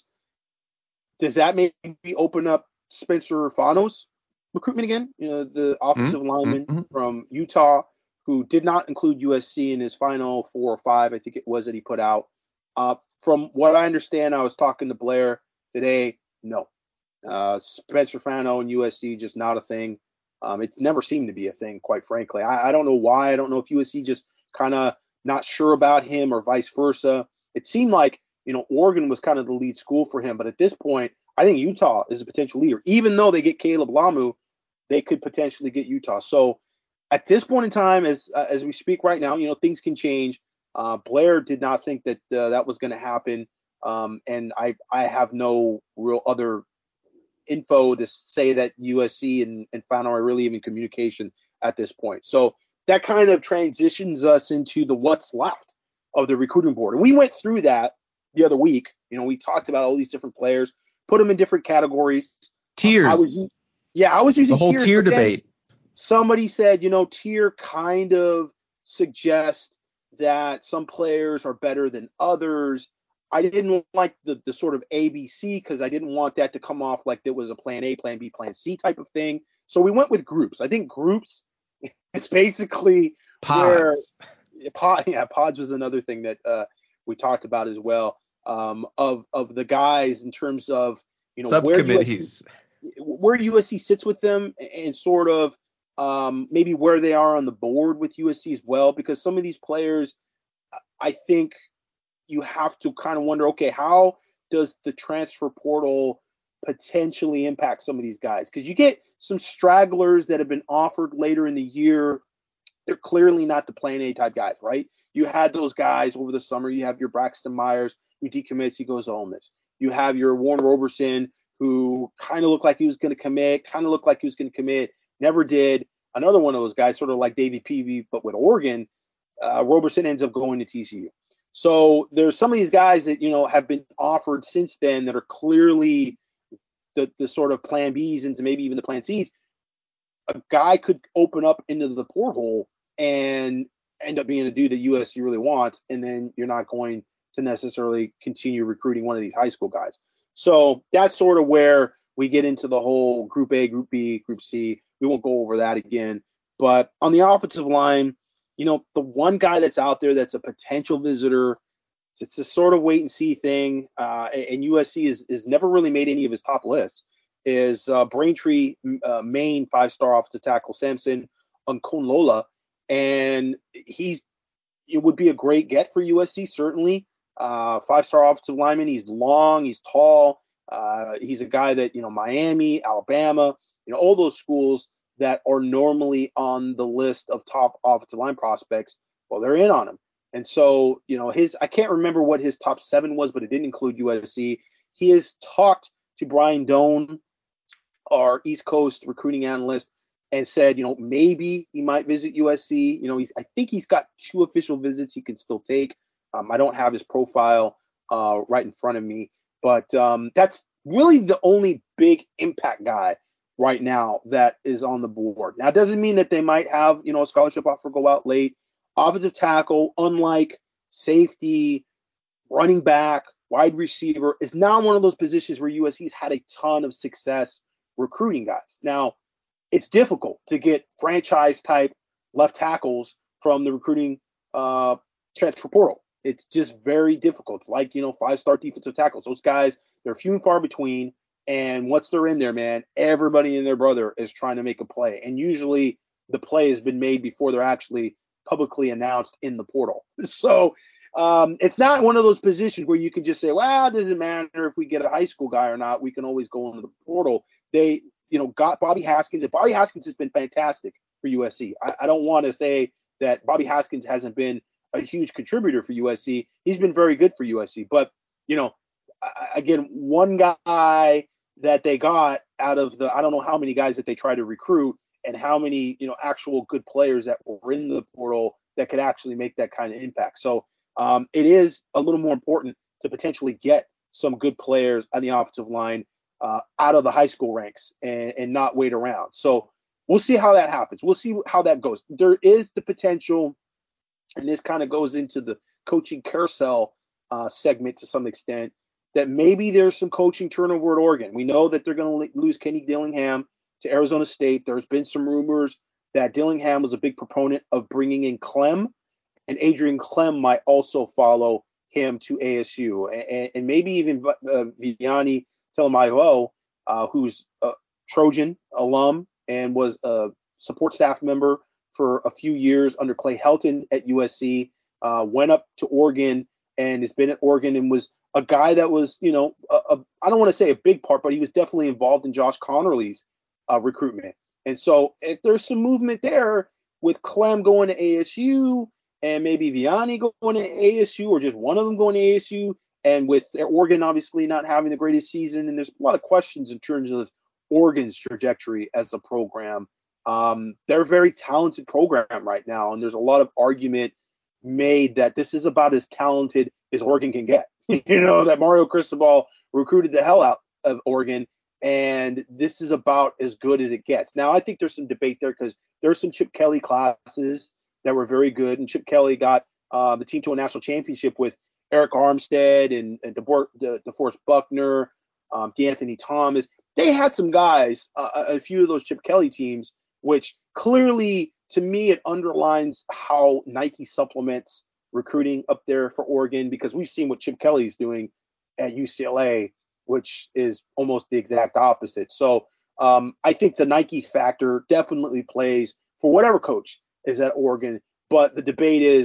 does that maybe open up Spencer Fano's recruitment again? You know, the offensive mm-hmm. lineman mm-hmm. from Utah, who did not include U S C in his final four or five, I think it was, that he put out. Uh, from what I understand, I was talking to Blair today, no. Uh, Spencer Fano and U S C, just not a thing. Um, it never seemed to be a thing, quite frankly. I, I don't know why. I don't know if U S C just kind of not sure about him or vice versa. It seemed like, you know, Oregon was kind of the lead school for him. But at this point, I think Utah is a potential leader. Even though they get Caleb Lomu, they could potentially get Utah. So at this point in time, as uh, as we speak right now, you know, things can change. Uh, Blair did not think that uh, that was going to happen. Um, and I, I have no real other info to say that U S C and, and Fano are really even communication at this point. So that kind of transitions us into the what's left of the recruiting board. And we went through that the other week. You know, we talked about all these different players, put them in different categories. Tiers. Um, I was, yeah, I was using the whole tiers, tier debate. Somebody said, you know, tier kind of suggests that some players are better than others. I didn't like the, the sort of A B C because I didn't want that to come off like there was a plan A, plan B, plan C type of thing. So we went with groups. I think groups is basically pods. Where, pod, yeah, pods was another thing that uh, we talked about as well, um, of of the guys in terms of, you know, subcommittees, where U S C, where U S C sits with them, and sort of um, maybe where they are on the board with U S C as well, because some of these players, I think you have to kind of wonder, okay, how does the transfer portal potentially impact some of these guys? Because you get some stragglers that have been offered later in the year. They're clearly not the plan A type guys, right? You had those guys over the summer. You have your Braxton Myers, who decommits, he goes to Ole Miss. You have your Warren Roberson, who kind of looked like he was going to commit, kind of looked like he was going to commit, never did. Another one of those guys, sort of like Davey Peavy, but with Oregon, uh, Roberson ends up going to T C U. So there's some of these guys that, you know, have been offered since then that are clearly the, the sort of plan Bs into maybe even the plan Cs. A guy could open up into the porthole and end up being a dude that U S C really wants, and then you're not going to necessarily continue recruiting one of these high school guys. So that's sort of where we get into the whole Group A, Group B, Group C. We won't go over that again. But on the offensive line, you know, the one guy that's out there that's a potential visitor, it's a sort of wait and see thing, uh, and U S C has is, is never really made any of his top lists, is uh, Braintree, uh, Maine five-star offensive tackle Samson Nkonlola. And he's it would be a great get for U S C, certainly. Uh, five-star offensive lineman. He's long, he's tall. Uh, he's a guy that, you know, Miami, Alabama, you know, all those schools that are normally on the list of top offensive line prospects, well, they're in on him. And so, you know, his, I can't remember what his top seven was, but it didn't include U S C. He has talked to Brian Doan, our East Coast recruiting analyst, and said, you know, maybe he might visit U S C. You know, he's, I think he's got two official visits he can still take. Um, I don't have his profile uh, right in front of me, but um, that's really the only big impact guy right now that is on the board. Now, it doesn't mean that they might have, you know, a scholarship offer go out late. Offensive tackle, unlike safety, running back, wide receiver, is not one of those positions where U S C's had a ton of success recruiting guys. Now, it's difficult to get franchise-type left tackles from the recruiting uh, transfer portal. It's just very difficult. It's like, you know, five-star defensive tackles. Those guys, they're few and far between, and once they're in there, man, everybody and their brother is trying to make a play. And usually the play has been made before they're actually publicly announced in the portal. So um, it's not one of those positions where you can just say, well, it doesn't matter if we get a high school guy or not. We can always go into the portal. They – you know, got Bobby Haskins. And Bobby Haskins has been fantastic for U S C. I, I don't want to say that Bobby Haskins hasn't been a huge contributor for U S C. He's been very good for U S C. But, you know, again, one guy that they got out of the, I don't know how many guys that they tried to recruit and how many, you know, actual good players that were in the portal that could actually make that kind of impact. So um, it is a little more important to potentially get some good players on the offensive line Uh, out of the high school ranks and, and not wait around. So we'll see how that happens. We'll see how that goes. There is the potential, and this kind of goes into the coaching carousel uh, segment to some extent, that maybe there's some coaching turnover at Oregon. We know that they're going to lose Kenny Dillingham to Arizona State. There's been some rumors that Dillingham was a big proponent of bringing in Clem, and Adrian Clem might also follow him to A S U, and, and maybe even uh, Viviani Telemayo, uh, who's a Trojan alum and was a support staff member for a few years under Clay Helton at U S C, uh, went up to Oregon and has been at Oregon and was a guy that was, you know, a, a, I don't want to say a big part, but he was definitely involved in Josh Connerly's uh, recruitment. And so if there's some movement there with Clem going to A S U and maybe Vianney going to A S U or just one of them going to A S U, and with Oregon obviously not having the greatest season, and there's a lot of questions in terms of Oregon's trajectory as a program. Um, they're a very talented program right now, and there's a lot of argument made that this is about as talented as Oregon can get. You know, that Mario Cristobal recruited the hell out of Oregon, and this is about as good as it gets. Now, I think there's some debate there because there's some Chip Kelly classes that were very good, and Chip Kelly got uh, the team to a national championship with Eric Armstead and, and DeBor- De, DeForest Buckner, um, DeAnthony Thomas. They had some guys, uh, a few of those Chip Kelly teams, which clearly, to me, it underlines how Nike supplements recruiting up there for Oregon, because we've seen what Chip Kelly's doing at U C L A, which is almost the exact opposite. So um, I think the Nike factor definitely plays for whatever coach is at Oregon. But the debate is,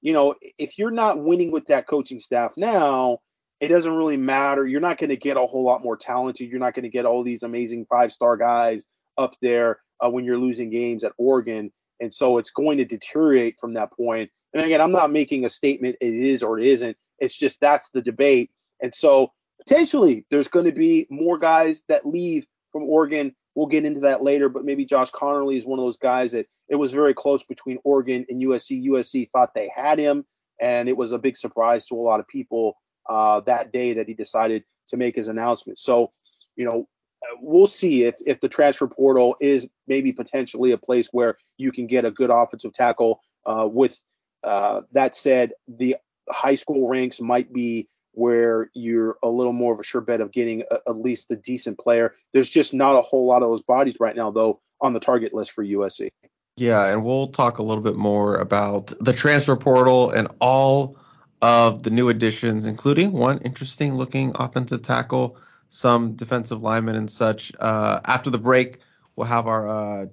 you know, if you're not winning with that coaching staff now, it doesn't really matter. You're not going to get a whole lot more talented. You're not going to get all these amazing five-star guys up there uh, when you're losing games at Oregon. And so it's going to deteriorate from that point. And again, I'm not making a statement it is or it isn't. It's just that's the debate. And so potentially there's going to be more guys that leave from Oregon. We'll get into that later, but maybe Josh Connerly is one of those guys that it was very close between Oregon and U S C. U S C thought they had him, and it was a big surprise to a lot of people uh, that day that he decided to make his announcement. So, you know, we'll see if, if the transfer portal is maybe potentially a place where you can get a good offensive tackle. Uh, with uh, that said, the high school ranks might be where you're a little more of a sure bet of getting a, at least a decent player. There's just not a whole lot of those bodies right now, though, on the target list for U S C. Yeah, and we'll talk a little bit more about the transfer portal and all of the new additions, including one interesting-looking offensive tackle, some defensive linemen and such. Uh, after the break, we'll have our uh,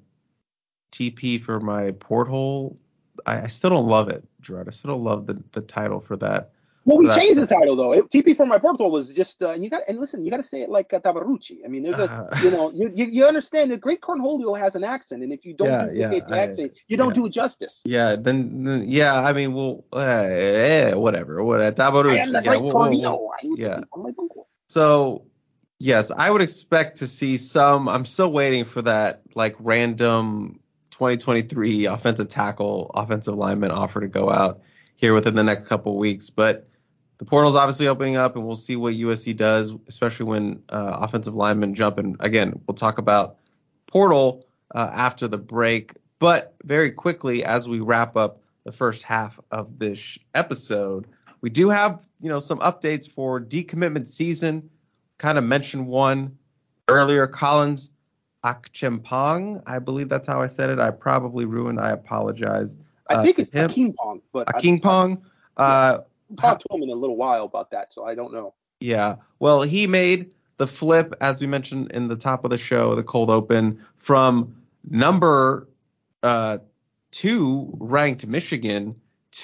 T P for my porthole. I, I still don't love it, Gerard. I still don't love the, the title for that. Well, we for changed that the title though. It, T P for my porthole was just, uh, and you got, and listen, you got to say it like uh, Tabarrucci. I mean, there's a, Uh, you know, you, you you understand that Great Cornholio has an accent, and if you don't Yeah, duplicate yeah, the I- accent, you don't yeah. do it justice. Yeah, then, then yeah, I mean, well, uh, eh, whatever, whatever. Tabarrucci. I am the Yeah, Great we'll- we'll- Cornholio. we'll- I am the yeah. Great Cornholio. So, yes, I would expect to see some. I'm still waiting for that like random twenty twenty-three offensive tackle, offensive lineman offer to go out here within the next couple of weeks. But the portal's obviously opening up, and we'll see what U S C does, especially when uh, offensive linemen jump. And again, we'll talk about portal uh, after the break. But very quickly, as we wrap up the first half of this episode, we do have, you know, some updates for decommitment season. Kind of mentioned one earlier, Collins Akchempong. I believe that's how I said it. I probably ruined. I apologize. I uh, think to it's him. Akeem Pong, but I- Akeem Pong. Uh, I'll talk to him in a little while about that, so I don't know. yeah. Well, he made the flip, as we mentioned in the top of the show, the cold open, from number uh, two ranked Michigan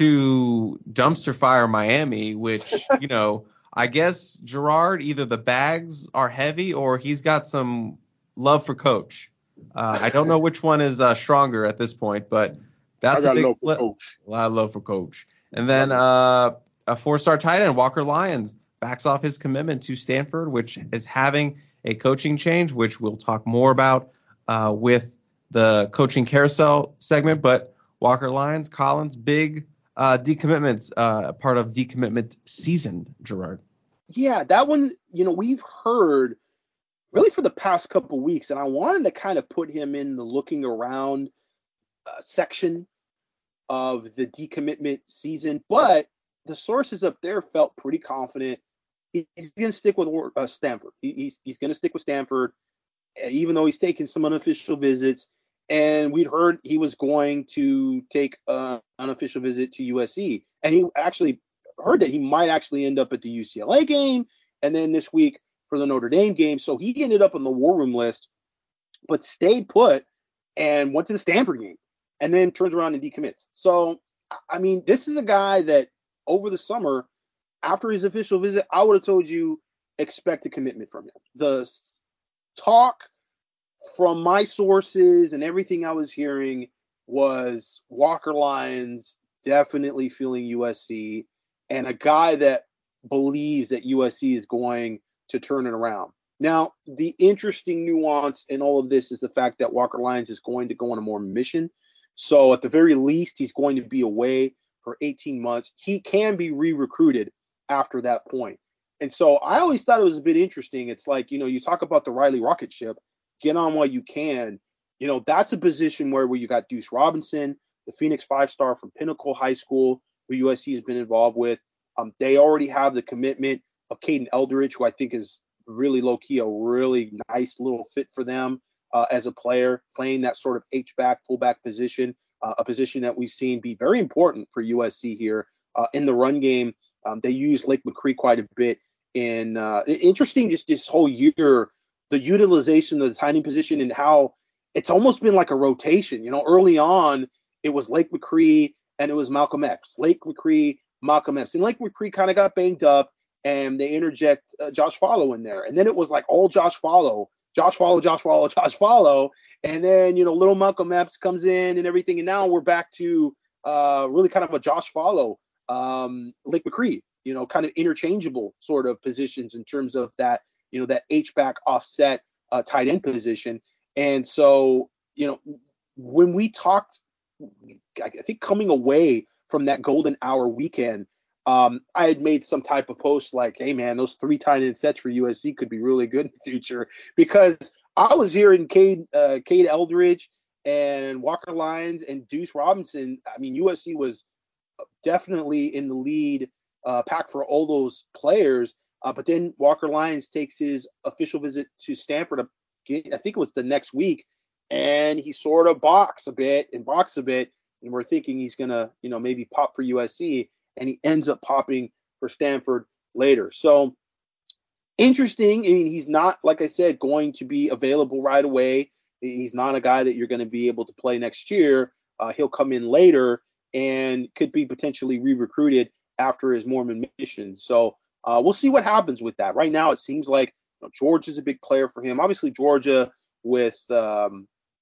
to dumpster fire Miami, which, you know, I guess Gerard, either the bags are heavy or he's got some love for Coach. Uh, I don't know which one is uh, stronger at this point, but that's I a got big love for flip. Coach. A lot of love for Coach. And then uh, a four-star tight end, Walker Lyons, backs off his commitment to Stanford, which is having a coaching change, which we'll talk more about uh, with the coaching carousel segment. But Walker Lyons, Collins, big uh, decommitments, uh, part of decommitment season, Gerard. Yeah, that one, you know, we've heard really for the past couple weeks, and I wanted to kind of put him in the looking around uh, section of the decommitment season, but the sources up there felt pretty confident. He, he's going to stick with uh, Stanford. He, he's he's going to stick with Stanford, even though he's taken some unofficial visits. And we'd heard he was going to take uh, an unofficial visit to U S C, and he actually heard that he might actually end up at the U C L A game, and then this week for the Notre Dame game. So he ended up on the war room list, but stayed put and went to the Stanford game, and then turns around and decommits. So, I mean, this is a guy that over the summer, after his official visit, I would have told you expect a commitment from him. The talk from my sources and everything I was hearing was Walker Lyons definitely feeling U S C, and a guy that believes that U S C is going to turn it around. Now, the interesting nuance in all of this is the fact that Walker Lyons is going to go on a more mission. So at the very least, he's going to be away for eighteen months. He can be re-recruited after that point. And so I always thought it was a bit interesting. It's like, you know, you talk about the Riley rocket ship, get on while you can. You know, that's a position where, where you got Deuce Robinson, the Phoenix five-star from Pinnacle High School, who U S C has been involved with. Um, they already have the commitment of Caden Eldridge, who I think is really low-key, a really nice little fit for them uh, as a player, playing that sort of H-back, fullback position, uh, a position that we've seen be very important for U S C here uh, in the run game. Um, they use Lake McCree quite a bit. In uh, interesting, just this whole year, the utilization of the tight end position and how it's almost been like a rotation. You know, early on, it was Lake McCree, and it was Malcolm Epps, Lake McCree, Malcolm Epps, and Lake McCree kind of got banged up, and they interject uh, Josh Follow in there, and then it was like all Josh Follow, Josh Follow, Josh Follow, Josh Follow, and then you know little Malcolm Epps comes in and everything, and now we're back to uh, really kind of a Josh Follow, um, Lake McCree, you know, kind of interchangeable sort of positions in terms of that, you know, that H-back offset uh, tight end position, and so you know when we talked. I think coming away from that golden hour weekend, um, I had made some type of post like, hey, man, those three tight end sets for U S C could be really good in the future, because I was hearing Cade, uh, Cade Eldridge and Walker Lyons and Deuce Robinson. I mean, U S C was definitely in the lead uh, pack for all those players. Uh, but then Walker Lyons takes his official visit to Stanford, I think it was the next week, and he sort of box a bit and box a bit, and we're thinking he's going to, you know, maybe pop for U S C, and he ends up popping for Stanford later. So interesting. I mean, he's not, like I said, going to be available right away. He's not a guy that you're going to be able to play next year. Uh, he'll come in later and could be potentially re-recruited after his Mormon mission. So uh, we'll see what happens with that. Right now, it seems like you know, Georgia's a big player for him. Obviously, Georgia with um,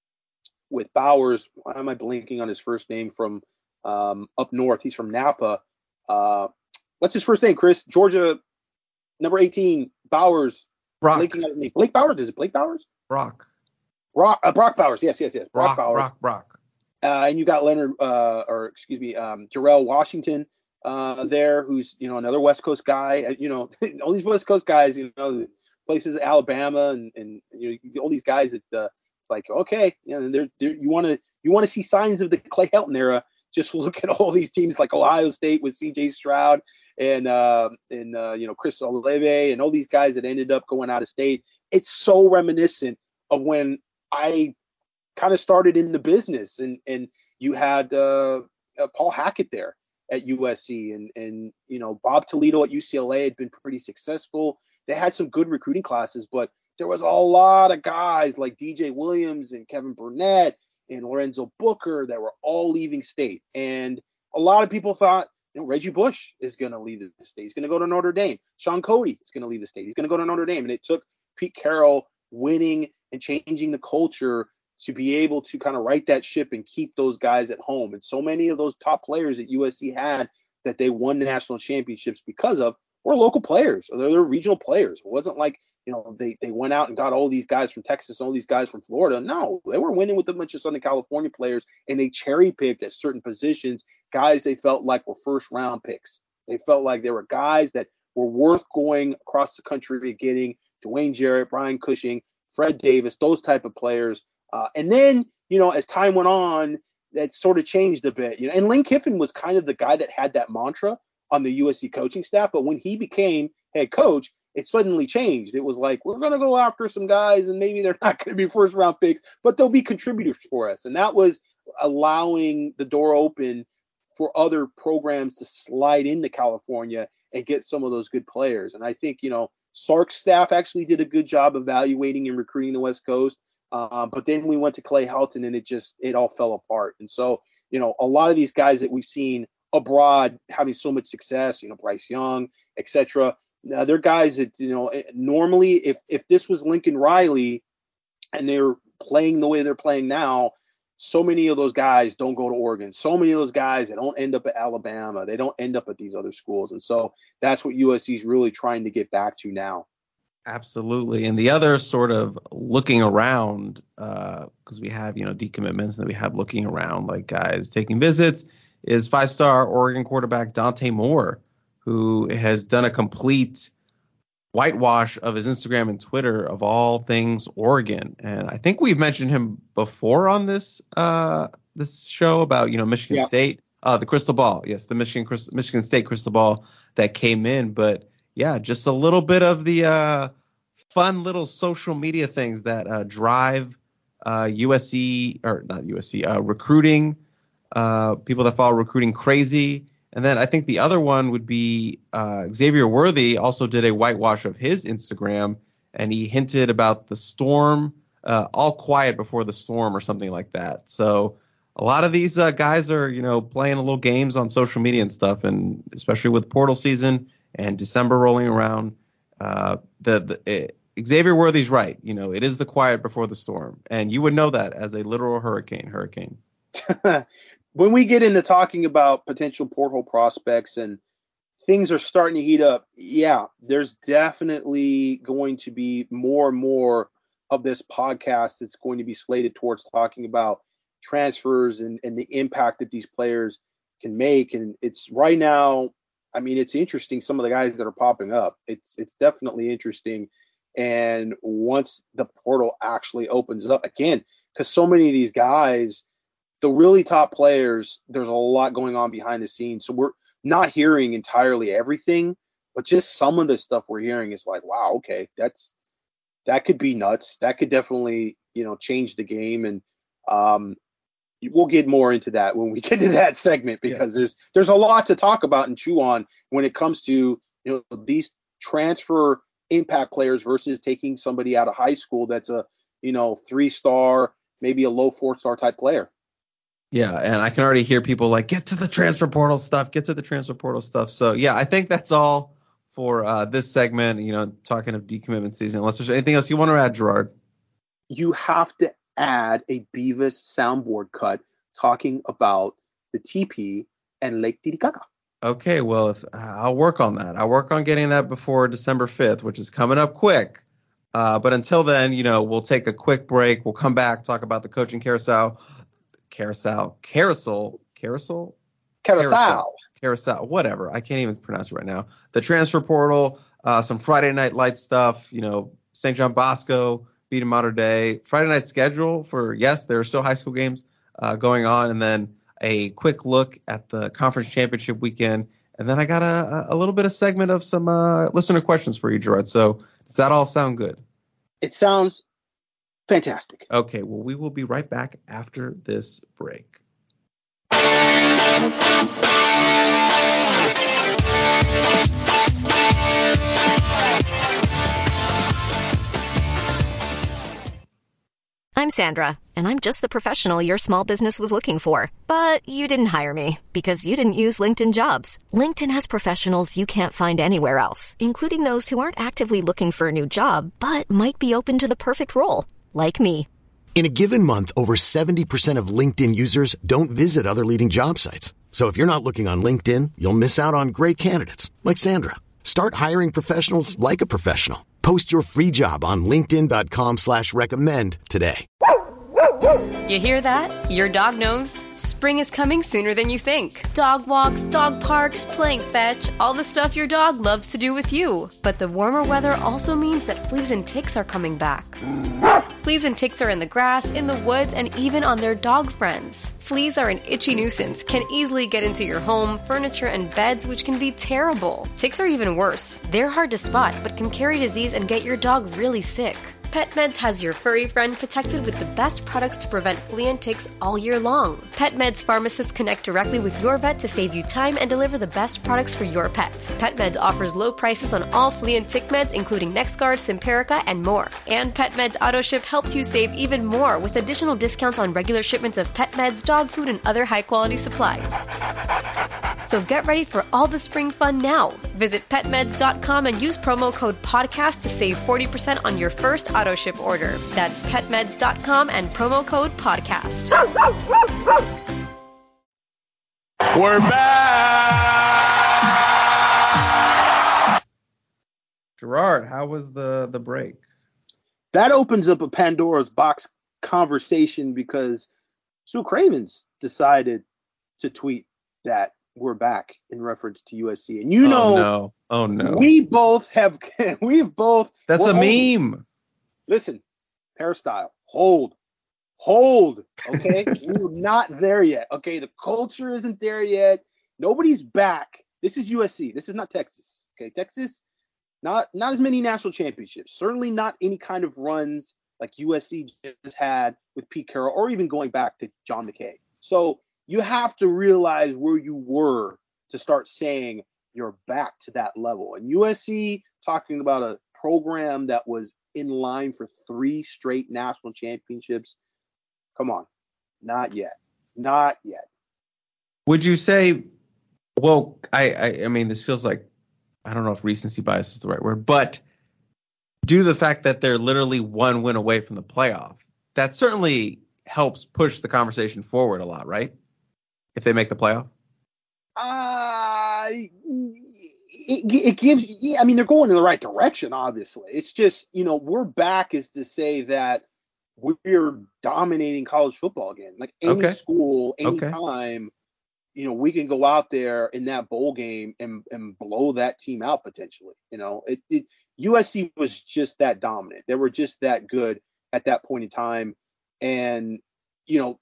with Bowers. Why am I blinking on his first name from um, up north? He's from Napa. Uh, what's his first name, Chris? Georgia, number eighteen, Bowers. Brock. Blinking on his name. Blake Bowers? Is it Blake Bowers? Brock. Brock, uh, Brock Bowers. Yes, yes, yes. Brock, Brock Bowers. Brock, Brock. Uh, and you got Leonard, uh, or excuse me, um, Jarrell Washington uh, there, who's, you know, another West Coast guy. Uh, you know, all these West Coast guys, you know, places, Alabama, and, and you know, all these guys that uh, it's like, okay, you know, they're, they're, you want to you want to see signs of the Clay Helton era. Just look at all these teams like Ohio State with C J Stroud and uh, and uh, you know Chris Olave and all these guys that ended up going out of state. It's so reminiscent of when I kind of started in the business, and and you had uh, uh, Paul Hackett there at U S C, and and you know Bob Toledo at U C L A had been pretty successful. They had some good recruiting classes, but there was a lot of guys like D J Williams and Kevin Burnett and Lorenzo Booker that were all leaving state, and a lot of people thought, you know, Reggie Bush is going to leave the state. He's going to go to Notre Dame. Sean Cody is going to leave the state. He's going to go to Notre Dame, and it took Pete Carroll winning and changing the culture to be able to kind of right that ship and keep those guys at home. And so many of those top players that U S C had that they won national championships because of were local players, or they're, they're regional players. It wasn't like, you know, they, they went out and got all these guys from Texas, all these guys from Florida. No, they were winning with a bunch of Southern California players, and they cherry picked at certain positions guys they felt like were first round picks. They felt like there were guys that were worth going across the country and getting. Dwayne Jarrett, Brian Cushing, Fred Davis, those type of players. Uh, and then, you know, as time went on, that sort of changed a bit. You know, and Lane Kiffin was kind of the guy that had that mantra on the U S C coaching staff. But when he became head coach, it suddenly changed. It was like, we're going to go after some guys, and maybe they're not going to be first round picks, but they'll be contributors for us. And that was allowing the door open for other programs to slide into California and get some of those good players. And I think, you know, Sark's staff actually did a good job evaluating and recruiting the West Coast. Um, but then we went to Clay Helton, and it just, it all fell apart. And so, you know, a lot of these guys that we've seen abroad having so much success, you know, Bryce Young, et cetera, uh, they're guys that, you know, normally if, if this was Lincoln Riley and they're playing the way they're playing now, so many of those guys don't go to Oregon. So many of those guys, they don't end up at Alabama. They don't end up at these other schools. And so that's what U S C is really trying to get back to now. Absolutely. And the other sort of looking around, because uh, we have, you know, decommitments, and then we have looking around, like guys taking visits, is five-star Oregon quarterback Dante Moore, who has done a complete whitewash of his Instagram and Twitter of all things Oregon. And I think we've mentioned him before on this uh, this show about, you know, Michigan yeah. State, uh, the crystal ball. Yes, the Michigan Michigan State crystal ball that came in. But yeah, just a little bit of the uh, fun little social media things that uh, drive uh, U S C, or not U S C, uh, recruiting, uh, people that follow recruiting crazy. And then I think the other one would be uh, Xavier Worthy also did a whitewash of his Instagram, and he hinted about the storm, uh, all quiet before the storm or something like that. So a lot of these uh, guys are, you know, playing a little games on social media and stuff, and especially with portal season and December rolling around, uh, the, the it, Xavier Worthy's right. You know, it is the quiet before the storm, and you would know that as a literal hurricane. Hurricane. When we get into talking about potential portal prospects and things are starting to heat up, yeah, there's definitely going to be more and more of this podcast that's going to be slated towards talking about transfers and, and the impact that these players can make. And it's right now, I mean, it's interesting, some of the guys that are popping up. It's it's definitely interesting. And once the portal actually opens up again, because so many of these guys, the really top players, there's a lot going on behind the scenes. So we're not hearing entirely everything, but just some of the stuff we're hearing is like, wow, okay, that's that could be nuts. That could definitely, you know, change the game. And um, we'll get more into that when we get to that segment, because yeah. there's there's a lot to talk about and chew on when it comes to, you know, these transfer impact players versus taking somebody out of high school that's a, you know, three-star, maybe a low four-star type player. Yeah, and I can already hear people like, get to the transfer portal stuff, get to the transfer portal stuff. So, yeah, I think that's all for uh, this segment, you know, talking of decommitment season. Unless there's anything else you want to add, Gerard. You have to add a Beavis soundboard cut talking about the T P and Lake Titicaca. Okay, well, if, uh, I'll work on that. I'll work on getting that before December fifth, which is coming up quick. Uh, but until then, you know, we'll take a quick break. We'll come back, talk about the coaching carousel. Carousel, carousel, carousel, carousel, carousel, carousel, whatever. I can't even pronounce it right now. The transfer portal, uh, some Friday Night Lights stuff, you know, Saint John Bosco, beating Mater Dei. Friday night schedule for, yes, there are still high school games uh, going on, and then a quick look at the conference championship weekend. And then I got a, a little bit of segment of some uh, listener questions for you, Gerard. So does that all sound good? It sounds fantastic. Okay, well, we will be right back after this break. I'm Sandra, and I'm just the professional your small business was looking for. But you didn't hire me because you didn't use LinkedIn Jobs. LinkedIn has professionals you can't find anywhere else, including those who aren't actively looking for a new job, but might be open to the perfect role, like me. In a given month, over seventy percent of LinkedIn users don't visit other leading job sites. So if you're not looking on LinkedIn, you'll miss out on great candidates like Sandra. Start hiring professionals like a professional. Post your free job on linkedin.com slash recommend today. You hear that? Your dog knows spring is coming sooner than you think. Dog walks, dog parks, playing fetch, all the stuff your dog loves to do with you. But the warmer weather also means that fleas and ticks are coming back. Fleas and ticks are in the grass, in the woods, and even on their dog friends. Fleas are an itchy nuisance, can easily get into your home, furniture, and beds, which can be terrible. Ticks are even worse. They're hard to spot, but can carry disease and get your dog really sick. PetMeds has your furry friend protected with the best products to prevent flea and ticks all year long. PetMeds pharmacists connect directly with your vet to save you time and deliver the best products for your pet. PetMeds offers low prices on all flea and tick meds, including NexGard, Simparica, and more. And PetMeds AutoShip helps you save even more with additional discounts on regular shipments of pet meds, dog food, and other high-quality supplies. So get ready for all the spring fun now. Visit pet meds dot com and use promo code podcast to save forty percent on your first auto ship order. That's pet meds dot com and promo code podcast. We're back. Gerard, how was the, the break? That opens up a Pandora's box conversation because Sue Cravens decided to tweet that we're back in reference to U S C. And you know, oh no, oh no, we both have, we've both. That's a holding. meme. Listen, hairstyle, hold, hold. Okay, we're not there yet. Okay, the culture isn't there yet. Nobody's back. This is U S C. This is not Texas. Okay, Texas, not not as many national championships. Certainly not any kind of runs like U S C just had with Pete Carroll, or even going back to John McKay. So you have to realize where you were to start saying you're back to that level. And U S C, talking about a program that was in line for three straight national championships, come on, not yet. Not yet. Would you say, well, I, I, I mean, this feels like, I don't know if recency bias is the right word, but due to the fact that they're literally one win away from the playoff, that certainly helps push the conversation forward a lot, right? If they make the playoff? Uh, it, it gives, yeah, I mean, they're going in the right direction, obviously. It's just, you know, we're back is to say that we're dominating college football again. Like any Okay. school, Okay. anytime, you know, we can go out there in that bowl game and, and blow that team out potentially. You know, it, it U S C was just that dominant. They were just that good at that point in time. And, you know,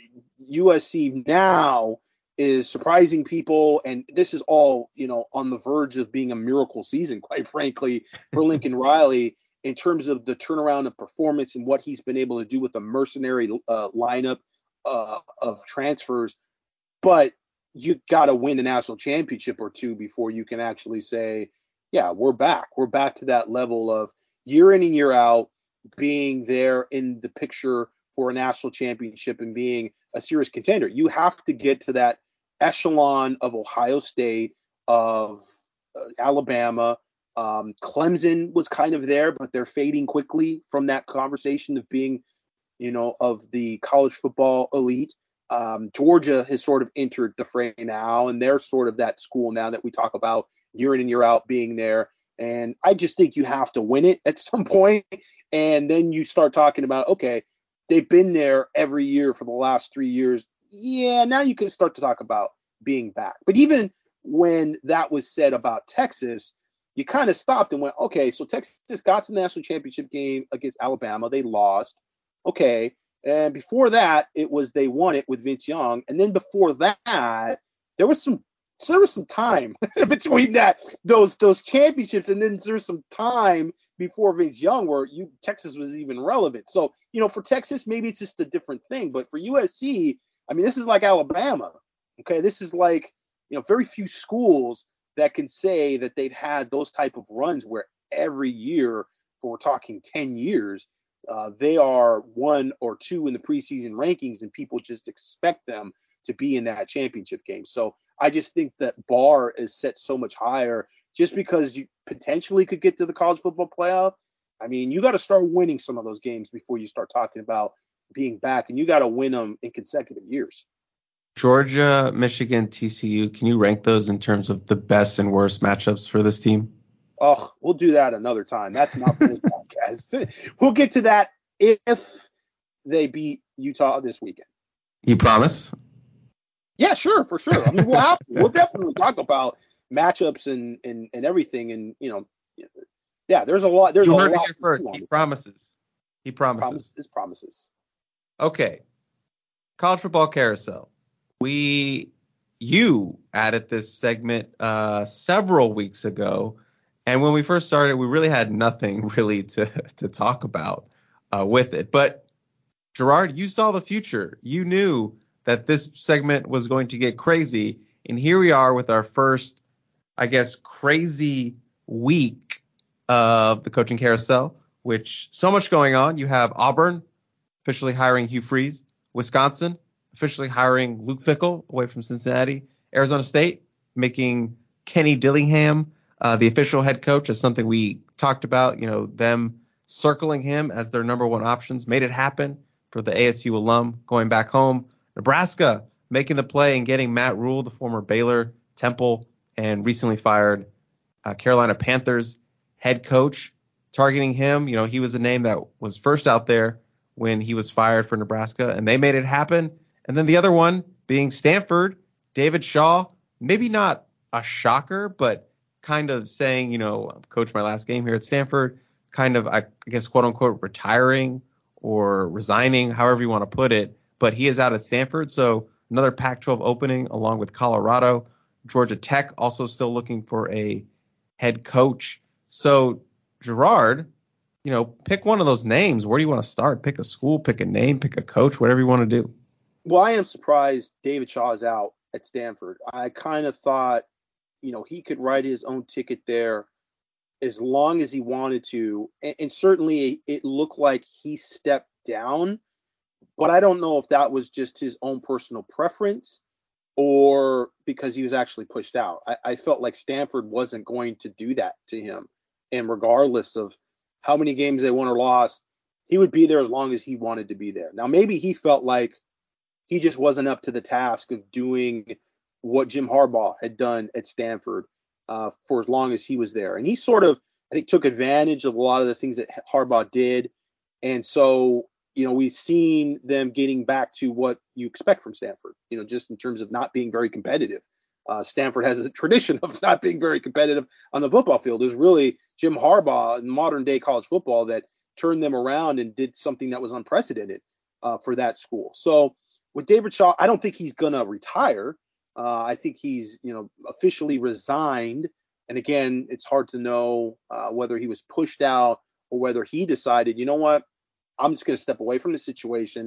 U S C now is surprising people. And this is all, you know, on the verge of being a miracle season, quite frankly, for Lincoln Riley in terms of the turnaround of performance and what he's been able to do with a mercenary uh, lineup uh, of transfers. But you got to win a national championship or two before you can actually say, yeah, we're back. We're back to that level of year in and year out being there in the picture for a national championship and being a serious contender. You have to get to that echelon of Ohio State, of uh, Alabama. Um, Clemson was kind of there, but they're fading quickly from that conversation of being, you know, of the college football elite. Um, Georgia has sort of entered the fray now, and they're sort of that school now that we talk about year in and year out being there. And I just think you have to win it at some point, and then you start talking about, okay, they've been there every year for the last three years. Yeah, now you can start to talk about being back. But even when that was said about Texas, you kind of stopped and went, okay, so Texas got to the national championship game against Alabama. They lost. Okay. And before that, it was they won it with Vince Young. And then before that, there was some so there was some time between that those those championships, and then there was some time before Vince Young where you Texas was even relevant. So, you know, for Texas, maybe it's just a different thing. But for U S C, I mean, this is like Alabama. Okay, this is like, you know, very few schools that can say that they've had those type of runs where every year, for we're talking ten years, uh, they are one or two in the preseason rankings, and people just expect them to be in that championship game. So I just think that bar is set so much higher just because you potentially could get to the college football playoff. I mean, you got to start winning some of those games before you start talking about being back, and you got to win them in consecutive years. Georgia, Michigan, T C U, can you rank those in terms of the best and worst matchups for this team? Oh, we'll do that another time. That's not for this podcast. We'll get to that if they beat Utah this weekend. You promise? Yeah, sure, for sure. I mean, we'll have to. We'll definitely talk about matchups and, and, and everything. And, you know, yeah, there's a lot. There's you a heard lot. it here first. He promises. He promises. Promises, promises. Okay. College football carousel. We, you added this segment uh, several weeks ago. And when we first started, we really had nothing really to, to talk about uh, with it. But Gerard, you saw the future. You knew that this segment was going to get crazy. And here we are with our first, I guess, crazy week of the coaching carousel, which so much going on. You have Auburn officially hiring Hugh Freeze, Wisconsin officially hiring Luke Fickell away from Cincinnati, Arizona State making Kenny Dillingham uh, the official head coach is something we talked about, you know, them circling him as their number one options, made it happen for the A S U alum going back home. Nebraska making the play and getting Matt Rule, the former Baylor, Temple, and recently fired uh, Carolina Panthers head coach, targeting him. You know, he was a name that was first out there when he was fired for Nebraska, and they made it happen. And then the other one being Stanford, David Shaw, maybe not a shocker, but kind of saying, you know, coach my last game here at Stanford, kind of, I guess, quote unquote, retiring or resigning, however you want to put it. But he is out at Stanford. So another Pac twelve opening along with Colorado. Georgia Tech also still looking for a head coach. So Gerard, you know, pick one of those names. Where do you want to start? Pick a school, pick a name, pick a coach, whatever you want to do. Well, I am surprised David Shaw is out at Stanford. I kind of thought, you know, he could write his own ticket there as long as he wanted to. And, and certainly it looked like he stepped down. but I don't know if that was just his own personal preference or because he was actually pushed out. I, I felt like Stanford wasn't going to do that to him. And regardless of how many games they won or lost, he would be there as long as he wanted to be there. Now, maybe he felt like he just wasn't up to the task of doing what Jim Harbaugh had done at Stanford uh, for as long as he was there. And he sort of, I think, took advantage of a lot of the things that Harbaugh did. And so, you know, we've seen them getting back to what you expect from Stanford, you know, just in terms of not being very competitive. Uh, Stanford has a tradition of not being very competitive on the football field. There's really Jim Harbaugh in modern day college football that turned them around and did something that was unprecedented uh, for that school. So with David Shaw, I don't think he's going to retire. Uh, I think he's, you know, officially resigned. And again, it's hard to know uh, whether he was pushed out or whether he decided, you know what, I'm just going to step away from the situation.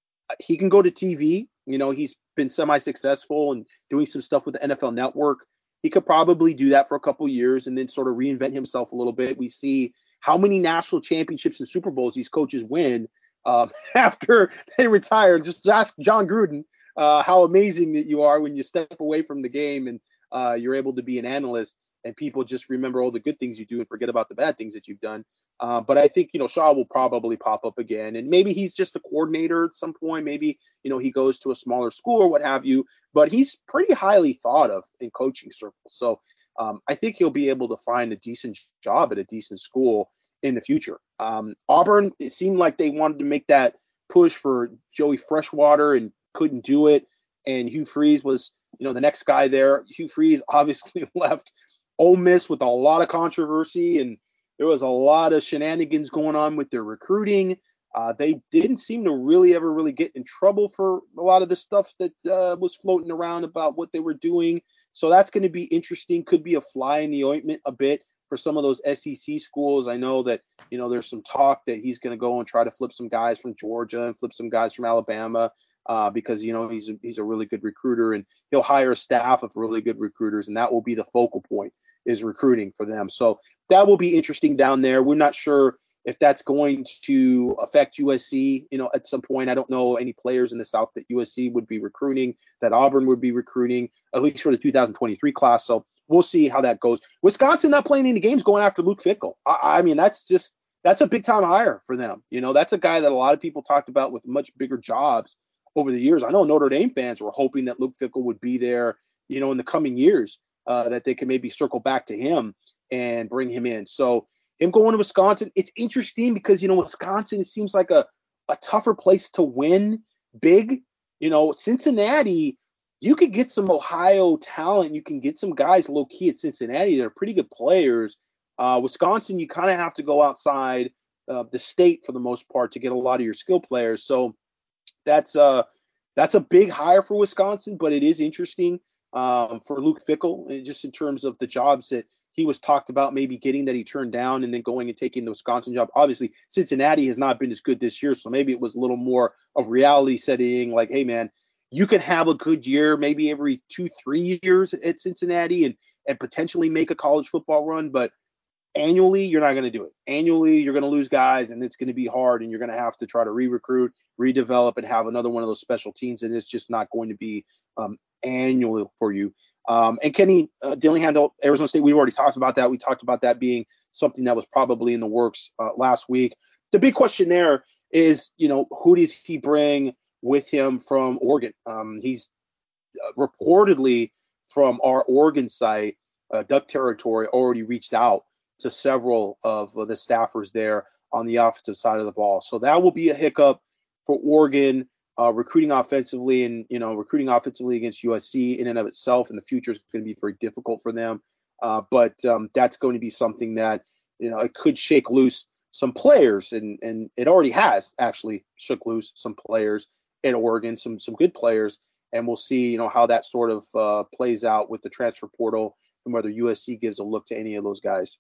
He can go to T V. You know, he's been semi-successful and doing some stuff with the N F L Network. He could probably do that for a couple of years and then sort of reinvent himself a little bit. We see how many national championships and Super Bowls these coaches win um, after they retire. Just ask John Gruden uh, how amazing that you are when you step away from the game and uh, you're able to be an analyst and people just remember all the good things you do and forget about the bad things that you've done. Uh, but I think, you know, Shaw will probably pop up again, and maybe he's just a coordinator at some point. Maybe, you know, he goes to a smaller school or what have you, but he's pretty highly thought of in coaching circles. So um, I think he'll be able to find a decent job at a decent school in the future. Um, Auburn, it seemed like they wanted to make that push for Joey Freshwater and couldn't do it. And Hugh Freeze was, you know, the next guy there. Hugh Freeze obviously left Ole Miss with a lot of controversy, and there was a lot of shenanigans going on with their recruiting. Uh, they didn't seem to really ever really get in trouble for a lot of the stuff that uh, was floating around about what they were doing. So that's going to be interesting. Could be a fly in the ointment a bit for some of those S E C schools. I know that, you know, there's some talk that he's going to go and try to flip some guys from Georgia and flip some guys from Alabama uh, because, you know, he's a, he's a really good recruiter, and he'll hire a staff of really good recruiters, and that will be the focal point, is recruiting for them. So that will be interesting down there. We're not sure if that's going to affect U S C, you know, at some point. I don't know any players in the South that U S C would be recruiting, that Auburn would be recruiting, at least for the two thousand twenty-three class. So we'll see how that goes. Wisconsin not playing any games, going after Luke Fickell. I, I mean, that's just, that's a big time hire for them. You know, that's a guy that a lot of people talked about with much bigger jobs over the years. I know Notre Dame fans were hoping that Luke Fickell would be there, you know, in the coming years, uh, that they can maybe circle back to him and bring him in. So him going to Wisconsin, it's interesting because, you know, Wisconsin, it seems like a, a tougher place to win big. You know, Cincinnati, you could get some Ohio talent. You can get some guys low key at Cincinnati that are pretty good players. Uh, Wisconsin, you kind of have to go outside uh, the state for the most part to get a lot of your skill players. So that's uh that's a big hire for Wisconsin, but it is interesting um, for Luke Fickell, just in terms of the jobs that he was talked about maybe getting that he turned down and then going and taking the Wisconsin job. Obviously, Cincinnati has not been as good this year, so maybe it was a little more of reality setting, like, hey, man, you can have a good year maybe every two, three years at Cincinnati and, and potentially make a college football run, but annually, you're not going to do it. Annually, you're going to lose guys, and it's going to be hard, and you're going to have to try to re-recruit, redevelop, and have another one of those special teams, and it's just not going to be um, annual for you. Um, and Kenny uh, Dillingham, Arizona State, we've already talked about that. We talked about that being something that was probably in the works uh, last week. The big question there is, you know, who does he bring with him from Oregon? Um, he's uh, reportedly from our Oregon site, uh, Duck Territory, already reached out to several of uh, the staffers there on the offensive side of the ball. So that will be a hiccup for Oregon. Uh, recruiting offensively and, you know, recruiting offensively against U S C in and of itself in the future is going to be very difficult for them. Uh, but um, that's going to be something that, you know, it could shake loose some players, and, and it already has actually shook loose some players in Oregon, some, some good players. And we'll see, you know, how that sort of uh, plays out with the transfer portal and whether U S C gives a look to any of those guys.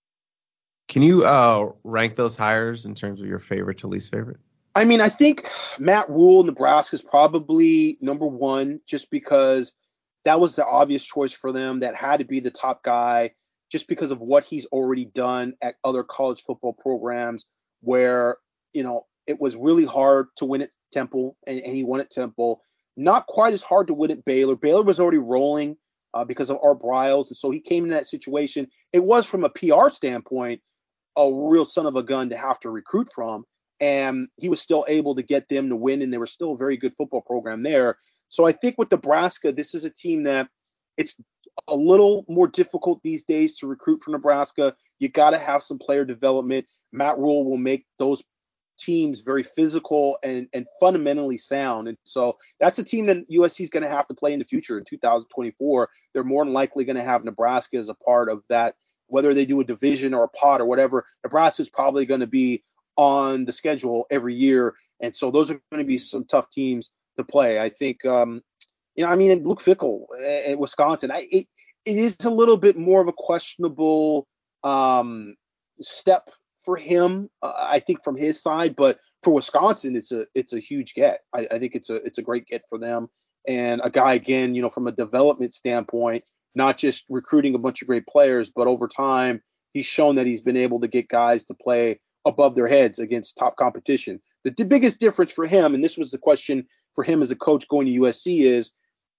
Can you uh, rank those hires in terms of your favorite to least favorite? I mean, I think Matt Rule, Nebraska, is probably number one just because that was the obvious choice for them. That had to be the top guy just because of what he's already done at other college football programs where, you know, It was really hard to win at Temple, and, and he won at Temple. Not quite as hard to win at Baylor. Baylor was already rolling uh, because of Art Briles, and so he came in that situation. It was, from a P R standpoint, a real son of a gun to have to recruit from, and he was still able to get them to win, and they were still a very good football program there. So I think with Nebraska, this is a team that it's a little more difficult these days to recruit for Nebraska. You got to have some player development. Matt Rule will make those teams very physical and, and fundamentally sound. And so that's a team that U S C is going to have to play in the future in two thousand twenty-four. They're more than likely going to have Nebraska as a part of that, whether they do a division or a pot or whatever. Nebraska is probably going to be on the schedule every year. And so those are going to be some tough teams to play. I think, um, you know, I mean, Luke Fickell at Wisconsin, I, it, it is a little bit more of a questionable um, step for him, uh, I think, from his side. But for Wisconsin, it's a it's a huge get. I, I think it's a it's a great get for them. And a guy, again, you know, from a development standpoint, not just recruiting a bunch of great players, but over time, he's shown that he's been able to get guys to play above their heads against top competition. The, the biggest difference for him, and this was the question for him as a coach going to U S C, is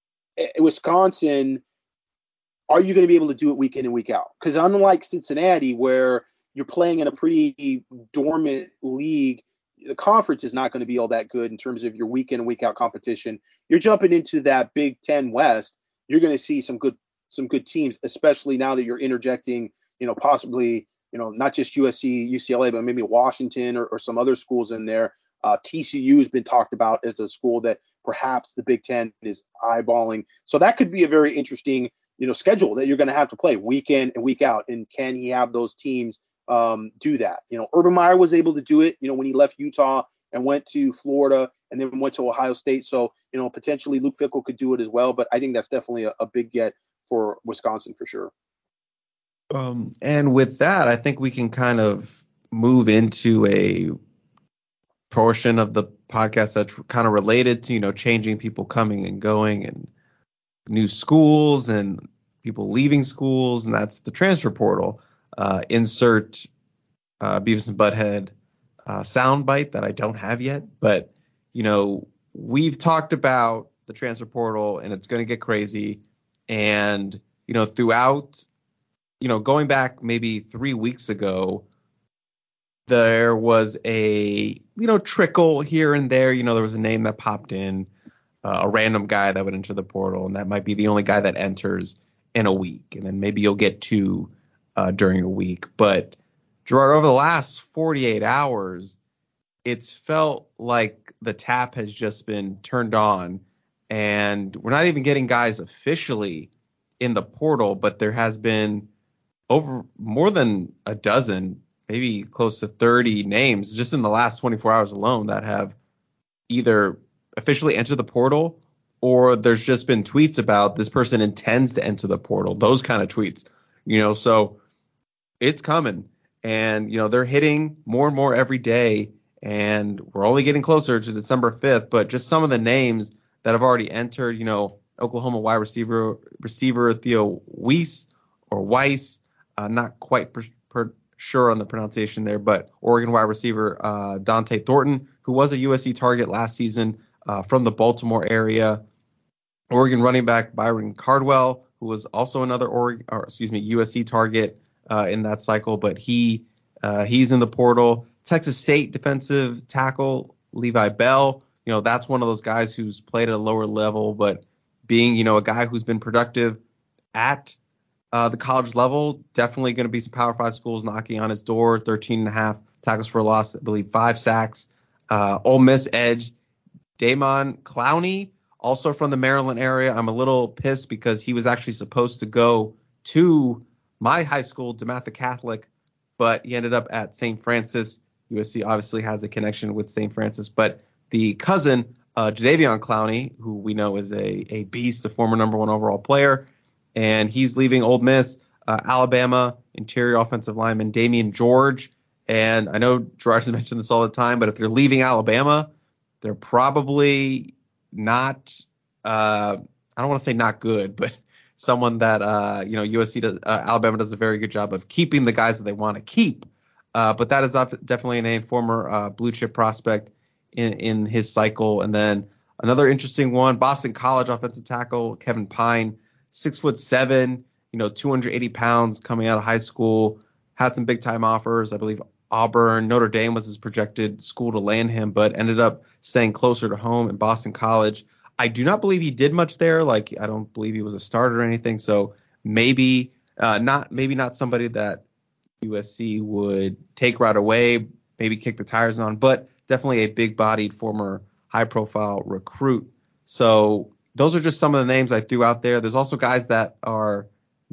Wisconsin, are you going to be able to do it week in and week out? Because unlike Cincinnati, where you're playing in a pretty dormant league, the conference is not going to be all that good in terms of your week in and week out competition. You're jumping into that Big Ten West. You're going to see some good some good teams, especially now that you're interjecting, you know, possibly, you know, not just U S C, U C L A, but maybe Washington or, or some other schools in there. Uh, T C U has been talked about as a school that perhaps the Big Ten is eyeballing. So that could be a very interesting, you know, schedule that you're going to have to play week in and week out. And can he have those teams um, do that? You know, Urban Meyer was able to do it, you know, when he left Utah and went to Florida and then went to Ohio State. So, you know, potentially Luke Fickell could do it as well. But I think that's definitely a, a big get for Wisconsin for sure. Um, and with that, I think we can kind of move into a portion of the podcast that's kind of related to, you know, changing people coming and going and new schools and people leaving schools. And that's the transfer portal. Uh, insert uh, Beavis and Butthead uh, soundbite that I don't have yet. But, you know, we've talked about the transfer portal and it's going to get crazy. And, you know, throughout, you know, going back maybe three weeks ago, there was a, you know, trickle here and there. You know, there was a name that popped in, uh, a random guy that would enter the portal, and that might be the only guy that enters in a week. And then maybe you'll get two uh, during a week. But, Gerard, over the last forty-eight hours, it's felt like the tap has just been turned on. And we're not even getting guys officially in the portal, but there has been over more than a dozen, maybe close to thirty names just in the last twenty-four hours alone that have either officially entered the portal or there's just been tweets about this person intends to enter the portal, those kind of tweets, you know, so it's coming. And, you know, they're hitting more and more every day, and we're only getting closer to December fifth, but just some of the names that have already entered, you know, Oklahoma wide receiver, receiver Theo Weiss or Weiss, uh, not quite per, per, sure on the pronunciation there, but Oregon wide receiver uh, Dante Thornton, who was a U S C target last season uh, from the Baltimore area. Oregon running back Byron Cardwell, who was also another Oregon, or excuse me, U S C target uh, in that cycle, but he uh, he's in the portal. Texas State defensive tackle Levi Bell, you know, that's one of those guys who's played at a lower level, but being, you know, a guy who's been productive at uh, the college level, definitely going to be some Power Five schools knocking on his door. thirteen and a half tackles for a loss, I believe five sacks. Uh, Ole Miss edge Damon Clowney, also from the Maryland area. I'm a little pissed because he was actually supposed to go to my high school, DeMatha Catholic, but he ended up at Saint Francis. U S C obviously has a connection with Saint Francis, but the cousin, uh, Jadeveon Clowney, who we know is a, a beast, a former number one overall player, and he's leaving Ole Miss. Uh, Alabama interior offensive lineman Damian George, and I know Gerard has mentioned this all the time, but if they're leaving Alabama, they're probably not, uh, I don't want to say not good, but someone that, uh, you know, U S C does, uh, Alabama does a very good job of keeping the guys that they want to keep. Uh, but that is definitely a name, former uh, blue chip prospect in, in his cycle. And then another interesting one, Boston College offensive tackle Kevin Pine, six foot seven, you know, two hundred eighty pounds, coming out of high school, had some big time offers. I believe Auburn, Notre Dame was his projected school to land him, but ended up staying closer to home in Boston College. I do not believe he did much there. Like, I don't believe he was a starter or anything. So maybe uh, not, maybe not somebody that U S C would take right away, maybe kick the tires on, but definitely a big-bodied former high-profile recruit. So those are just some of the names I threw out there. There's also guys that are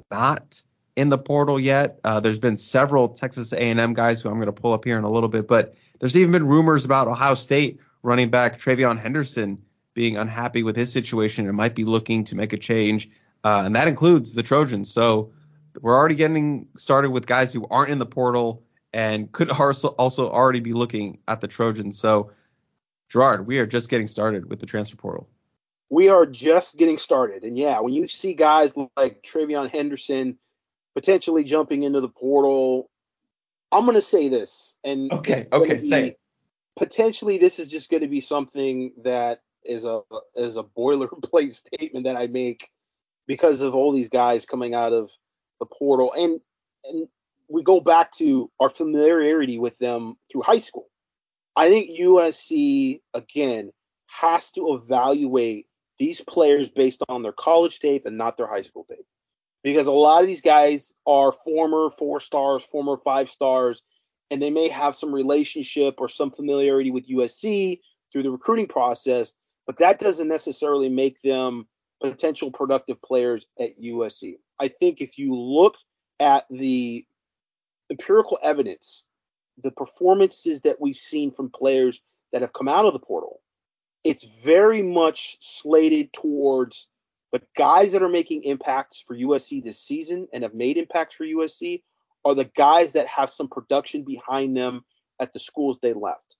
not in the portal yet. Uh, there's been several Texas A and M guys who I'm going to pull up here in a little bit, but there's even been rumors about Ohio State running back Travion Henderson being unhappy with his situation and might be looking to make a change, uh, and that includes the Trojans. So we're already getting started with guys who aren't in the portal and could also also already be looking at the Trojans. So, Gerard, we are just getting started with the transfer portal. We are just getting started. And, yeah, when you see guys like Travion Henderson potentially jumping into the portal, I'm going to say this. And okay, okay, say it. Potentially this is just going to be something that is a is a boilerplate statement that I make because of all these guys coming out of the portal. And and we go back to our familiarity with them through high school. I think U S C, again, has to evaluate these players based on their college tape and not their high school tape. Because a lot of these guys are former four stars, former five stars, and they may have some relationship or some familiarity with U S C through the recruiting process, but that doesn't necessarily make them potential productive players at U S C. I think if you look at the empirical evidence, the performances that we've seen from players that have come out of the portal, it's very much slated towards the guys that are making impacts for U S C this season and have made impacts for U S C are the guys that have some production behind them at the schools they left.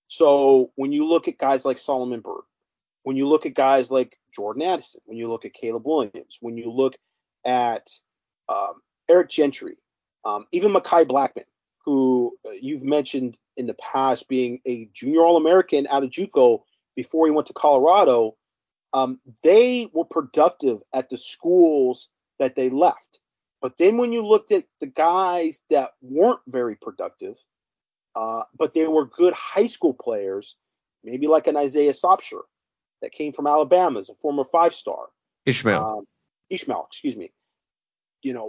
So when you look at guys like Solomon Byrd, when you look at guys like Jordan Addison, when you look at Caleb Williams, when you look at um, Eric Gentry, um, even Mekhi Blackman, who uh, you've mentioned in the past being a junior All-American out of JUCO before he went to Colorado, um, they were productive at the schools that they left. But then when you looked at the guys that weren't very productive, uh, but they were good high school players, maybe like an Isaiah Sopsher that came from Alabama as a former five-star. Ishmael. Um, Ishmael, excuse me. You know,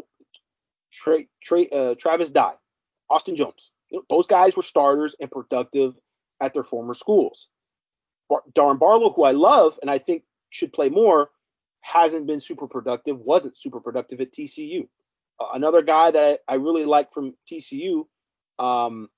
Trey, Trey, uh, Travis Dye, Austin Jones. You know, those guys were starters and productive at their former schools. Bar- Darren Barlow, who I love and I think should play more, hasn't been super productive, wasn't super productive at T C U. Uh, another guy that I, I really like from T C U, um,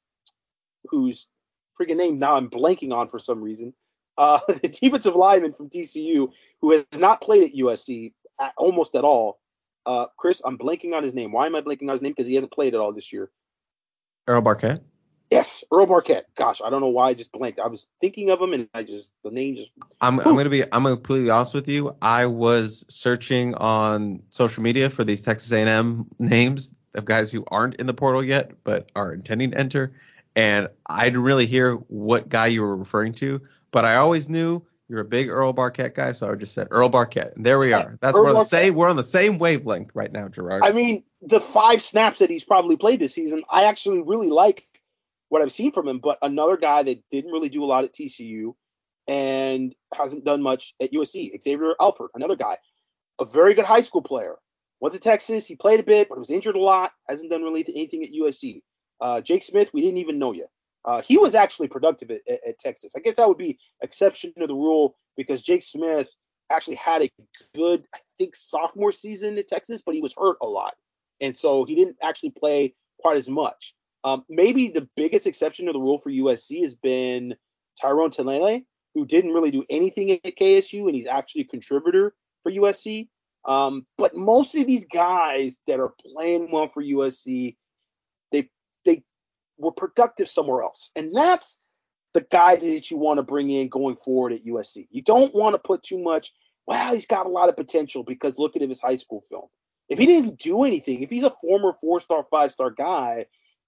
whose freaking name now I'm blanking on for some reason, uh, the defensive lineman from T C U who has not played at U S C at, almost at all. Uh, Chris, I'm blanking on his name. Why am I blanking on his name? Because he hasn't played at all this year. Earl Barquette? Yes, Earl Barquette. Gosh, I don't know why I just blanked. I was thinking of him, and I just the name just. I'm I'm gonna be I'm gonna be completely honest with you. I was searching on social media for these Texas A and M names of guys who aren't in the portal yet, but are intending to enter, and I didn't really hear what guy you were referring to. But I always knew you're a big Earl Barquette guy, so I just said Earl Barquette, and there we are. That's we're on the same we're on the same wavelength right now, Gerard. I mean, the five snaps that he's probably played this season, I actually really like what I've seen from him, but another guy that didn't really do a lot at T C U and hasn't done much at U S C, Xavier Alford, another guy, a very good high school player. Went to Texas, he played a bit, but was injured a lot, hasn't done really anything at U S C. Uh, Jake Smith, we didn't even know yet. Uh, he was actually productive at, at, at Texas. I guess that would be exception to the rule because Jake Smith actually had a good, I think, sophomore season at Texas, but he was hurt a lot. And so he didn't actually play quite as much. Um, maybe the biggest exception to the rule for U S C has been Tyrone Talele, who didn't really do anything at K S U, and he's actually a contributor for U S C. Um, but most of these guys that are playing well for U S C, they they were productive somewhere else. And that's the guys that you want to bring in going forward at U S C. You don't want to put too much, well, he's got a lot of potential because look at his high school film. If he didn't do anything, if he's a former four-star, five-star guy,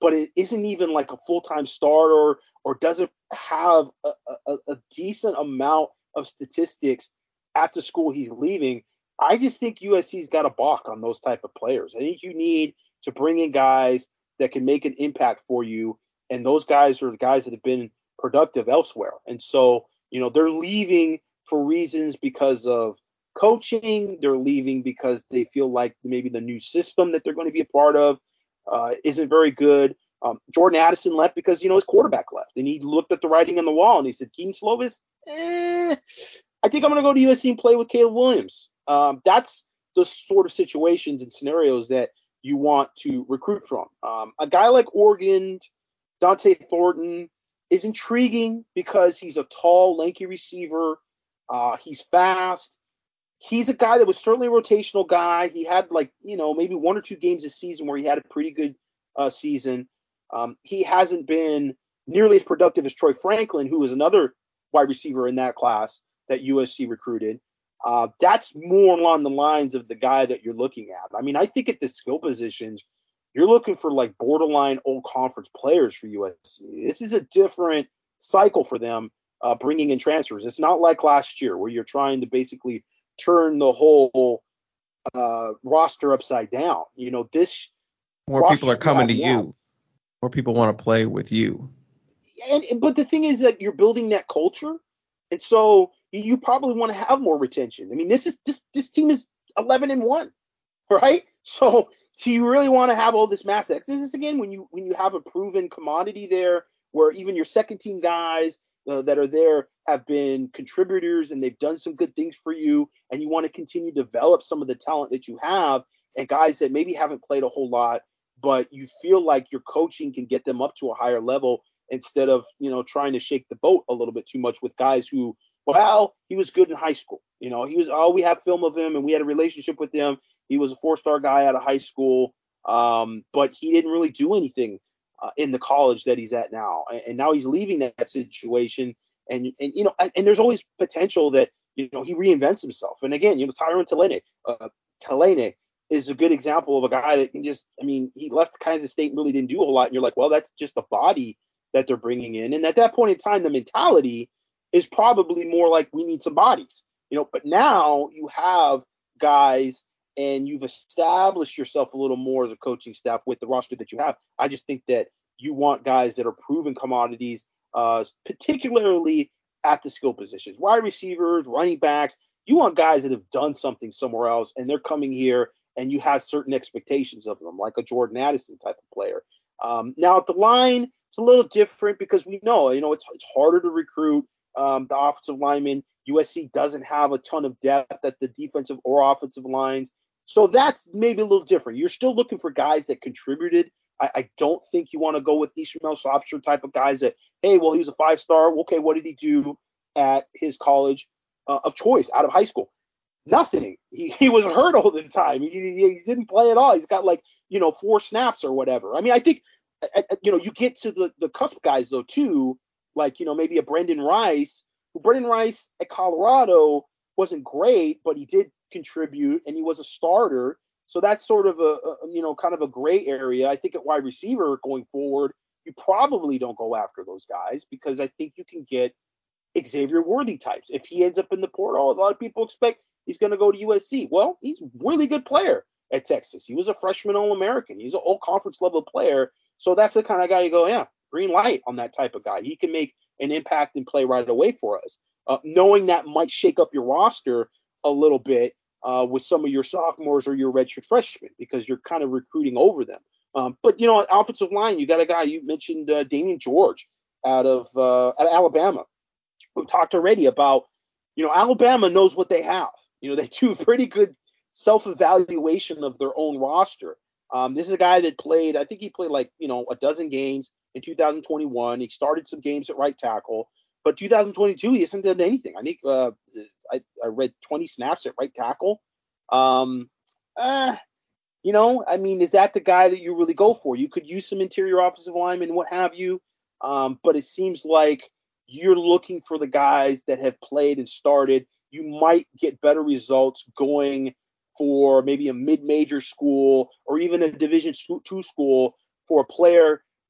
but it isn't even like a full-time starter or doesn't have a, a, a decent amount of statistics at the school he's leaving, I just think U S C's got a balk on those type of players. I think you need to bring in guys that can make an impact for you, and those guys are the guys that have been productive elsewhere. And so, you know, they're leaving for reasons because of coaching. They're leaving because they feel like maybe the new system that they're going to be a part of uh, isn't very good. Um, Jordan Addison left because, you know, his quarterback left, and he looked at the writing on the wall and he said, Keaton Slovis, eh, I think I'm going to go to U S C and play with Caleb Williams. Um, that's the sort of situations and scenarios that you want to recruit from. Um, a guy like Oregon, Dante Thornton, is intriguing because he's a tall, lanky receiver. Uh, he's fast. He's a guy that was certainly a rotational guy. He had like, you know, maybe one or two games this season where he had a pretty good uh, season. Um, he hasn't been nearly as productive as Troy Franklin, who was another wide receiver in that class that U S C recruited. Uh, that's more along the lines of the guy that you're looking at. I mean, I think at the skill positions, you're looking for like borderline old conference players for U S C. This is a different cycle for them uh, bringing in transfers. It's not like last year where you're trying to basically turn the whole uh, roster upside down. You know, this more people are coming to now, you. More people want to play with you. And but the thing is that you're building that culture, and so you probably want to have more retention. I mean, this is this this team is eleven and one, right? So, so you really want to have all this mass exodus. This is again when you when you have a proven commodity there, where even your second team guys uh, that are there have been contributors and they've done some good things for you, and you want to continue to develop some of the talent that you have, and guys that maybe haven't played a whole lot, but you feel like your coaching can get them up to a higher level instead of, you know, trying to shake the boat a little bit too much with guys who, well, he was good in high school. You know, he was, oh, we have film of him and we had a relationship with him. He was a four-star guy out of high school, um, but he didn't really do anything uh, in the college that he's at now. And, and now he's leaving that, that situation. And, and, you know, and, and there's always potential that, you know, he reinvents himself. And again, you know, Tyrone Talene, uh, Talene is a good example of a guy that can just, I mean, he left Kansas State and really didn't do a whole lot. And you're like, well, that's just the body that they're bringing in. And at that point in time, the mentality is probably more like we need some bodies, you know, but now you have guys and you've established yourself a little more as a coaching staff with the roster that you have. I just think that you want guys that are proven commodities, uh, particularly at the skill positions, wide receivers, running backs. You want guys that have done something somewhere else and they're coming here and you have certain expectations of them, like a Jordan Addison type of player. Um, now at the line, it's a little different because we know, you know, it's it's harder to recruit um, the offensive linemen. U S C doesn't have a ton of depth at the defensive or offensive lines. So that's maybe a little different. You're still looking for guys that contributed. I, I don't think you want to go with Ishmael Sobster type of guys that, hey, well, he was a five-star. Okay, what did he do at his college uh, of choice out of high school? Nothing. He he was hurt all the time. He, he didn't play at all. He's got like, you know, four snaps or whatever. I mean, I think, you know, you get to the, the cusp guys, though, too, like, you know, maybe a Brendan Rice, who Brendan Rice at Colorado wasn't great, but he did contribute and he was a starter. So that's sort of a, a you know, kind of a gray area. I think at wide receiver going forward, you probably don't go after those guys because I think you can get Xavier Worthy types. If he ends up in the portal, a lot of people expect he's going to go to U S C. Well, he's a really good player at Texas. He was a freshman All-American. He's an all-conference level player. So that's the kind of guy you go, yeah, green light on that type of guy. He can make an impact and play right away for us. Uh, knowing that might shake up your roster a little bit uh, with some of your sophomores or your redshirt freshmen because you're kind of recruiting over them. Um, but, you know, offensive line, you got a guy, you mentioned uh, Damian George out of, uh, out of Alabama. We've talked already about, you know, Alabama knows what they have. You know, they do pretty good self-evaluation of their own roster. Um, this is a guy that played, I think he played like, you know, a dozen games in two thousand twenty-one. He started some games at right tackle, but two thousand twenty-two, he hasn't done anything. I think uh, I, I read twenty snaps at right tackle. Um, uh, you know, I mean, is that the guy that you really go for? You could use some interior offensive linemen and what have you, um, but it seems like you're looking for the guys that have played and started. You might get better results going for maybe a mid-major school or even a Division two school for a player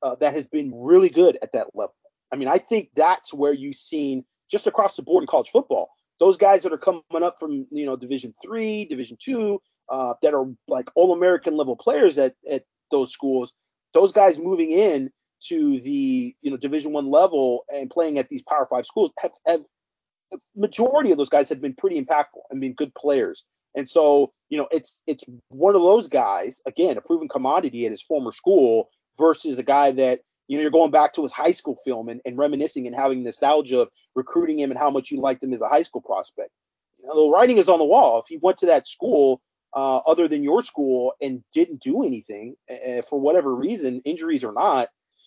uh, that has been really good at that level. I mean, I think that's where you've seen just across the board in college football, those guys that are coming up from, you know, Division three, Division two, uh, that are like All-American level players at, at those schools, those guys moving in to the, you know, Division one level and playing at these Power Five schools have, have the majority of those guys have been pretty impactful and been good players. And so, you know, it's it's one of those guys, again, a proven commodity at his former school versus a guy that, you know, you're going back to his high school film and, and reminiscing and having nostalgia of recruiting him and how much you liked him as a high school prospect. You know, the writing is on the wall. If he went to that school uh, other than your school and didn't do anything uh, for whatever reason, injuries or not,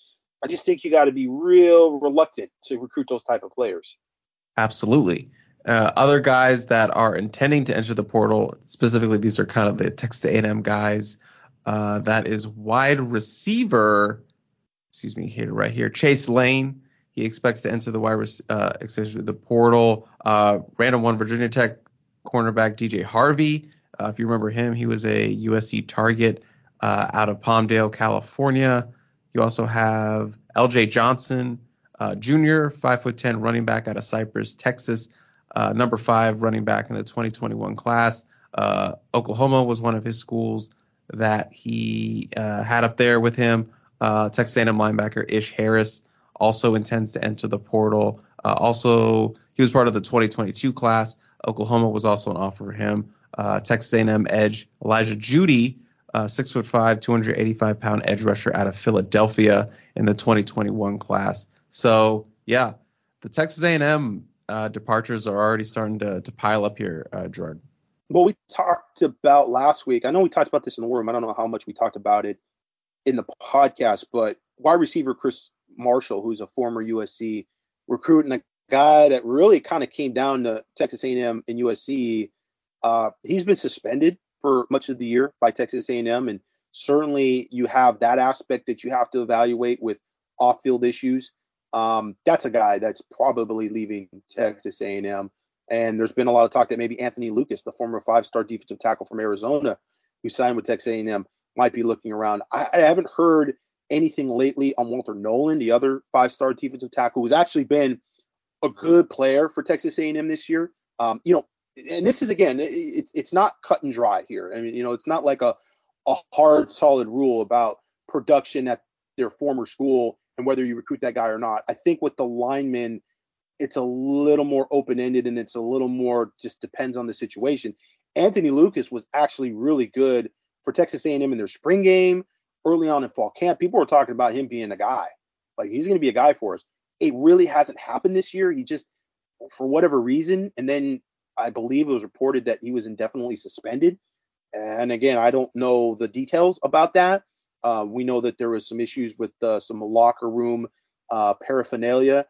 I just think you got to be real reluctant to recruit those type of players. Absolutely. Uh, other guys that are intending to enter the portal, specifically these are kind of the Texas A and M guys, uh, that is wide receiver, excuse me, here right here, Chase Lane. He expects to enter the wide uh, the portal. Uh, random one, Virginia Tech cornerback D J Harvey. Uh, if you remember him, he was a U S C target uh, out of Palmdale, California. You also have L J Johnson, uh, Junior, five foot ten running back out of Cypress, Texas. Uh, number five running back in the twenty twenty-one class. Uh, Oklahoma was one of his schools that he uh, had up there with him. Uh, Texas A and M linebacker Ish Harris also intends to enter the portal. Uh, also, he was part of the twenty twenty-two class. Oklahoma was also an offer for him. Uh, Texas A and M edge Elijah Judy, uh, six foot five, two hundred eighty-five pound edge rusher out of Philadelphia in the twenty twenty-one class. So, yeah, the Texas A and M uh, departures are already starting to, to pile up here, uh, Gerard. Well, we talked about last week. I know we talked about this in the room. I don't know how much we talked about it in the podcast, but wide receiver Chris Marshall, who's a former U S C recruit and a guy that really kind of came down to Texas A and M and U S C, uh, he's been suspended for much of the year by Texas A and M, and certainly you have that aspect that you have to evaluate with off-field issues. Um, that's a guy that's probably leaving Texas A and M. And there's been a lot of talk that maybe Anthony Lucas, the former five-star defensive tackle from Arizona, who signed with Texas A and M, might be looking around. I, I haven't heard anything lately on Walter Nolan, the other five-star defensive tackle, who's actually been a good player for Texas A and M this year. Um, you know, and this is, again, it, it's it's not cut and dry here. I mean, you know, it's not like a, a hard, solid rule about production at their former school and whether you recruit that guy or not. I think with the linemen, it's a little more open-ended and it's a little more just depends on the situation. Anthony Lucas was actually really good for Texas A and M in their spring game, early on in fall camp. People were talking about him being a guy. Like, he's going to be a guy for us. It really hasn't happened this year. He just, for whatever reason, and then I believe it was reported that he was indefinitely suspended. And again, I don't know the details about that. Uh, we know that there was some issues with uh, some locker room uh, paraphernalia,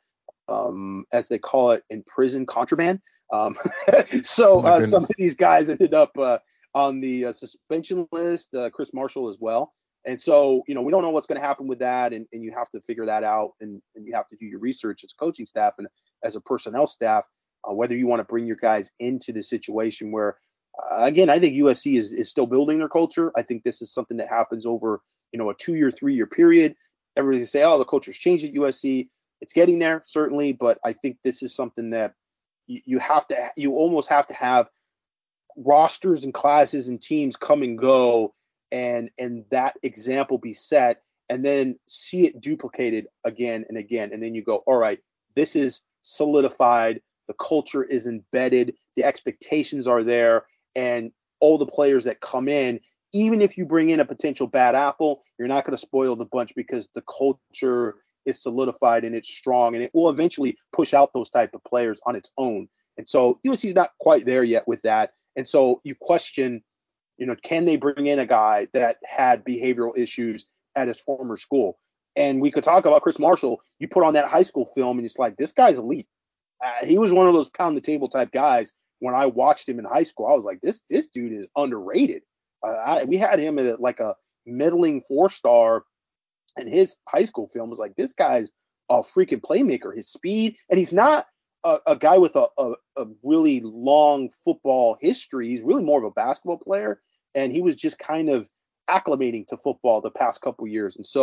um, as they call it in prison, contraband. Um, so uh, some of these guys ended up uh, on the uh, suspension list, uh, Chris Marshall as well. And so, you know, we don't know what's going to happen with that. And, and you have to figure that out. And, and you have to do your research as a coaching staff and as a personnel staff, uh, whether you want to bring your guys into the situation where, uh, again, I think U S C is, is still building their culture. I think this is something that happens over, you know, a two-year, three-year period. Everybody say, oh, the culture's changed at U S C. It's getting there, certainly. But I think this is something that you, you have to, you almost have to have rosters and classes and teams come and go and and that example be set, and then see it duplicated again and again. And then you go, all right, this is solidified. The culture is embedded. The expectations are there. And all the players that come in, even if you bring in a potential bad apple, you're not going to spoil the bunch because the culture is solidified and it's strong, and it will eventually push out those type of players on its own. And so U S C is not quite there yet with that. And so you question, you know, can they bring in a guy that had behavioral issues at his former school? And we could talk about Chris Marshall. You put on that high school film and it's like, this guy's elite. Uh, he was one of those pound the table type guys. When I watched him in high school, I was like, this, this dude is underrated. Uh, I, we had him at like a middling four-star, and his high school film was like, this guy's a freaking playmaker. His speed, and he's not a, a guy with a, a, a really long football history. He's really more of a basketball player, and he was just kind of acclimating to football the past couple years. And so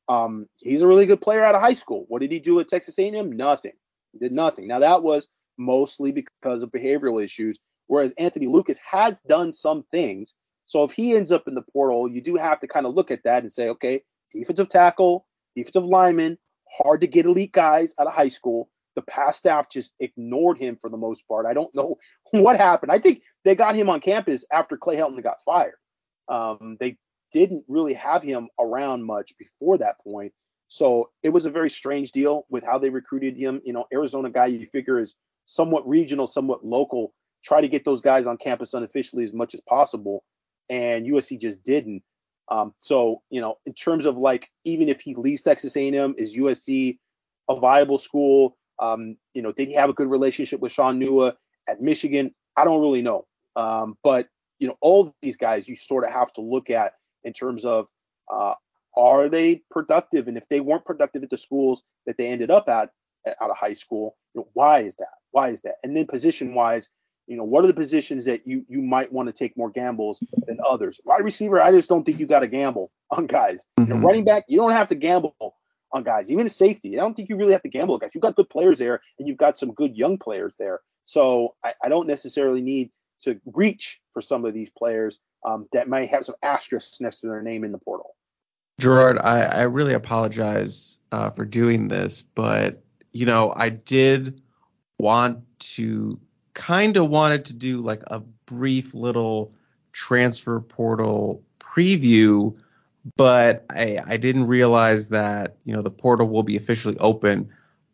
Um, he's a really good player out of high school. What did he do at Texas A and M? Nothing. He did nothing. Now, that was mostly because of behavioral issues, whereas Anthony Lucas has done some things. So if he ends up in the portal, you do have to kind of look at that and say, okay, defensive tackle, defensive lineman, hard to get elite guys out of high school. The past staff just ignored him for the most part. I don't know what happened. I think they got him on campus after Clay Helton got fired. Um, they didn't really have him around much before that point. So it was a very strange deal with how they recruited him. You know, Arizona guy you figure is somewhat regional, somewhat local, try to get those guys on campus unofficially as much as possible. And U S C just didn't. Um, so, you know, in terms of like, even if he leaves Texas A and M, is U S C a viable school? Um, you know, did he have a good relationship with Sean Nua at Michigan? I don't really know. Um, but, you know, all these guys you sort of have to look at in terms of uh, are they productive? And if they weren't productive at the schools that they ended up at, at out of high school, you know, why is that? Why is that? And then position wise, you know, what are the positions that you you might want to take more gambles than others? Wide receiver, I just don't think you got to gamble on guys. Mm-hmm. You know, running back, you don't have to gamble on guys. Even safety, I don't think you really have to gamble on guys. You've got good players there, and you've got some good young players there. So I, I don't necessarily need to reach for some of these players um, that might have some asterisks next to their name in the portal. Gerard, I, I really apologize uh, for doing this, but, you know, I did want to kind of wanted to do like a brief little transfer portal preview, but I, I didn't realize that, you know, the portal will be officially open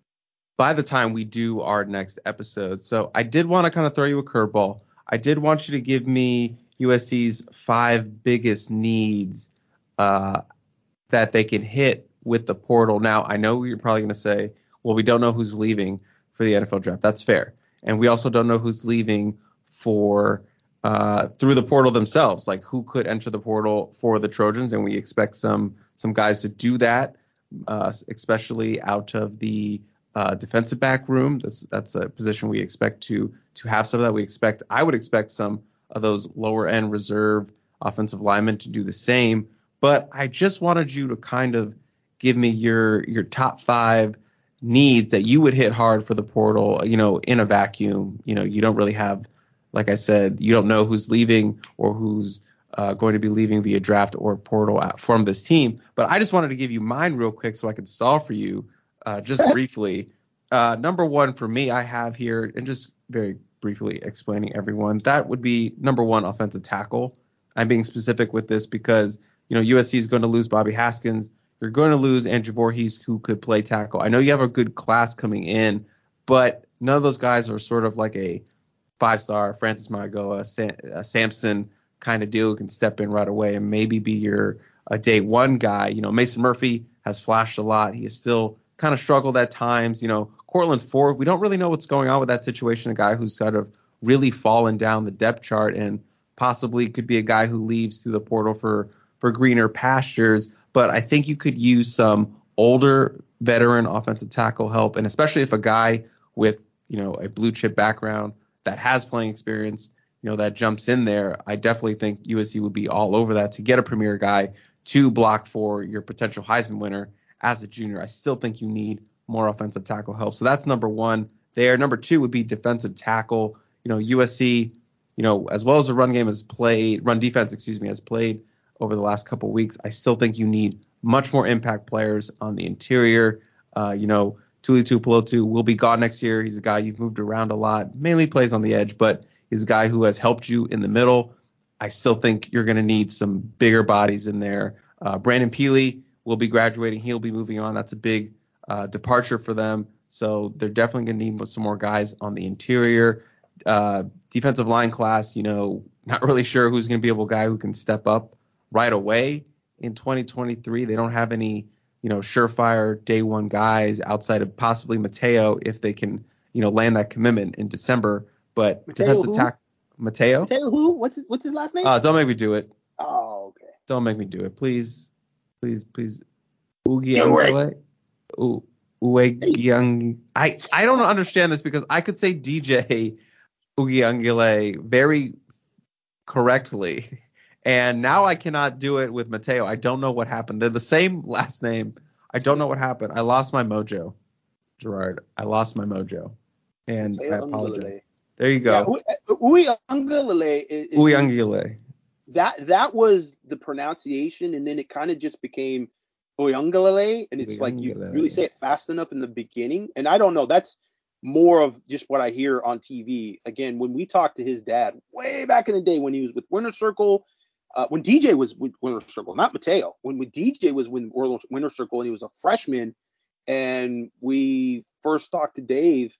by the time we do our next episode. So I did want to kind of throw you a curveball. I did want you to give me U S C's five biggest needs uh, that they can hit with the portal. Now, I know you're probably going to say, well, we don't know who's leaving for the N F L draft. That's fair. And we also don't know who's leaving for uh, through the portal themselves, like who could enter the portal for the Trojans. And we expect some some guys to do that, uh, especially out of the uh, defensive back room. That's that's a position we expect to to have some of that. We expect I would expect some of those lower end reserve offensive linemen to do the same. But I just wanted you to kind of give me your your top five needs that you would hit hard for the portal, you know, in a vacuum. You know, you don't really have, like I said, you don't know who's leaving or who's uh, going to be leaving via draft or portal at, from this team. But I just wanted to give you mine real quick so I could stall for you uh, just briefly. Uh, number one for me, I have here, and just very briefly explaining everyone, that would be number one, offensive tackle. I'm being specific with this because, you know, U S C is going to lose Bobby Haskins. You're going to lose Andrew Voorhees, who could play tackle. I know you have a good class coming in, but none of those guys are sort of like a five-star Francis Mauigoa, Sam, uh, Samson kind of deal who can step in right away and maybe be your uh, day one guy. You know, Mason Murphy has flashed a lot. He has still kind of struggled at times. You know, Cortland Ford, we don't really know what's going on with that situation, a guy who's sort of really fallen down the depth chart and possibly could be a guy who leaves through the portal for, for greener pastures. But I think you could use some older veteran offensive tackle help, and especially if a guy with, you know, a blue chip background that has playing experience, you know, that jumps in there, I definitely think U S C would be all over that to get a premier guy to block for your potential Heisman winner as a junior. I still think you need more offensive tackle help. So that's number one there. Number two would be defensive tackle. You know, U S C, you know, as well as the run game has played, run defense, excuse me, has played over the last couple of weeks, I still think you need much more impact players on the interior. Uh, you know, Tuli Tuipulotu will be gone next year. He's a guy you've moved around a lot, mainly plays on the edge, but he's a guy who has helped you in the middle. I still think you're going to need some bigger bodies in there. Uh, Brandon Peely will be graduating. He'll be moving on. That's a big uh, departure for them. So they're definitely going to need some more guys on the interior. Uh, defensive line class, you know, not really sure who's going to be able guy who can step up right away in twenty twenty-three. They don't have any, you know, surefire day one guys outside of possibly Mateo if they can, you know, land that commitment in December. But Mateo defensive who? tackle, Mateo. Mateo who? What's his, what's his last name? Uh, don't make me do it. Oh, okay. Don't make me do it, please, please, please. Ugiangale, U Ugiang. I I don't understand this because I could say D J Ugiangale very correctly. And now I cannot do it with Mateo. I don't know what happened. They're the same last name. I don't know what happened. I lost my mojo, Gerard. I lost my mojo. And Mateo I apologize. Ungulele. There you go. Yeah, Uyunglele is, is Uyunglele. That that was the pronunciation, and then it kind of just became Uyunglele, and it's Uyunglele. Like you really say it fast enough in the beginning. And I don't know. That's more of just what I hear on T V. Again, when we talked to his dad way back in the day when he was with Winter Circle, uh, when D J was with Winter Circle, not Mateo, when, when D J was with Winter Circle and he was a freshman, and we first talked to Dave,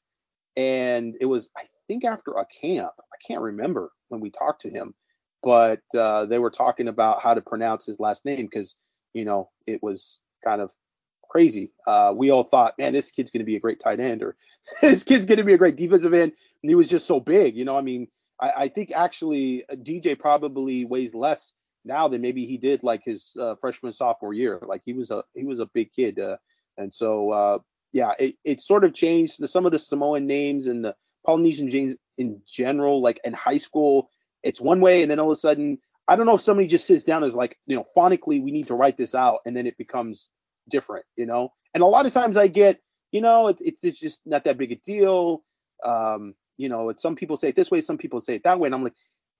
and it was, I think, after a camp. I can't remember when we talked to him, but uh, they were talking about how to pronounce his last name because, you know, it was kind of crazy. Uh, we all thought, man, this kid's going to be a great tight end, or this kid's going to be a great defensive end. And he was just so big. You know, I mean, I, I think actually D J probably weighs less now than maybe he did like his uh, freshman, sophomore year. Like he was a, he was a big kid. Uh, and so, uh, yeah, it, it sort of changed the, some of the Samoan names and the Polynesian names in general, like in high school, it's one way. And then all of a sudden, I don't know if somebody just sits down as like, you know, phonically, we need to write this out. And then it becomes different, you know? And a lot of times I get, you know, it, it, it's just not that big a deal. Um, you know, it's, some people say it this way, some people say it that way. And I'm like,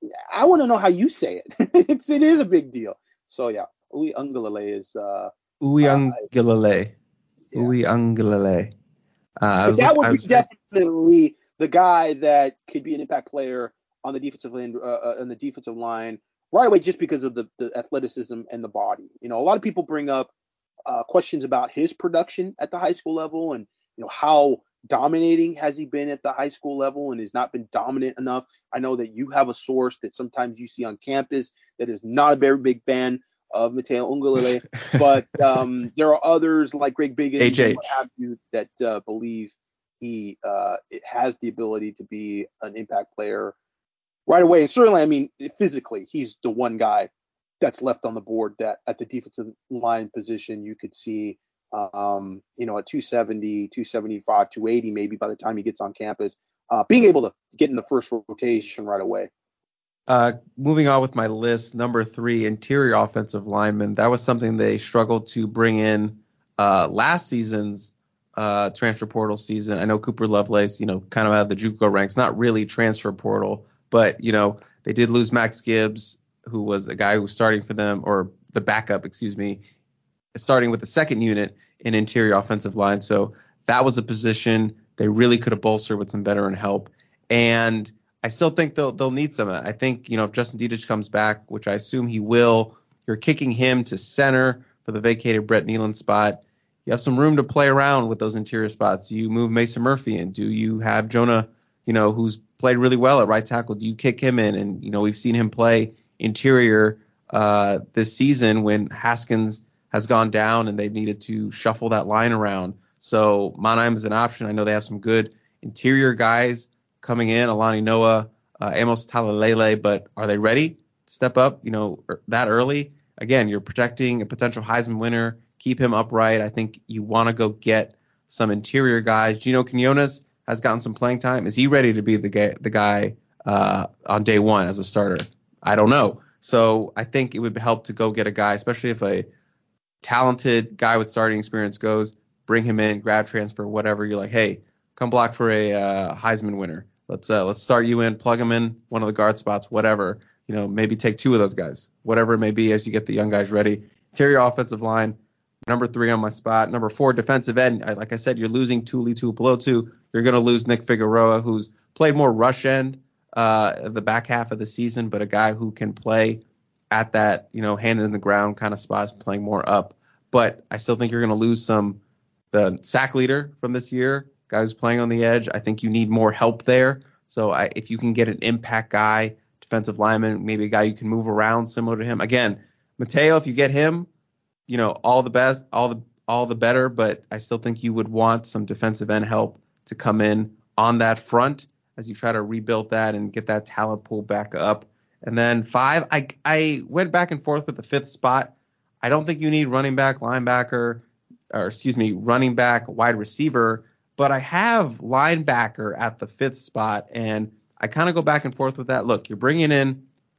I want to know how you say it. it's, it is a big deal. So yeah, Uyunglele is, uh, Uyunglele. Yeah. Uyunglele. Uh, that look, would be definitely the guy that could be an impact player on the defensive line, uh, uh, on the defensive line right away, just because of the, the athleticism and the body. You know, a lot of people bring up uh, questions about his production at the high school level, and you know how dominating has he been at the high school level, and has not been dominant enough. I know that you have a source that sometimes you see on campus that is not a very big fan of Mateo Uyunglele, but um, there are others like Greg Biggins and what have you that uh, believe he uh, it has the ability to be an impact player right away. And certainly, I mean, physically, he's the one guy that's left on the board that at the defensive line position you could see, um, you know, at two seventy, two seventy-five, two eighty, maybe by the time he gets on campus, uh, being able to get in the first rotation right away. Uh, moving on with my list, number three, interior offensive lineman. That was something they struggled to bring in uh, last season's uh, transfer portal season. I know Cooper Lovelace, you know, kind of out of the JUCO ranks, not really transfer portal, but, you know, they did lose Max Gibbs, who was a guy who was starting for them, or the backup, excuse me, starting with the second unit in interior offensive line. So that was a position they really could have bolstered with some veteran help. And I still think they'll they'll need some. I think, you know, if Justin Dedich comes back, which I assume he will, you're kicking him to center for the vacated Brett Nealon spot. You have some room to play around with those interior spots. You move Mason Murphy in. Do you have Jonah, you know, who's played really well at right tackle? Do you kick him in? And, you know, we've seen him play interior uh, this season when Haskins has gone down and they've needed to shuffle that line around. So Mannheim is an option. I know they have some good interior guys coming in, Alani Noah, uh, Amos Talalele, but are they ready to step up, you know, that early? Again, you're protecting a potential Heisman winner. Keep him upright. I think you want to go get some interior guys. Gino Quinones has gotten some playing time. Is he ready to be the guy, the guy uh, on day one as a starter? I don't know. So I think it would help to go get a guy, especially if a talented guy with starting experience goes, bring him in, grab transfer, whatever. You're like, hey, come block for a uh, Heisman winner. Let's uh, let's start you in, plug him in one of the guard spots, whatever. You know, maybe take two of those guys, whatever it may be, as you get the young guys ready. Interior offensive line, number three on my spot. Number four, defensive end. I, like I said, you're losing Tuli Tuipulotu. You're going to lose Nick Figueroa, who's played more rush end uh, the back half of the season, but a guy who can play at that, you know, hand in the ground kind of spots, playing more up. But I still think you're going to lose some the sack leader from this year. Guy who's playing on the edge. I think you need more help there. So I, if you can get an impact guy, defensive lineman, maybe a guy you can move around similar to him. Again, Mateo, if you get him, you know, all the best, all the all the better. But I still think you would want some defensive end help to come in on that front as you try to rebuild that and get that talent pool back up. And then five, I I went back and forth with the fifth spot. I don't think you need running back, linebacker, or excuse me, running back, wide receiver. But I have linebacker at the fifth spot, and I kind of go back and forth with that. Look, you're bringing in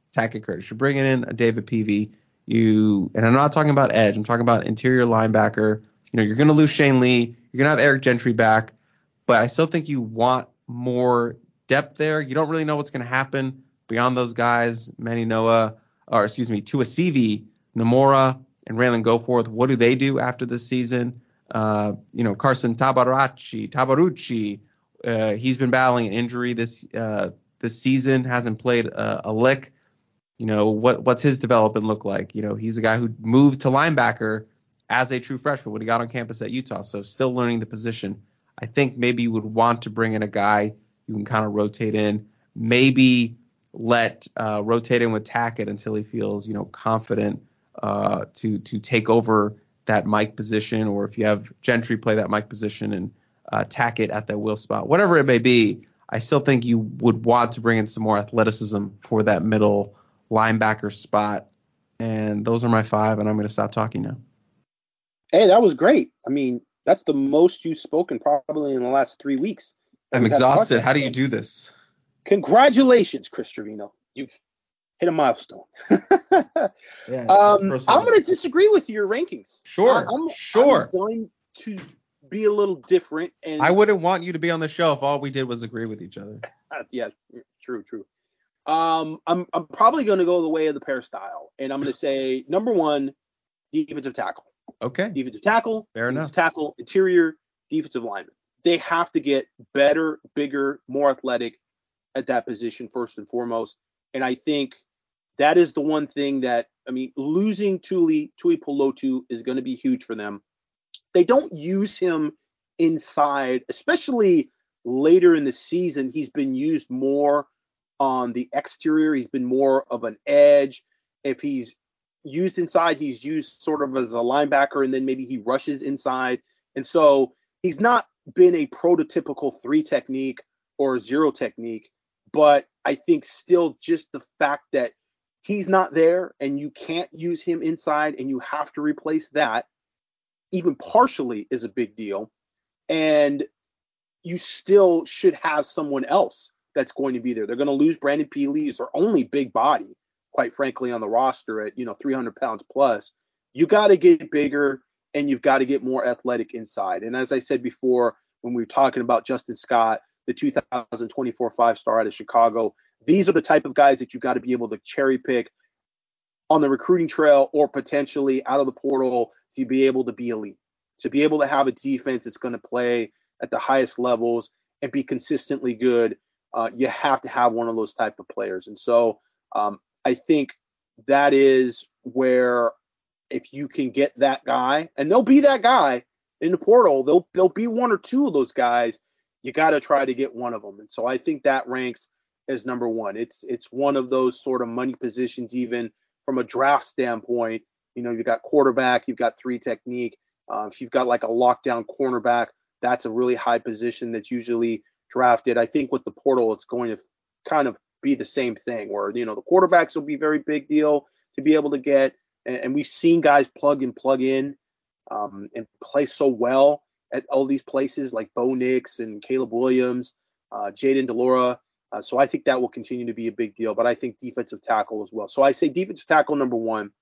Tackett Curtis. You're bringing in a David Peavy. You and I'm not talking about edge. I'm talking about interior linebacker. You know, you're going to lose Shane Lee. You're going to have Eric Gentry back, but I still think you want more depth there. You don't really know what's going to happen beyond those guys, Manny Noah, or excuse me, Tuasivi, Namora, and Raylan Goforth. What do they do after this season? Uh, you know, Carson Tabaracci, Tabarucci, uh, he's been battling an injury this uh, this season, hasn't played a, a lick. You know, what what's his development look like? You know, he's a guy who moved to linebacker as a true freshman when he got on campus at Utah, so still learning the position. I think maybe you would want to bring in a guy you can kind of rotate in, maybe let uh, rotate in with Tackett until he feels, you know, confident uh, to to take over that Mike position, or if you have Gentry play that Mike position and uh, Tackett at that will spot, whatever it may be. I still think you would want to bring in some more athleticism for that middle linebacker spot. And those are my five, and I'm going to stop talking now. Hey, that was great. I mean, that's the most you've spoken probably in the last three weeks. I'm exhausted. How do you do this? Congratulations, Chris Trevino. You've hit a milestone. yeah, um, I'm going to disagree with your rankings. Sure, I'm, sure. I'm going to be a little different. And I wouldn't want you to be on the show if all we did was agree with each other. Uh, yeah, true, true. Um, I'm I'm probably going to go the way of the peristyle, and I'm going to say number one, defensive tackle. Okay. Defensive tackle. Fair defensive enough. Tackle, interior, defensive lineman. They have to get better, bigger, more athletic at that position first and foremost. And I think that is the one thing that, I mean, losing Tuli Tuipulotu is going to be huge for them. They don't use him inside, especially later in the season. He's been used more on the exterior. He's been more of an edge. If he's used inside, he's used sort of as a linebacker, and then maybe he rushes inside. And so he's not been a prototypical three technique or zero technique, but I think still just the fact that he's not there and you can't use him inside and you have to replace that, even partially, is a big deal. And you still should have someone else that's going to be there. They're going to lose Brandon Peely. He's their only big body, quite frankly, on the roster at, you know, three hundred pounds plus. You got to get bigger and you've got to get more athletic inside. And as I said before, when we were talking about Justin Scott, the two thousand twenty-four five-star out of Chicago, these are the type of guys that you got to be able to cherry pick on the recruiting trail or potentially out of the portal to be able to be elite, to be able to have a defense that's going to play at the highest levels and be consistently good. Uh, you have to have one of those type of players. And so um, I think that is where, if you can get that guy, and there'll be that guy in the portal, there'll, there'll be one or two of those guys, you got to try to get one of them. And so I think that ranks as number one. It's it's one of those sort of money positions, even from a draft standpoint. You know, you've got quarterback, you've got three technique. Uh, if you've got like a lockdown cornerback, that's a really high position that's usually drafted. I think with the portal, it's going to kind of be the same thing where, you know, the quarterbacks will be a very big deal to be able to get. And, and we've seen guys plug and plug in um, and play so well at all these places like Bo Nix and Caleb Williams, uh, Jaden Delora. Uh, so I think that will continue to be a big deal. But I think defensive tackle as well. So I say defensive tackle number one.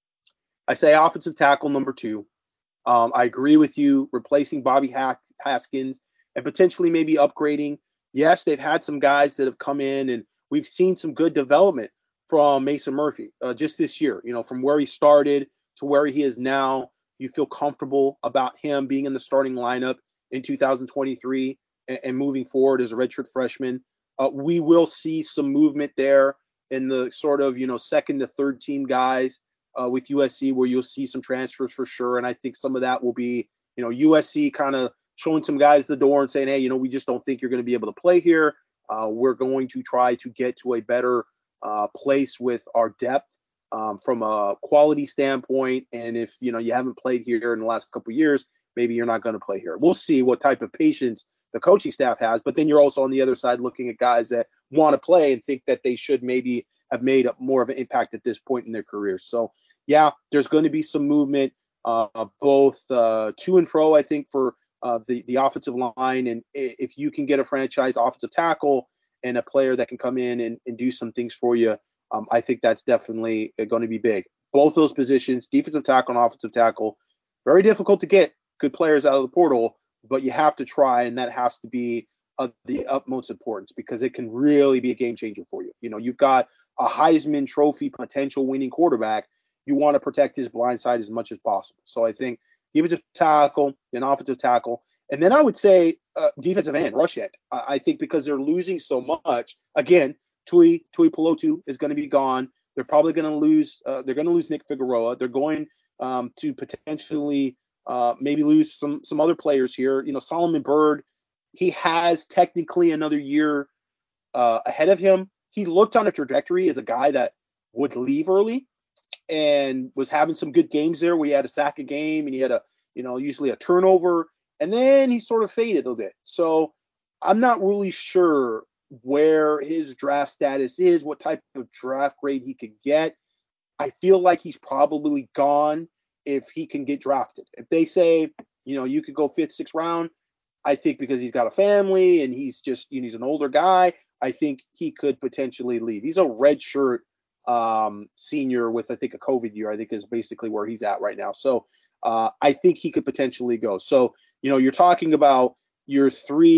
I say offensive tackle number two. Um, I agree with you, replacing Bobby Haskins and potentially maybe upgrading. Yes, they've had some guys that have come in, and we've seen some good development from Mason Murphy uh, just this year. You know, from where he started to where he is now, you feel comfortable about him being in the starting lineup in two thousand twenty-three and, and moving forward as a redshirt freshman. Uh, we will see some movement there in the sort of, you know, second to third team guys uh, with U S C, where you'll see some transfers for sure. And I think some of that will be, you know, U S C kind of showing some guys the door and saying, hey, you know, we just don't think you're going to be able to play here. Uh, we're going to try to get to a better uh, place with our depth um, from a quality standpoint. And if, you know, you haven't played here in the last couple of years, maybe you're not going to play here. We'll see what type of patience the coaching staff has, but then you're also on the other side looking at guys that want to play and think that they should maybe have made a, more of an impact at this point in their careers. So yeah, there's going to be some movement, uh, both uh, to and fro, I think, for uh, the, the offensive line. And if you can get a franchise offensive tackle and a player that can come in and, and do some things for you Um, I think that's definitely going to be big. Both those positions, defensive tackle and offensive tackle, very difficult to get good players out of the portal, but you have to try, and that has to be of the utmost importance because it can really be a game changer for you. You know, you've got a Heisman Trophy potential winning quarterback. You want to protect his blind side as much as possible. So I think defensive tackle and offensive tackle. And then I would say uh, defensive end, rush end. I, I think because they're losing so much. Again, Tui Tui Pelotu is going to be gone. They're probably going to lose. Uh, they're going to lose Nick Figueroa. They're going um, to potentially uh, maybe lose some some other players here. You know, Solomon Byrd. He has technically another year uh, ahead of him. He looked on a trajectory as a guy that would leave early and was having some good games there where he had a sack a game and he had a, you know, usually a turnover. And then he sort of faded a bit. So I'm not really sure where his draft status is, what type of draft grade he could get. I feel like he's probably gone if he can get drafted. If they say, you know, you could go fifth, sixth round, I think because he's got a family and he's just, you know, he's an older guy, I think he could potentially leave. He's a redshirt um, senior with, I think, a COVID year, I think is basically where he's at right now. So uh, I think he could potentially go. So, you know, you're talking about your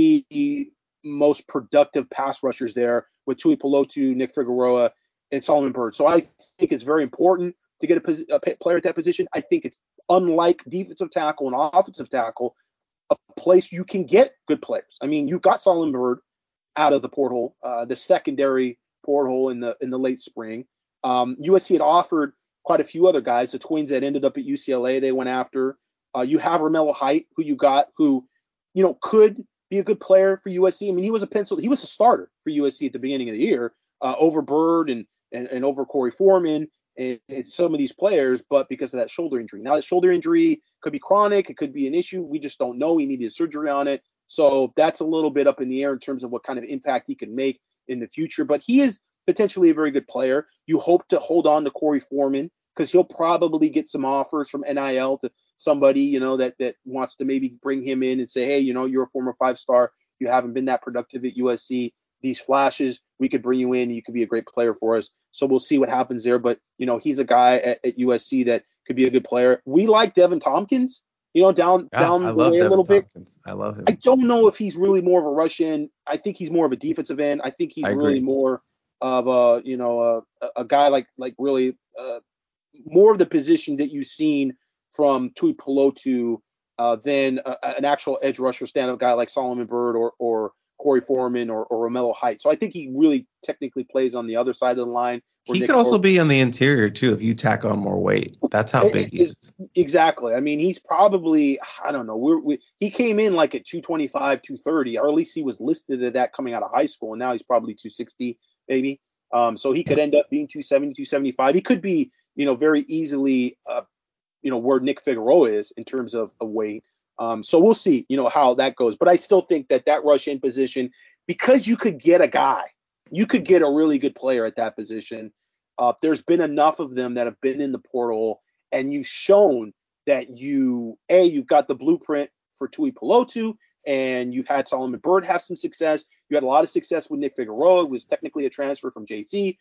three most productive pass rushers there with Tui Pelotu, Nick Figueroa, and Solomon Byrd. So I think it's very important to get a, pos- a player at that position. I think it's unlike defensive tackle and offensive tackle, a place you can get good players. I mean, you've got Solomon Byrd out of the porthole, uh, the secondary porthole in the in the late spring. Um, U S C had offered quite a few other guys. The twins that ended up at U C L A, they went after. Uh, you have Romello Height, who you got, who, you know, could be a good player for U S C. I mean, he was a pencil. He was a starter for U S C at the beginning of the year uh, over Byrd and, and and over Corey Foreman and, and some of these players, but because of that shoulder injury. Now, that shoulder injury could be chronic. It could be an issue. We just don't know. He needed surgery on it. So that's a little bit up in the air in terms of what kind of impact he can make in the future. But he is potentially a very good player. You hope to hold on to Corey Foreman because he'll probably get some offers from N I L to somebody, you know, that that wants to maybe bring him in and say, hey, you know, you're a former five-star. You haven't been that productive at U S C. These flashes, we could bring you in. You could be a great player for us. So we'll see what happens there. But, you know, he's a guy at, at U S C that could be a good player. We like Devin Tompkins, you know, down yeah, down I the way Devin a little Tompkins. bit. I love him. I don't know if he's really more of a rush end. I think he's more of a defensive end. I think he's I really agree. more of a, you know, a, a guy like like really uh, more of the position that you've seen from Tui Pelotu uh, than a, an actual edge rusher stand-up guy like Solomon Byrd or or Corey Foreman or, or Romello Height. So I think he really technically plays on the other side of the line. He Nick could also Ford- be on the interior too if you tack on more weight. That's how big he is. Exactly. I mean, he's probably, I don't know, we're, we, he came in like at two twenty-five, two thirty, or at least he was listed at that coming out of high school, and now he's probably two sixty maybe. Um, so he could end up being two seventy, two seventy-five. He could be, you know, very easily, uh, you know, where Nick Figueroa is in terms of, of weight. Um, so we'll see, you know, how that goes. But I still think that that rush in position, because you could get a guy, you could get a really good player at that position. Uh, there's been enough of them that have been in the portal, and you've shown that you, A, you've got the blueprint for Tui Pelotu, and you've had Solomon Byrd have some success. You had a lot of success with Nick Figueroa, who was technically a transfer from J C.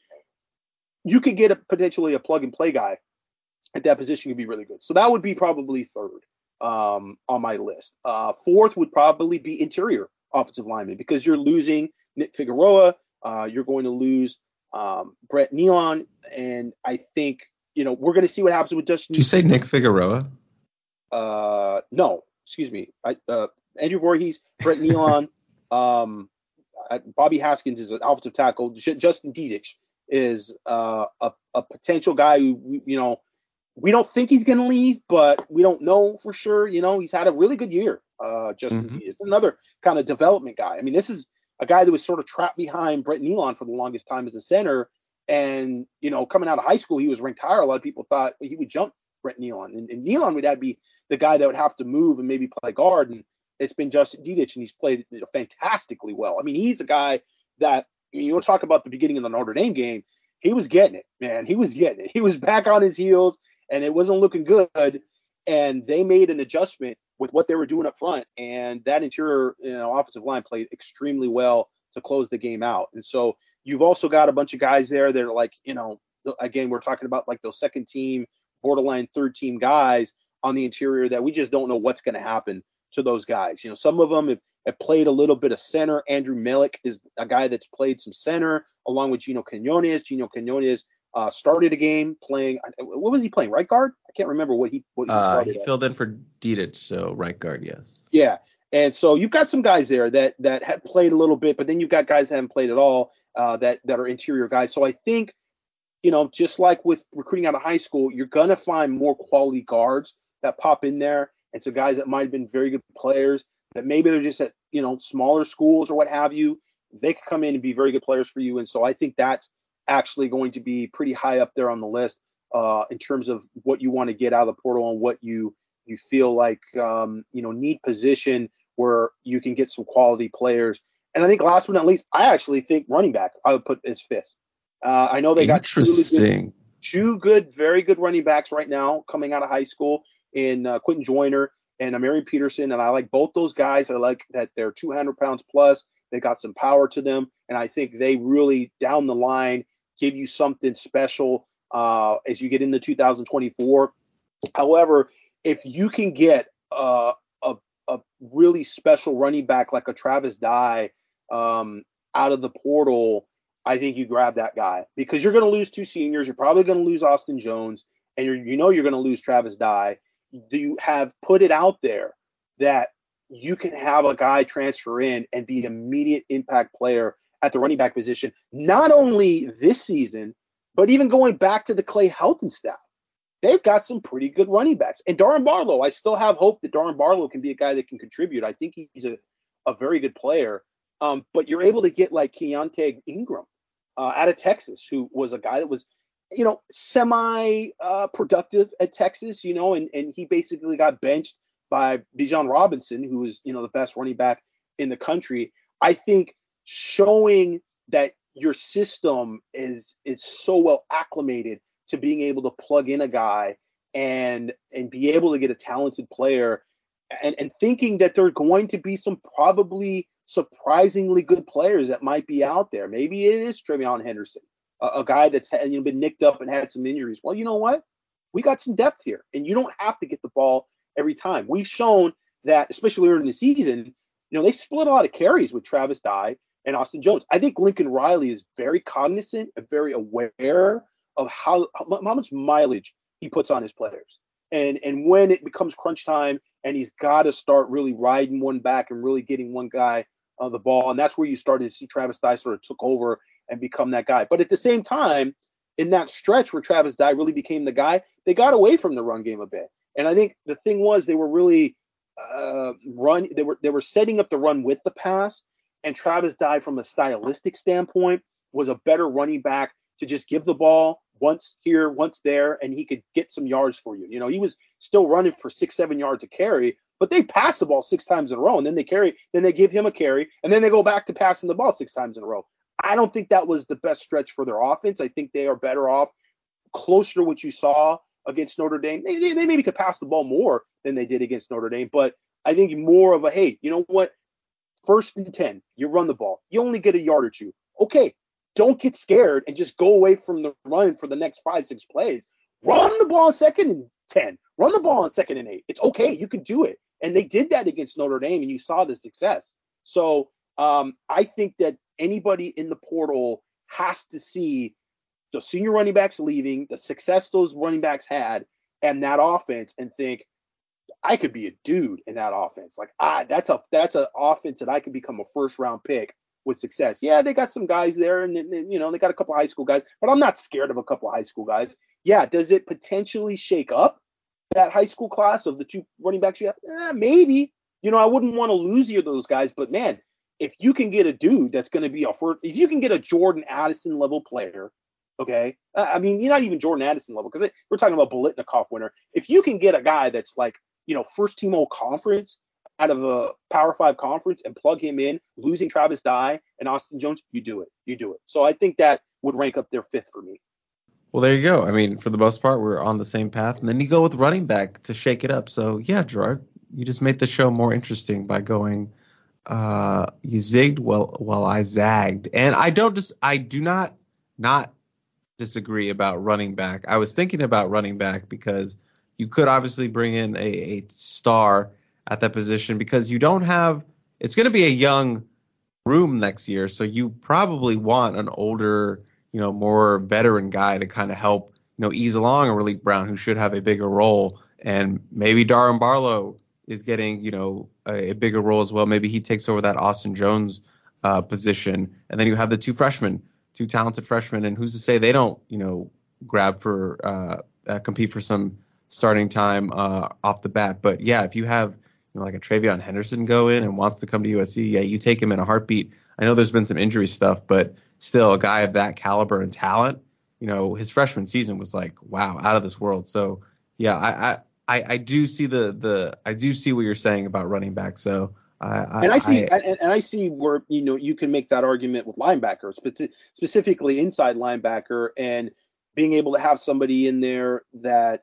You could get a, potentially a plug-and-play guy at that position could be really good. So that would be probably third um, on my list. Uh, fourth would probably be interior offensive lineman because you're losing Nick Figueroa. Uh, you're going to lose um, Brett Nealon. And I think, you know, we're going to see what happens with Justin. Did you say Nick Figueroa? Uh, no, excuse me. I, uh, Andrew Voorhees, Brett Nealon, um, Bobby Haskins is an offensive tackle. J- Justin Dedich is uh, a, a potential guy who, you know, we don't think he's going to leave, but we don't know for sure. You know, he's had a really good year. Uh, Justin mm-hmm. Dedich, another kind of development guy. I mean, this is a guy that was sort of trapped behind Brett Nealon for the longest time as a center. And, you know, coming out of high school, he was ranked higher. A lot of people thought he would jump Brett Nealon. And, and Nealon would have be the guy that would have to move and maybe play guard. And it's been Justin Dedich, and he's played you know, fantastically well. I mean, he's a guy that, you know, talk about the beginning of the Notre Dame game. He was getting it, man. He was getting it. He was back on his heels, and it wasn't looking good. And they made an adjustment with what they were doing up front. And that interior, you know, offensive line played extremely well to close the game out. And so You've also got a bunch of guys there that are like, you know, again, we're talking about like those second team, borderline third team guys on the interior that we just don't know what's going to happen to those guys. You know, some of them have, have played a little bit of center. Andrew Melick is a guy that's played some center along with Gino Quinones. Gino Quinones uh, started a game playing. What was he playing? Right guard? I can't remember what he what he uh, started. He at. filled in for Didic, so right guard, yes. Yeah, and so you've got some guys there that that have played a little bit, but then you've got guys that haven't played at all uh, that that are interior guys. So I think, you know, just like with recruiting out of high school, you're gonna find more quality guards that pop in there, and some guys that might have been very good players that maybe they're just at, you know, smaller schools or what have you. They could come in and be very good players for you, and so I think that's actually going to be pretty high up there on the list uh, in terms of what you want to get out of the portal and what you you feel like um, you know need position where you can get some quality players. And I think last but not least, I actually think running back I would put as fifth. Uh, I know they got interesting. Two good, two good, very good running backs right now coming out of high school in uh, Quentin Joyner and Amari Peterson, and I like both those guys. I like that they're two hundred pounds plus. They got some power to them, and I think they really down the line give you something special uh, as you get into two thousand twenty-four. However, if you can get uh, a a really special running back like a Travis Dye um, out of the portal, I think you grab that guy because you're going to lose two seniors. You're probably going to lose Austin Jones, and you're, you know you're going to lose Travis Dye. You have put it out there that you can have a guy transfer in and be an immediate impact player at the running back position, not only this season, but even going back to the Clay Helton staff. They've got some pretty good running backs. And Darren Barlow, I still have hope that Darren Barlow can be a guy that can contribute. I think he's a, a very good player. Um, but you're able to get like Keontae Ingram uh, out of Texas, who was a guy that was, you know, semi uh, productive at Texas, you know, and, and he basically got benched by Bijan Robinson, who is, you know, the best running back in the country. I think showing that your system is is so well acclimated to being able to plug in a guy and and be able to get a talented player and, and thinking that there are going to be some probably surprisingly good players that might be out there. Maybe it is Trevion Henderson, a, a guy that's you know, been nicked up and had some injuries. Well, you know what? We got some depth here, and you don't have to get the ball every time. We've shown that, especially early in the season, you know, they split a lot of carries with Travis Dye and Austin Jones. I think Lincoln Riley is very cognizant and very aware of how, how much mileage he puts on his players. And and when it becomes crunch time and he's got to start really riding one back and really getting one guy on the ball, and that's where you started to see Travis Dye sort of took over and become that guy. But at the same time, in that stretch where Travis Dye really became the guy, they got away from the run game a bit. And I think the thing was they were really uh, run. They were they were setting up the run with the pass, and Travis Dye, from a stylistic standpoint, was a better running back to just give the ball once here, once there, and he could get some yards for you. You know, he was still running for six, seven yards a carry, but they pass the ball six times in a row, and then they carry, then they give him a carry, and then they go back to passing the ball six times in a row. I don't think that was the best stretch for their offense. I think they are better off closer to what you saw against Notre Dame. They, they, they maybe could pass the ball more than they did against Notre Dame, but I think more of a, hey, you know what? First and ten, you run the ball. You only get a yard or two. Okay, don't get scared and just go away from the run for the next five, six plays. Run the ball on second and ten. Run the ball on second and eight. It's okay. You can do it. And they did that against Notre Dame, and you saw the success. So um, I think that anybody in the portal has to see the senior running backs leaving, the success those running backs had, and that offense, and think, I could be a dude in that offense. Like, ah, that's a that's an offense that I could become a first round pick with success. Yeah, they got some guys there, and then, you know, they got a couple of high school guys, but I'm not scared of a couple of high school guys. Yeah, does it potentially shake up that high school class of the two running backs you have? Eh, maybe. You know, I wouldn't want to lose either of those guys, but man, if you can get a dude that's going to be a first, if you can get a Jordan Addison level player, okay, I mean, you're not even Jordan Addison level because we're talking about Biletnikoff winner. If you can get a guy that's like, you know, first team all conference out of a Power Five conference and plug him in, losing Travis Dye and Austin Jones, you do it. You do it. So I think that would rank up there fifth for me. Well, there you go. I mean, for the most part, we're on the same path. And then you go with running back to shake it up. So, yeah, Gerard, you just made the show more interesting by going Uh, you zigged while while I zagged, and I don't just I do not not disagree about running back. I was thinking about running back because you could obviously bring in a, a star at that position because you don't have. It's going to be a young room next year, so you probably want an older, you know, more veteran guy to kind of help, you know, ease along a Malik Brown who should have a bigger role, and maybe Darren Barlow is getting, you know, a, a bigger role as well. Maybe he takes over that Austin Jones uh, position, and then you have the two freshmen, two talented freshmen, and who's to say they don't, you know, grab for uh, uh, compete for some starting time uh, off the bat. But yeah, if you have, you know, like a Travion Henderson go in and wants to come to U S C, yeah, you take him in a heartbeat. I know there's been some injury stuff, but still, a guy of that caliber and talent, you know, his freshman season was like, wow, out of this world. So yeah, I. I I, I do see the, the I do see what you're saying about running back. So I, and I see I, and, and I see where, you know, you can make that argument with linebackers, but specifically inside linebacker, and being able to have somebody in there that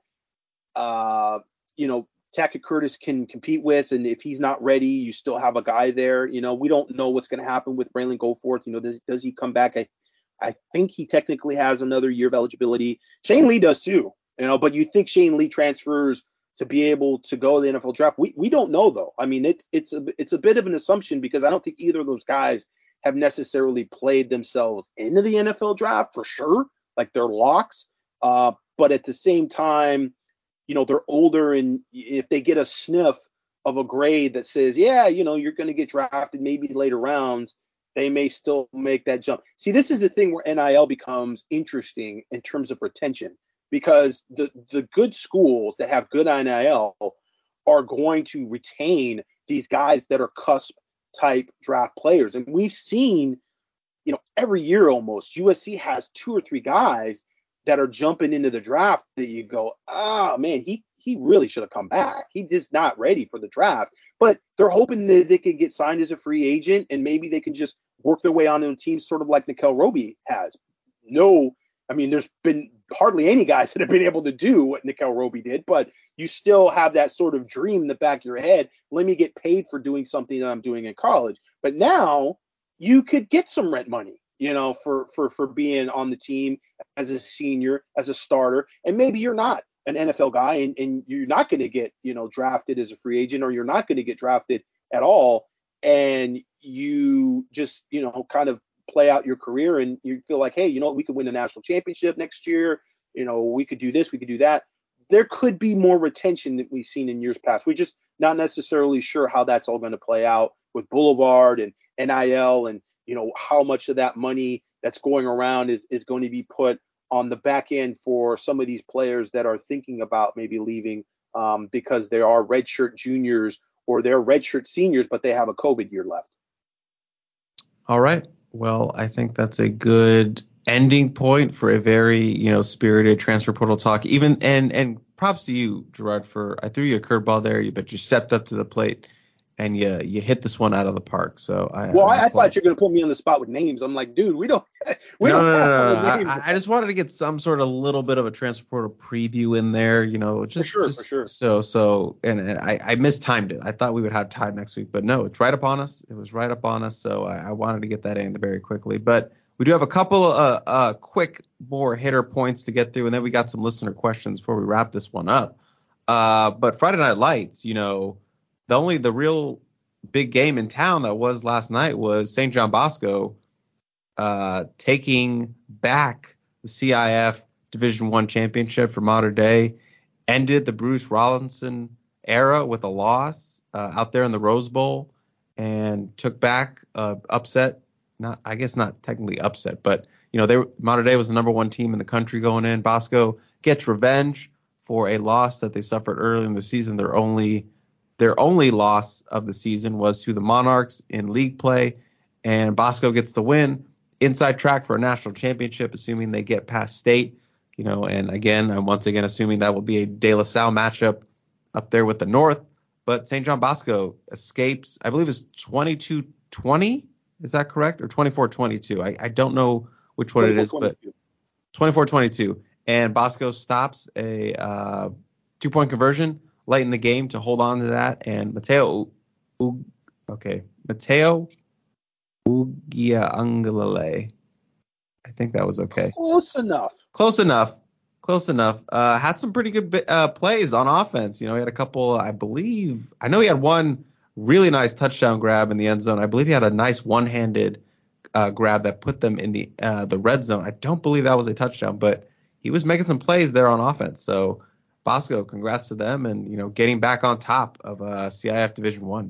uh you know Tackett Curtis can compete with, and if he's not ready, you still have a guy there. You know, we don't know what's going to happen with Braylon Goforth. You know, does does he come back? I I think he technically has another year of eligibility. Shane Lee does too. You know, but you think Shane Lee transfers to be able to go to the N F L draft? We we don't know though. I mean, it's it's a it's a bit of an assumption because I don't think either of those guys have necessarily played themselves into the N F L draft for sure. Like they're locks. Uh, but at the same time, you know, they're older, and if they get a sniff of a grade that says, yeah, you know, you're going to get drafted maybe later rounds, they may still make that jump. See, this is the thing where N I L becomes interesting in terms of retention. Because the, the good schools that have good N I L are going to retain these guys that are cusp type draft players. And we've seen, you know, every year almost, U S C has two or three guys that are jumping into the draft that you go, oh, man, he he really should have come back. He's just not ready for the draft. But they're hoping that they could get signed as a free agent, and maybe they can just work their way onto a team sort of like Nickel Roby has. No, I mean, there's been hardly any guys that have been able to do what Nickel Roby did, but you still have that sort of dream in the back of your head. Let me get paid for doing something that I'm doing in college. But now you could get some rent money, you know, for, for, for being on the team as a senior, as a starter. And maybe you're not an N F L guy, and, and you're not going to get, you know, drafted as a free agent, or you're not going to get drafted at all. And you just, you know, kind of play out your career, and you feel like, hey, you know, we could win a national championship next year. You know, we could do this, we could do that. There could be more retention than we've seen in years past. We're just not necessarily sure how that's all going to play out with Boulevard and N I L, and, you know, how much of that money that's going around is, is going to be put on the back end for some of these players that are thinking about maybe leaving um, because they are redshirt juniors or they're redshirt seniors, but they have a COVID year left. All right. Well, I think that's a good ending point for a very, you know, spirited transfer portal talk. Even and and props to you, Gerard, for I threw you a curveball there, but you stepped up to the plate and you you hit this one out of the park. So I well, I, I, I thought you were going to put me on the spot with names. I'm like, dude, we don't. We no, don't no, have no, no, all the no. names. I, I just wanted to get some sort of little bit of a transfer portal preview in there, you know, just, for sure, just for sure. so so. And, and I I mistimed it. I thought we would have time next week, but no, it's right upon us. It was right upon us. So I, I wanted to get that in very quickly, but. We do have a couple uh, uh, quick more hitter points to get through, and then we got some listener questions before we wrap this one up. Uh, but Friday Night Lights, you know, the only the real big game in town that was last night was Saint John Bosco uh, taking back the C I F Division One championship for Mater Dei, ended the Bruce Rollinson era with a loss uh, out there in the Rose Bowl, and took back uh, upset. Not, I guess not technically upset, but you know, they Mater Dei was the number one team in the country going in. Bosco gets revenge for a loss that they suffered early in the season. Their only, their only loss of the season was to the Monarchs in league play, and Bosco gets the win. Inside track for a national championship, assuming they get past state. You know, and again, I'm once again assuming that will be a De La Salle matchup up there with the North. But Saint John Bosco escapes, I believe it's twenty-two twenty. Is that correct? Or twenty-four twenty-two? I, I don't know which one it is, but twenty-four twenty-two. And Bosco stops a uh, two-point conversion late in the game to hold on to that. And Mateo, U- okay, Mateo Ugiangalele. I think that was okay. Close enough. Close enough. Close enough. Uh, had some pretty good uh, plays on offense. You know, he had a couple, I believe, I know he had one really nice touchdown grab in the end zone. I believe he had a nice one-handed uh, grab that put them in the uh, the red zone. I don't believe that was a touchdown, but he was making some plays there on offense. So Bosco, congrats to them, and you know, getting back on top of uh, C I F Division One.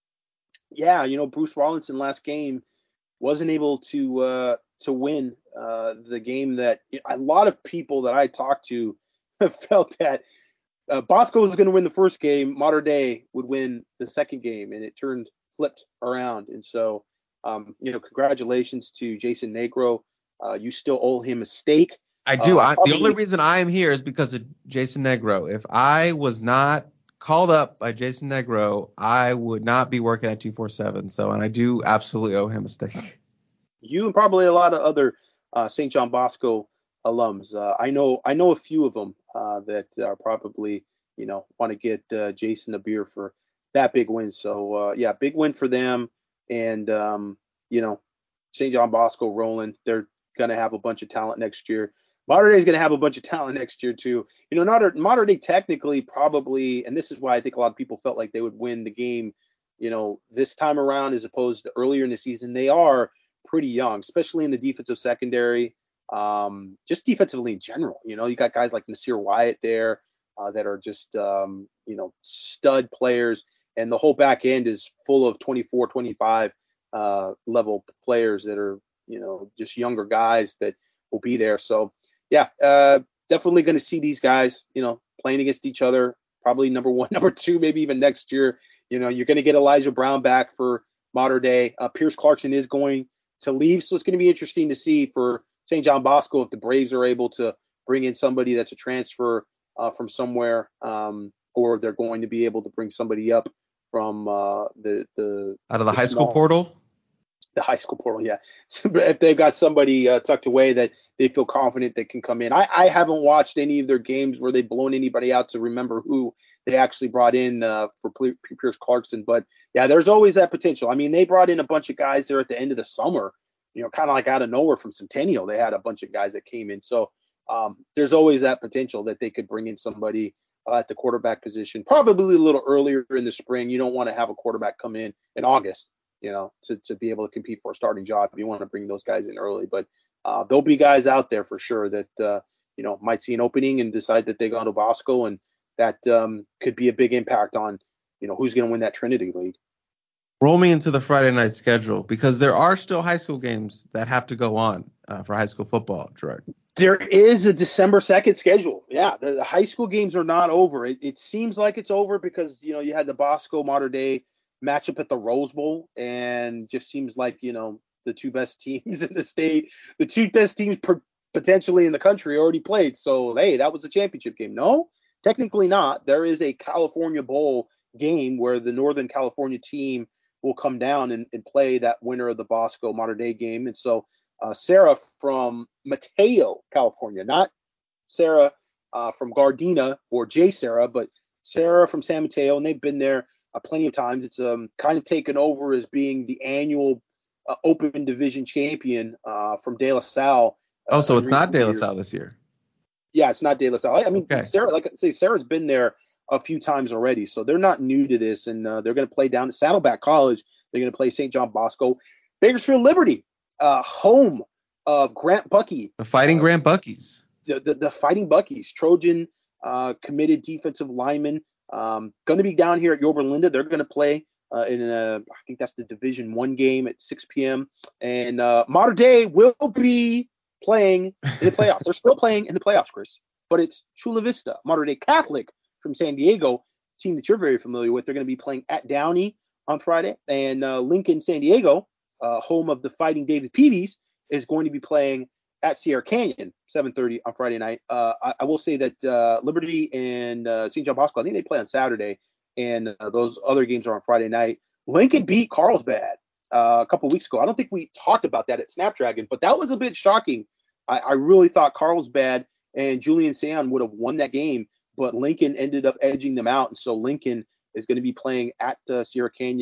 Yeah, you know, Bruce Rawlinson last game wasn't able to uh, to win uh, the game that a lot of people that I talked to felt that uh, Bosco was going to win the first game, Mater Dei would win the second game, and it turned flipped around. And so, um, you know, congratulations to Jason Negro. Uh, you still owe him a steak. I do. Uh, I, probably, the only reason I am here is because of Jason Negro. If I was not called up by Jason Negro, I would not be working at two forty-seven. So, and I do absolutely owe him a steak. You and probably a lot of other uh, Saint John Bosco alums. Uh, I know I know a few of them uh, that are probably, you know, want to get uh, Jason a beer for that big win. So, uh, yeah, big win for them. And, um, you know, Saint John Bosco rolling. They're going to have a bunch of talent next year. Mater Dei is going to have a bunch of talent next year, too. You know, Mater, Mater Dei technically probably, and this is why I think a lot of people felt like they would win the game, you know, this time around as opposed to earlier in the season. They are pretty young, especially in the defensive secondary, um, just defensively in general. You know, you got guys like Nasir Wyatt there uh, that are just, um, you know, stud players. And the whole back end is full of twenty-four, twenty-five uh, level players that are, you know, just younger guys that will be there. So, yeah, uh, definitely going to see these guys, you know, playing against each other, probably number one, number two, maybe even next year. You know, you're going to get Elijah Brown back for Mater Dei. Uh, Pierce Clarkson is going to leave. So it's going to be interesting to see for Saint John Bosco if the Braves are able to bring in somebody that's a transfer uh, from somewhere, um, or they're going to be able to bring somebody up from uh, the the out of the, the high small, school portal. The high school portal, yeah. If they've got somebody uh, tucked away that they feel confident that can come in. I, I haven't watched any of their games where they've blown anybody out to remember who they actually brought in uh, for Pierce Clarkson. But, yeah, there's always that potential. I mean, they brought in a bunch of guys there at the end of the summer, you know, kind of like out of nowhere from Centennial. They had a bunch of guys that came in. So um, there's always that potential that they could bring in somebody uh, at the quarterback position, probably a little earlier in the spring. You don't want to have a quarterback come in in August, you know, to, to be able to compete for a starting job. You want to bring those guys in early. But uh, there'll be guys out there for sure that, uh, you know, might see an opening and decide that they go to Bosco, and that um, could be a big impact on, you know, who's going to win that Trinity League. Roll me into the Friday night schedule, because there are still high school games that have to go on uh, for high school football, Gerard. There is a December second schedule. Yeah, the, the high school games are not over. It, it seems like it's over because, you know, you had the Bosco Mater Dei matchup at the Rose Bowl, and just seems like, you know, the two best teams in the state, the two best teams per, potentially in the country already played. So, hey, that was a championship game. No, technically not. There is a California Bowl game where the Northern California team will come down and, and play that winner of the Bosco Mater Dei game. And so uh, Sarah from Mateo, California, not Sarah uh, from Gardena or J Sarah, but Sarah from San Mateo, and they've been there uh, plenty of times. It's um, kind of taken over as being the annual uh, Open Division champion uh, from De La Salle. Uh, oh, so it's not De La years. Salle this year. Yeah, it's not De La Salle. I mean, okay. Sarah, like I say, Sarah's been there a few times already, so they're not new to this, and uh, they're going to play down at Saddleback College. They're going to play Saint John Bosco. Bakersfield Liberty, uh, home of Grant Bucky. The Fighting uh, Grant Buckies. The, the, the Fighting Buckies, Trojan uh, committed defensive lineman, um, going to be down here at Yorba Linda. They're going to play uh, in, a, I think that's the Division One game at six p.m. And uh, Mater Dei will be playing in the playoffs. They're still playing in the playoffs, Chris, but it's Chula Vista, Mater Dei Catholic from San Diego, team that you're very familiar with. They're going to be playing at Downey on Friday, and uh, Lincoln, San Diego, uh, home of the Fighting David Peavies, is going to be playing at Sierra Canyon, seven thirty on Friday night. Uh, I, I will say that uh, Liberty and uh, Saint John Bosco, I think they play on Saturday, and uh, those other games are on Friday night. Lincoln beat Carlsbad uh, a couple weeks ago. I don't think we talked about that at Snapdragon, but that was a bit shocking. I, I really thought Carlsbad and Julian San would have won that game, but Lincoln ended up edging them out. And so Lincoln is going to be playing at uh, Sierra Canyon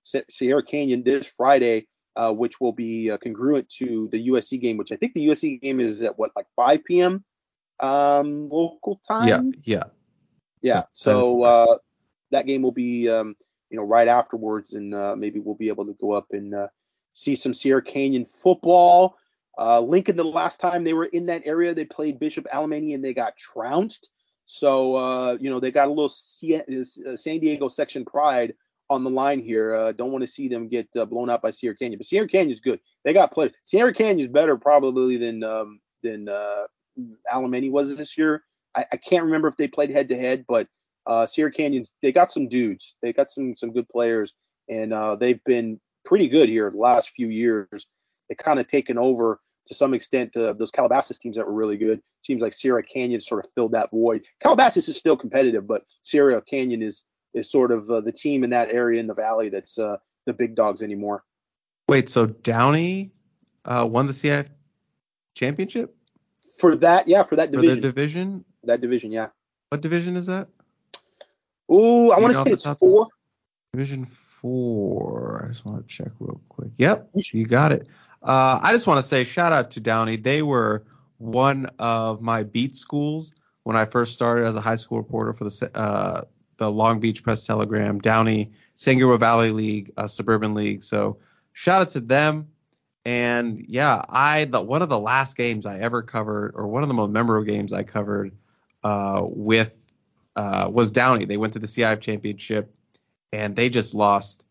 Sierra Canyon this Friday, uh, which will be uh, congruent to the U S C game, which I think the U S C game is at what, like five p.m. Um, local time. Yeah, yeah, yeah. That, so that, uh, that game will be, um, you know, right afterwards, and uh, maybe we'll be able to go up and uh, see some Sierra Canyon football. Uh, Lincoln, the last time they were in that area, they played Bishop Alemany and they got trounced. So, uh, you know, they got a little C- uh, San Diego section pride on the line here. Uh, don't want to see them get uh, blown out by Sierra Canyon. But Sierra Canyon's good. They got players. Sierra Canyon's better probably than um, than uh, Alemany was this year. I, I can't remember if they played head-to-head, but uh, Sierra Canyon's, they got some dudes. They got some some good players, and uh, they've been pretty good here the last few years. They kind of taken over to some extent uh, those Calabasas teams that were really good. Seems like Sierra Canyon sort of filled that void. Calabasas is still competitive, but Sierra Canyon is is sort of uh, the team in that area in the valley that's uh, the big dogs anymore. Wait, so Downey uh, won the C I F championship? For that, yeah, for that division. For the division? That division, yeah. What division is that? Ooh, I want to say it's four. Division four. I just want to check real quick. Yep, you got it. Uh, I just want to say shout out to Downey. They were one of my beat schools when I first started as a high school reporter for the uh, the Long Beach Press Telegram. Downey, San Gabriel Valley League, a suburban league. So shout out to them. And yeah, I the one of the last games I ever covered, or one of the most memorable games I covered uh, with uh, was Downey. They went to the C I F championship, and they just lost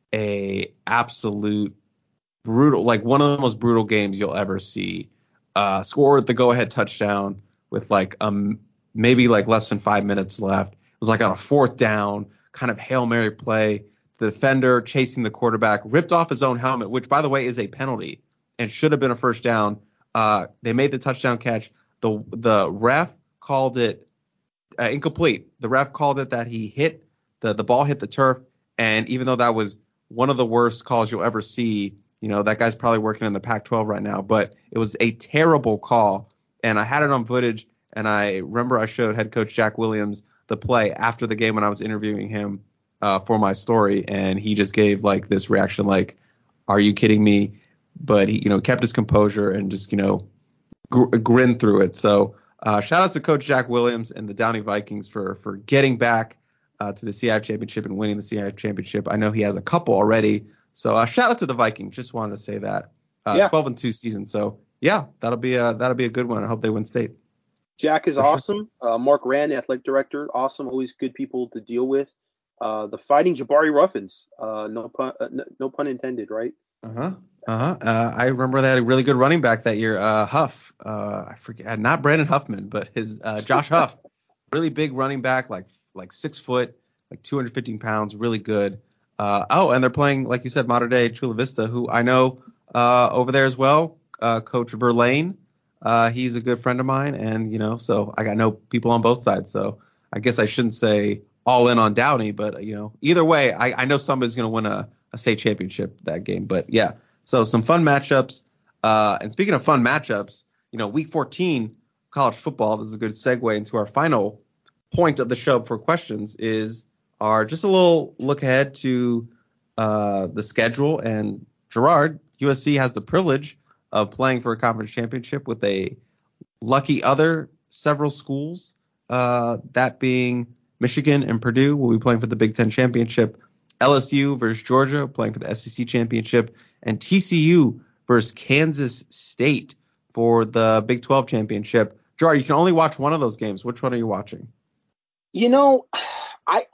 a absolute brutal, like one of the most brutal games you'll ever see. Uh, scored the go-ahead touchdown with like um maybe like less than five minutes left. It was like on a fourth down, kind of Hail Mary play. The defender chasing the quarterback ripped off his own helmet, which, by the way, is a penalty and should have been a first down. Uh, they made the touchdown catch. The the ref called it uh, incomplete. The ref called it that he hit the the ball hit the turf, and even though that was one of the worst calls you'll ever see, you know, that guy's probably working in the Pac twelve right now, but it was a terrible call, and I had it on footage, and I remember I showed head coach Jack Williams the play after the game when I was interviewing him uh, for my story, and he just gave like this reaction like, are you kidding me? But he, you know, kept his composure and just, you know, gr- grinned through it. So uh, shout out to Coach Jack Williams and the Downey Vikings for for getting back uh, to the C I F championship and winning the C I F championship. I know he has a couple already. So uh, shout out to the Vikings. Just wanted to say that. Uh, yeah. twelve and two season. So yeah, that'll be a that'll be a good one. I hope they win state. Jack is For awesome. Sure. Uh, Mark Rand, the athletic director, awesome. Always good people to deal with. Uh, the Fighting Jabari Ruffins. Uh, no pun, uh, no, no pun intended, right? Uh-huh. Uh-huh. Uh I remember they had a really good running back that year. Uh, Huff. Uh, I forget, not Brandon Huffman, but his uh, Josh Huff. Really big running back, like like six foot, like two hundred fifteen pounds. Really good. Uh, oh, and they're playing, like you said, modern day Chula Vista, who I know uh, over there as well. Uh, Coach Verlaine, uh, he's a good friend of mine, and you know, so I got know people on both sides. So I guess I shouldn't say all in on Downey, but you know, either way, I, I know somebody's going to win a, a state championship that game. But yeah, so some fun matchups. Uh, and speaking of fun matchups, you know, week fourteen college football. This is a good segue into our final point of the show for questions. Is Are just a little look ahead to uh, the schedule. And Gerard, U S C has the privilege of playing for a conference championship with a lucky other several schools, uh, that being Michigan and Purdue will be playing for the Big Ten championship, L S U versus Georgia playing for the S E C championship, and T C U versus Kansas State for the Big twelve championship. Gerard, you can only watch one of those games. Which one are you watching? You know, I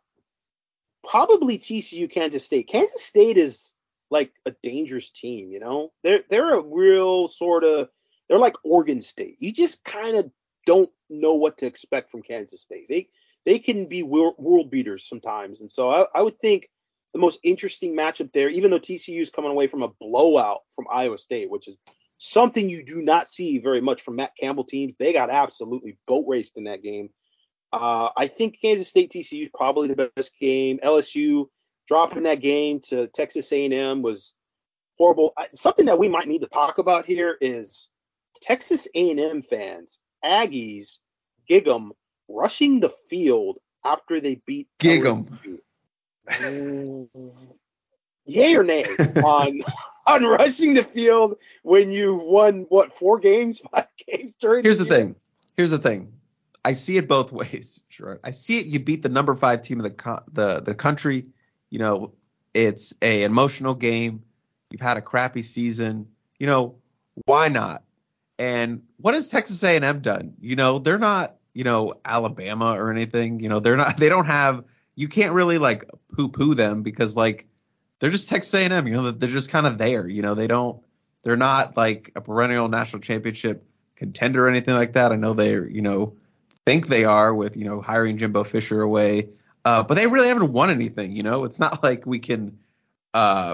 probably T C U, Kansas State. Kansas State is like a dangerous team, you know? They're they're a real sort of – they're like Oregon State. You just kind of don't know what to expect from Kansas State. They they can be world, world beaters sometimes. And so I, I would think the most interesting matchup there, even though T C U is coming away from a blowout from Iowa State, which is something you do not see very much from Matt Campbell teams. They got absolutely boat raced in that game. Uh, I think Kansas State T C U is probably the best game. L S U dropping that game to Texas A and M was horrible. Something that we might need to talk about here is Texas A and M fans, Aggies, gig 'em, rushing the field after they beat Gig 'em. yay or nay on on rushing the field when you've won what four games, five games during? Here's the, the year? thing. Here's the thing. I see it both ways. Sure, I see it. You beat the number five team of the co- the the country. You know, it's a emotional game. You've had a crappy season. You know, why not? And what has Texas A and M done? You know, they're not, you know, Alabama or anything. You know, they're not. They don't have. You can't really like poo-poo them because like they're just Texas A and M. You know, they're just kind of there. You know, they don't. They're not like a perennial national championship contender or anything like that. I know they're, you know, think they are with, you know, hiring Jimbo Fisher away, uh, but they really haven't won anything. You know, it's not like we can, uh,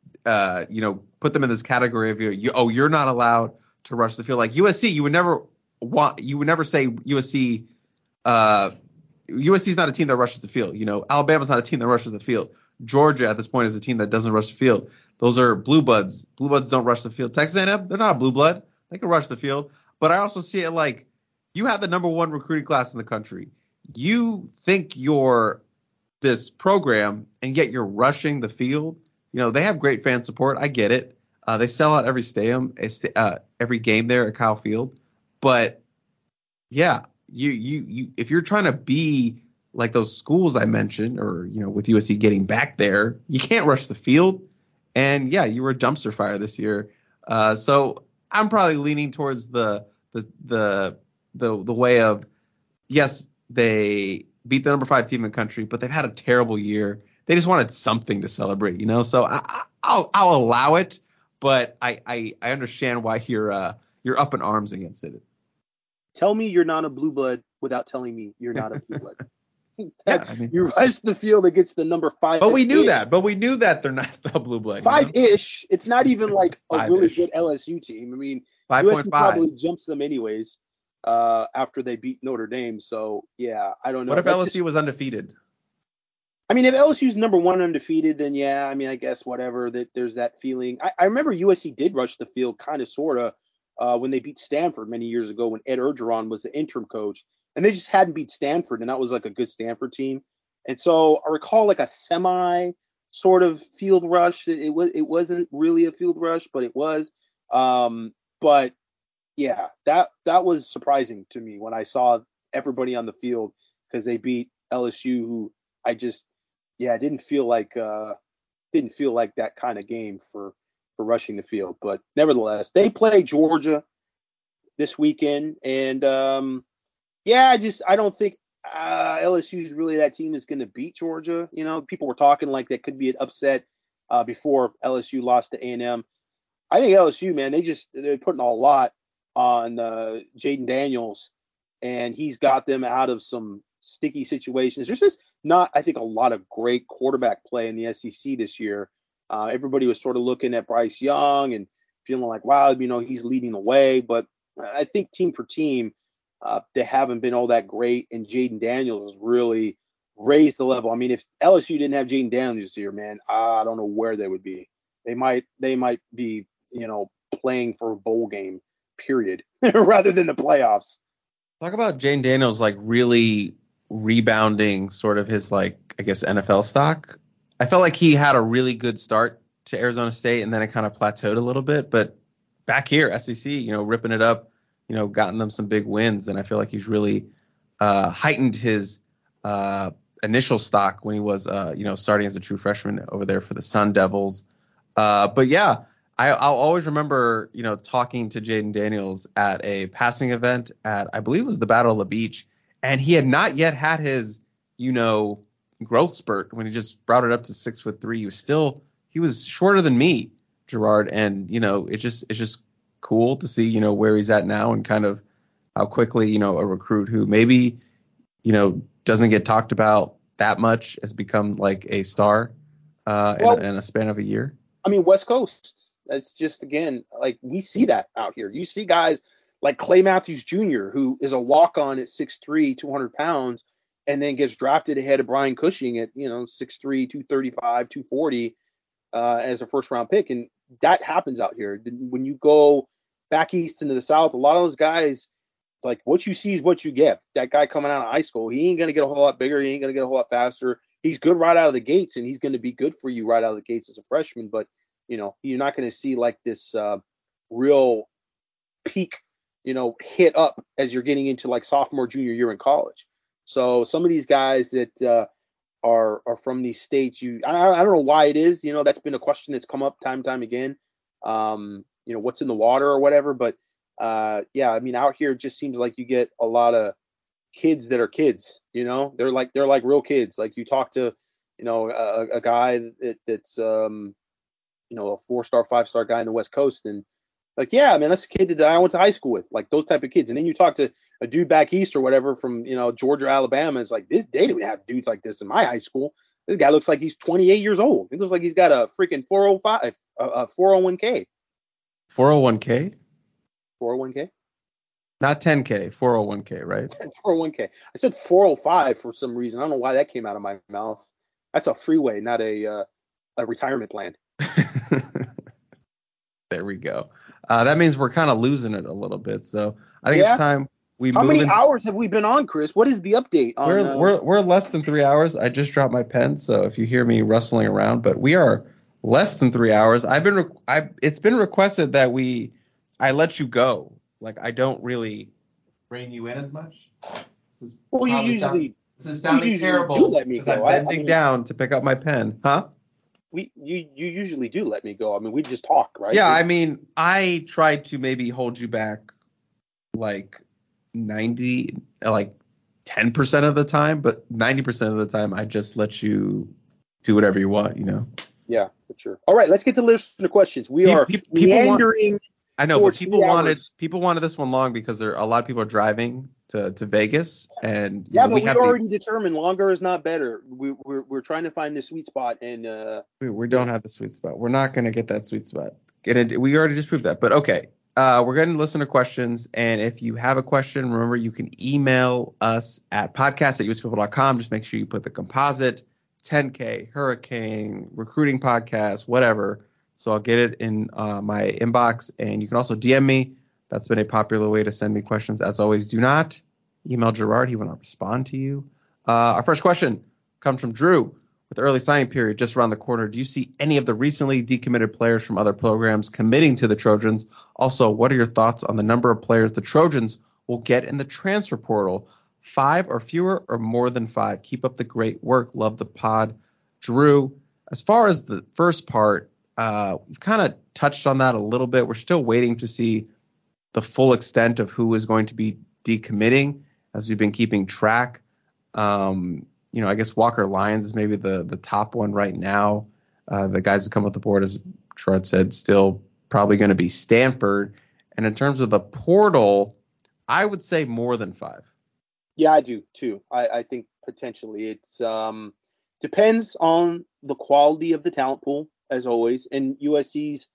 uh, you know, put them in this category of you, you. Oh, you're not allowed to rush the field like U S C. You would never want. You would never say U S C. Uh, U S C is not a team that rushes the field. You know, Alabama's not a team that rushes the field. Georgia at this point is a team that doesn't rush the field. Those are blue bloods. Blue bloods don't rush the field. Texas A and M, they're not a blue blood. They can rush the field. But I also see it like you have the number one recruiting class in the country. You think you're this program, and yet you're rushing the field. You know, they have great fan support. I get it. Uh, they sell out every stadium, uh, every game there at Kyle Field. But yeah, you you you if you're trying to be like those schools I mentioned, or you know, with U S C getting back there, you can't rush the field. And yeah, you were a dumpster fire this year. Uh, so I'm probably leaning towards the the the the the way of yes, they beat the number five team in the country, but they've had a terrible year. They just wanted something to celebrate, you know. So I, I, I'll I'll allow it, but I I, I understand why you're uh, you're up in arms against it. Tell me you're not a blue blood without telling me you're not a blue blood. Yeah, I mean, you rush the field against the number five. But we knew that. But we knew that they're not the blue blood. Five-ish. You know? It's not even like a Five-ish. really good L S U team. I mean, five U S point C five. probably jumps them anyways uh, after they beat Notre Dame. So, yeah, I don't know. What if That's L S U just, was undefeated? I mean, if L S U's number one undefeated, then yeah, I mean, I guess whatever. That there's that feeling. I, I remember U S C did rush the field kind of, sort of, uh, when they beat Stanford many years ago when Ed Orgeron was the interim coach. And they just hadn't beat Stanford, and that was like a good Stanford team. And so I recall like a semi sort of field rush. It, it was it wasn't really a field rush, but it was. Um, but yeah, that that was surprising to me when I saw everybody on the field because they beat L S U, who I just yeah didn't feel like uh, didn't feel like that kind of game for for rushing the field. But nevertheless, they play Georgia this weekend, and um, yeah, I just I don't think. Uh, L S U is really that team that's going to beat Georgia. You know, people were talking like that could be an upset uh, before L S U lost to A and M. I think L S U, man, they just they're putting a lot on uh, Jaden Daniels, and he's got them out of some sticky situations. There's just not, I think, a lot of great quarterback play in the S E C this year. Uh, everybody was sort of looking at Bryce Young and feeling like, wow, you know, he's leading the way. But I think team for team, Uh, they haven't been all that great, and Jaden Daniels has really raised the level. I mean, if L S U didn't have Jaden Daniels this year, man, I don't know where they would be. They might, they might be, you know, playing for a bowl game, period, rather than the playoffs. Talk about Jaden Daniels like really rebounding, sort of his like I guess N F L stock. I felt like he had a really good start to Arizona State, and then it kind of plateaued a little bit. But back here, S E C, you know, ripping it up. You know, gotten them some big wins, and I feel like he's really uh, heightened his uh, initial stock when he was, uh, you know, starting as a true freshman over there for the Sun Devils. Uh, but yeah, I, I'll always remember, you know, talking to Jaden Daniels at a passing event at, I believe it was the Battle of the Beach, and he had not yet had his, you know, growth spurt when he just brought it up to six foot three. He was still, he was shorter than me, Gerard, and you know, it just, it's just. cool to see, you know, where he's at now and kind of how quickly, you know, a recruit who maybe, you know, doesn't get talked about that much has become like a star uh, well, in, a, in a span of a year. I mean, West Coast, that's just, again, like we see that out here. You see guys like Clay Matthews Junior, who is a walk-on at six three, two hundred pounds, and then gets drafted ahead of Brian Cushing at, you know, six three, two thirty-five, two forty uh, as a first-round pick. And that happens out here. When you go back east into the South, a lot of those guys, like what you see is what you get. That guy coming out of high school, he ain't going to get a whole lot bigger. He ain't going to get a whole lot faster. he's good right out of the gates, and he's going to be good for you right out of the gates as a freshman. But you know, you're not going to see like this uh, real peak, you know, hit up as you're getting into like sophomore, junior year in college. So some of these guys that uh, are are from these states, you I, I don't know why it is. You know, that's been a question that's come up time and time again. Um, you know, what's in the water or whatever. But uh, yeah, I mean, out here it just seems like you get a lot of kids that are kids. You know, they're like they're like real kids. Like you talk to, you know, a, a guy that, that's um, you know, a four star, five star guy in the West Coast, and like, yeah, man, that's a kid that I went to high school with, like those type of kids. And then you talk to a dude back east or whatever from, you know, Georgia, Alabama. It's like, this they didn't have dudes like this in my high school. This guy looks like he's twenty-eight years old. He looks like he's got a freaking four oh five, a, a four oh one k. four oh one k? four oh one k? Not ten k, four oh one k, right? four oh one k. I said four oh five for some reason. I don't know why that came out of my mouth. That's a freeway, not a uh, a retirement plan. There we go. Uh, that means we're kind of losing it a little bit. So I think yeah. it's time we How move many in. hours have we been on, Chris? What is the update on? We're, uh... we're, we're less than three hours. I just dropped my pen, so if you hear me rustling around, but we are less than three hours. I've been, re- I it's been requested that we, I let you go. Like I don't really rein you in as much. This is well, you usually sound, this is sounding usually terrible. Do let me go. I'm bending I mean, down to pick up my pen, huh? We you you usually do let me go. I mean, we just talk, right? Yeah, we, I mean, I tried to maybe hold you back like ninety, like ten percent of the time, but ninety percent of the time, I just let you do whatever you want, you know? Yeah, for sure. All right, let's get to listener questions. We are people, people meandering. Want, I know, but people wanted hours. people wanted this one long because there a lot of people are driving to, to Vegas, and yeah, know, but we we have already the, determined longer is not better. We, we're we're trying to find the sweet spot, and uh, we, we don't have the sweet spot. We're not going to get that sweet spot. It, we already just proved that, but okay. Uh, we're going to listen to questions, and if you have a question, remember you can email us at podcast at u s people dot com. Just make sure you put the composite, ten K, hurricane, recruiting podcast, whatever. So I'll get it in uh, my inbox, and you can also D M me. That's been a popular way to send me questions. As always, do not email Gerard. He will not respond to you. Uh, our first question comes from Drew. With the early signing period just around the corner, do you see any of the recently decommitted players from other programs committing to the Trojans? Also, what are your thoughts on the number of players the Trojans will get in the transfer portal? Five or fewer or more than five? Keep up the great work. Love the pod. Drew, as far as the first part, uh, we've kind of touched on that a little bit. We're still waiting to see the full extent of who is going to be decommitting as we've been keeping track. Um, you know, I guess Walker Lyons is maybe the the top one right now. Uh, the guys that come up the board, as Gerard said, still probably going to be Stanford. And in terms of the portal, I would say more than five. Yeah, I do too. I, I think potentially it's um, depends on the quality of the talent pool, as always. And U S C's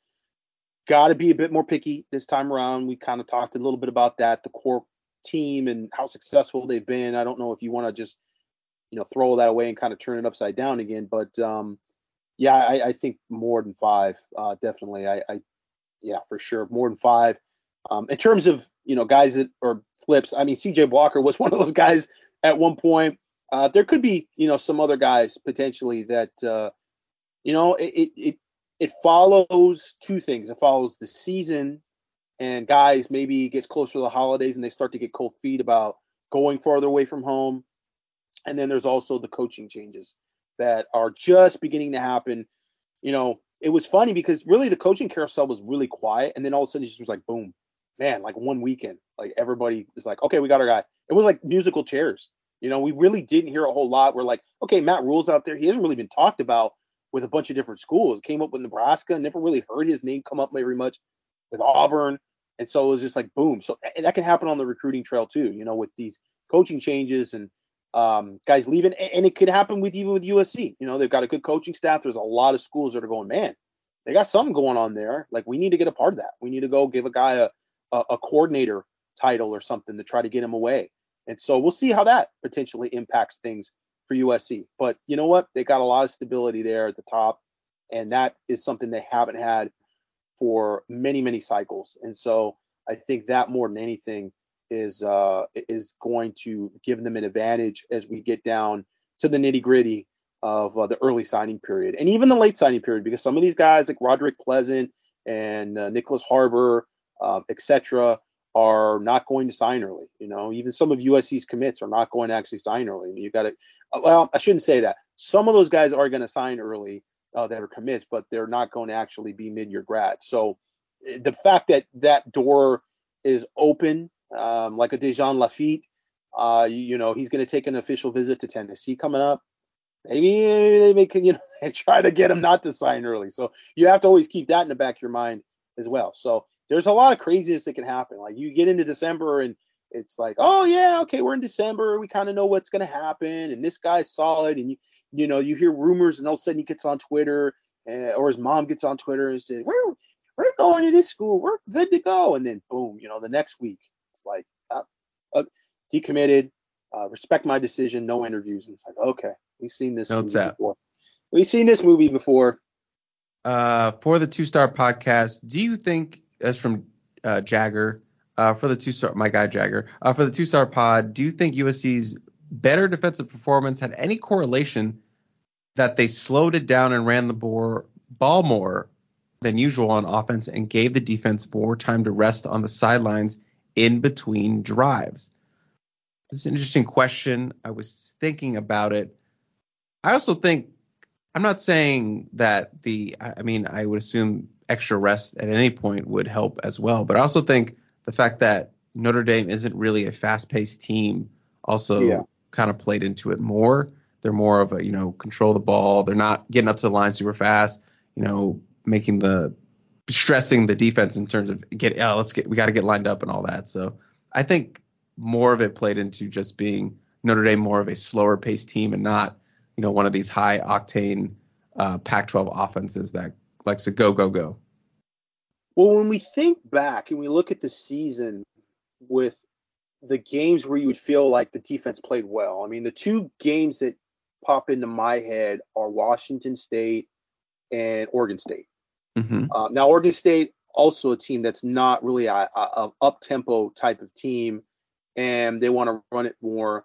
got to be a bit more picky this time around. We kind of talked a little bit about that, the core team and how successful they've been. I don't know if you want to just, you know, throw that away and kind of turn it upside down again. But um, yeah, I, I think more than five, uh, definitely. I, I, yeah, for sure, more than five. Um, in terms of, you know, guys that are flips, I mean, C J Walker was one of those guys at one point. Uh, there could be, you know, some other guys potentially that, uh, you know, it, it, it It follows two things. It follows the season, and guys maybe gets closer to the holidays and they start to get cold feet about going farther away from home. And then there's also the coaching changes that are just beginning to happen. You know, it was funny because really the coaching carousel was really quiet, and then all of a sudden it just was like, boom, man, like one weekend, like everybody was like, okay, we got our guy. It was like musical chairs. You know, we really didn't hear a whole lot. We're like, okay, Matt Rule's out there. He hasn't really been talked about with a bunch of different schools. Came up with Nebraska, never really heard his name come up very much with Auburn. And so it was just like, boom. So and that can happen on the recruiting trail too, you know, with these coaching changes and um, guys leaving. And it could happen with even with U S C. You know, they've got a good coaching staff. There's a lot of schools that are going, man, they got something going on there. Like, we need to get a part of that. We need to go give a guy a, a, a coordinator title or something to try to get him away. And so we'll see how that potentially impacts things for U S C. But you know what? They got a lot of stability there at the top, and that is something they haven't had for many, many cycles. And so I think that more than anything is uh, is going to give them an advantage as we get down to the nitty gritty of uh, the early signing period and even the late signing period, because some of these guys like Roderick Pleasant and uh, Nicholas Harbor, uh, et cetera, are not going to sign early. You know, even some of U S C's commits are not going to actually sign early. I mean, you got to, well, I shouldn't say that. Some of those guys are going to sign early uh, that are commits, but they're not going to actually be mid-year grads. So the fact that that door is open, um, like a Dejan Lafitte, uh, you, you know, he's going to take an official visit to Tennessee coming up. Maybe they make, you know, try to get him not to sign early. So you have to always keep that in the back of your mind as well. So there's a lot of craziness that can happen. Like you get into December and it's like, oh yeah, okay, we're in December. We kind of know what's going to happen. And this guy's solid. And you, you know, you hear rumors and all of a sudden he gets on Twitter uh, or his mom gets on Twitter and says, we're, we're going to this school. We're good to go. And then boom, you know, the next week it's like uh, uh, decommitted, uh, respect my decision. No interviews. And it's like, okay, we've seen this Notes movie out. before. We've seen this movie before. Uh, for the two-star podcast, do you think, as from uh, Jagger, uh, for the two-star, my guy Jagger, uh, for the two-star pod, do you think U S C's better defensive performance had any correlation that they slowed it down and ran the ball, ball more than usual on offense and gave the defense more time to rest on the sidelines in between drives? This is an interesting question. I was thinking about it. I also think, I'm not saying that the, I mean, I would assume extra rest at any point would help as well. But I also think the fact that Notre Dame isn't really a fast-paced team also Yeah. kind of played into it more. They're more of a, you know, control the ball. They're not getting up to the line super fast, you know, making the, stressing the defense in terms of get, oh, let's get, we got to get lined up and all that. So I think more of it played into just being Notre Dame more of a slower paced team and not, you know, one of these high octane uh, Pac twelve offenses that likes to go, go, go. Well, when we think back and we look at the season with the games where you would feel like the defense played well, I mean, the two games that pop into my head are Washington State and Oregon State. Mm-hmm. Uh, now, Oregon State, also a team that's not really a, a, a up-tempo type of team, and they want to run it more.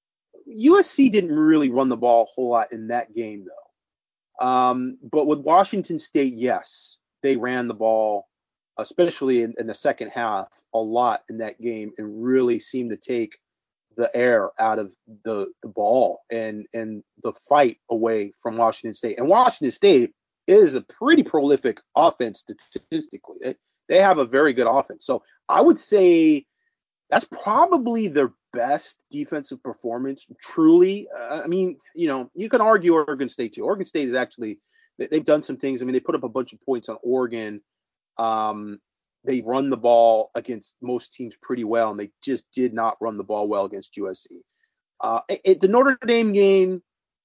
U S C didn't really run the ball a whole lot in that game, though. Um, but with Washington State, yes, they ran the ball, especially in, in the second half, a lot in that game and really seemed to take the air out of the, the ball and, and the fight away from Washington State. And Washington State is a pretty prolific offense statistically. They, they have a very good offense. So I would say that's probably their best defensive performance, truly. Uh, I mean, you know, you can argue Oregon State too. Oregon State is actually, they've done some things. I mean, they put up a bunch of points on Oregon. Um, they run the ball against most teams pretty well, and they just did not run the ball well against U S C. Uh, it, the Notre Dame game,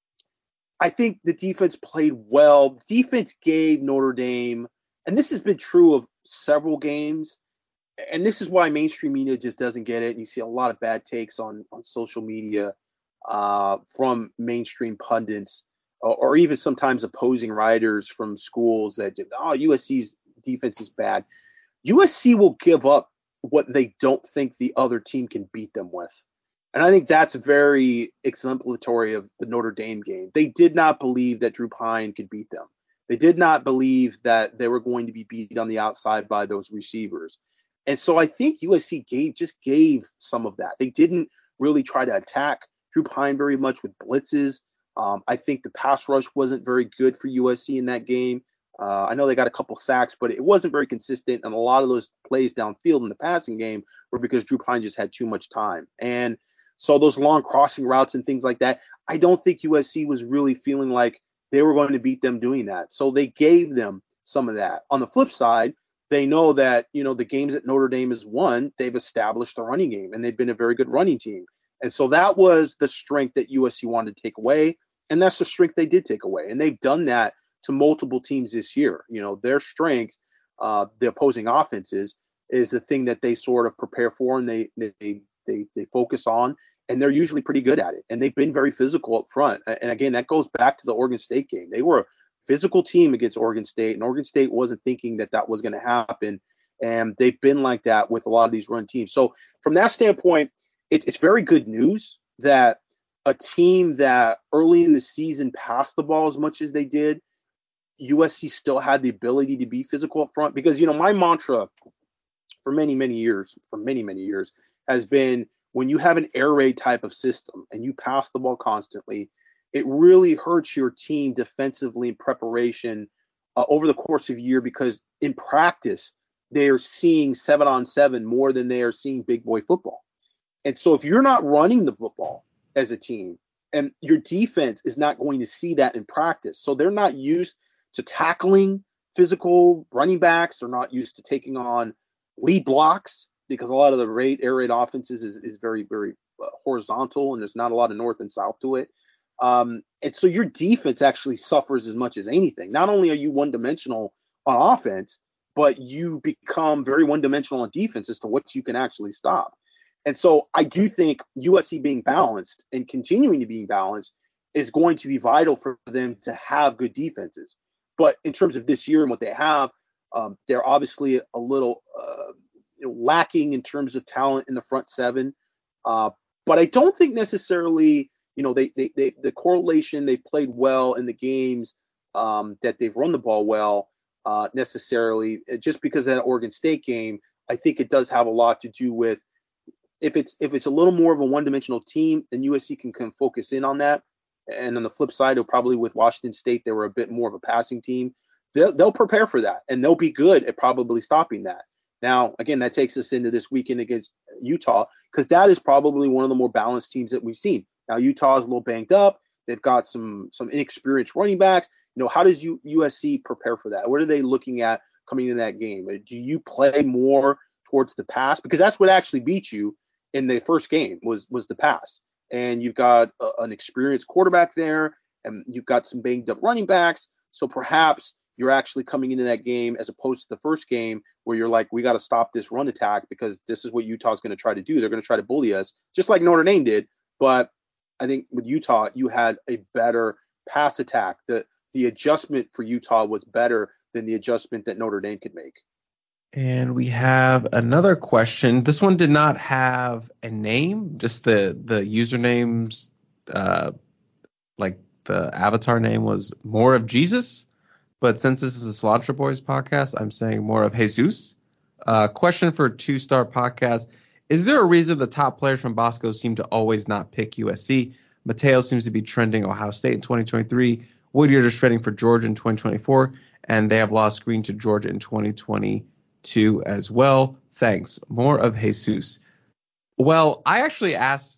I think the defense played well. The defense gave Notre Dame, and this has been true of several games, and this is why mainstream media just doesn't get it. And you see a lot of bad takes on, on social media uh, from mainstream pundits, or, or even sometimes opposing writers from schools that, oh, U S C's defense is bad. U S C will give up what they don't think the other team can beat them with. And I think that's very exemplary of the Notre Dame game. They did not believe that Drew Pine could beat them. They did not believe that they were going to be beat on the outside by those receivers. And so I think U S C gave just gave some of that. They didn't really try to attack Drew Pine very much with blitzes. Um, I think the pass rush wasn't very good for U S C in that game. Uh, I know they got a couple sacks, but it wasn't very consistent. And a lot of those plays downfield in the passing game were because Drew Pine just had too much time. And so those long crossing routes and things like that, I don't think U S C was really feeling like they were going to beat them doing that. So they gave them some of that. On the flip side, they know that, you know, the games that Notre Dame has won, they've established the running game, and they've been a very good running team. And so that was the strength that U S C wanted to take away, and that's the strength they did take away. And they've done that to multiple teams this year. You know, their strength, uh, the opposing offenses, is the thing that they sort of prepare for, and they they they they focus on, and they're usually pretty good at it. And they've been very physical up front. And again, that goes back to the Oregon State game. They were a physical team against Oregon State, and Oregon State wasn't thinking that that was going to happen. And they've been like that with a lot of these run teams. So from that standpoint, it's it's very good news that a team that early in the season passed the ball as much as they did, U S C still had the ability to be physical up front. Because, you know, my mantra for many, many years, for many, many years, has been when you have an air raid type of system and you pass the ball constantly, it really hurts your team defensively in preparation uh, over the course of a year, because in practice, they are seeing seven on seven more than they are seeing big boy football. And so if you're not running the football as a team, and your defense is not going to see that in practice, so they're not used to tackling physical running backs, they're not used to taking on lead blocks, because a lot of the raid, air raid offenses is, is very, very uh, horizontal, and there's not a lot of north and south to it. Um, and so your defense actually suffers as much as anything. Not only are you one-dimensional on offense, but you become very one-dimensional on defense as to what you can actually stop. And so I do think U S C being balanced and continuing to be balanced is going to be vital for them to have good defenses. But in terms of this year and what they have, um, they're obviously a little uh, you know, lacking in terms of talent in the front seven. Uh, but I don't think necessarily, you know, they, they, they the correlation, they played well in the games um, that they've run the ball well uh, necessarily. Just because of that Oregon State game, I think it does have a lot to do with if it's if it's a little more of a one-dimensional team, then U S C can, can focus in on that. And on the flip side, it'll probably with Washington State, they were a bit more of a passing team. They'll, they'll prepare for that, and they'll be good at probably stopping that. Now, again, that takes us into this weekend against Utah, because that is probably one of the more balanced teams that we've seen. Now, Utah is a little banged up. They've got some some inexperienced running backs. You know, how does U, USC prepare for that? What are they looking at coming into that game? Do you play more towards the pass? Because that's what actually beat you in the first game was was the pass. And you've got a, an experienced quarterback there, and you've got some banged up running backs. So perhaps you're actually coming into that game as opposed to the first game where you're like, we got to stop this run attack because this is what Utah's going to try to do. They're going to try to bully us, just like Notre Dame did. But I think with Utah, you had a better pass attack. The the adjustment for Utah was better than the adjustment that Notre Dame could make. And we have another question. This one did not have a name, just the the usernames, uh, like the avatar name was More of Jesus. But since this is a Cilantro Boys podcast, I'm saying More of Jesus. Uh, question for Two Star Podcast. Is there a reason the top players from Bosco seem to always not pick U S C? Mateo seems to be trending Ohio State in twenty twenty-three. Whittier is trending for Georgia in twenty twenty-four. And they have lost Green to Georgia in twenty twenty-two as well. Thanks. More of Jesus. Well, I actually asked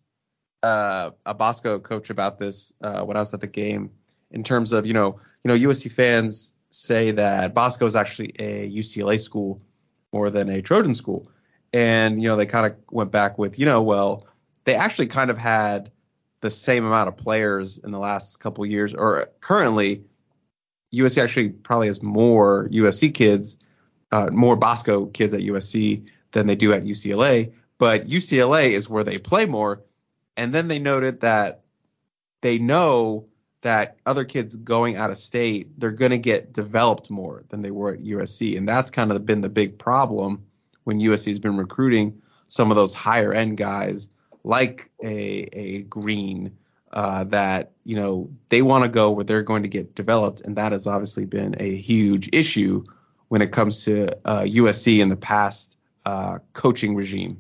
uh, a Bosco coach about this uh, when I was at the game in terms of, you know, you know, U S C fans say that Bosco is actually a U C L A school more than a Trojan school. And, you know, they kind of went back with, you know, well, they actually kind of had the same amount of players in the last couple of years, or currently U S C actually probably has more U S C kids, uh, more Bosco kids at U S C than they do at U C L A. But U C L A is where they play more. And then they noted that they know that other kids going out of state, they're going to get developed more than they were at U S C. And that's kind of been the big problem when U S C has been recruiting some of those higher end guys like a, a Green, uh, that, you know, they want to go where they're going to get developed. And that has obviously been a huge issue when it comes to uh, U S C in the past uh, coaching regime.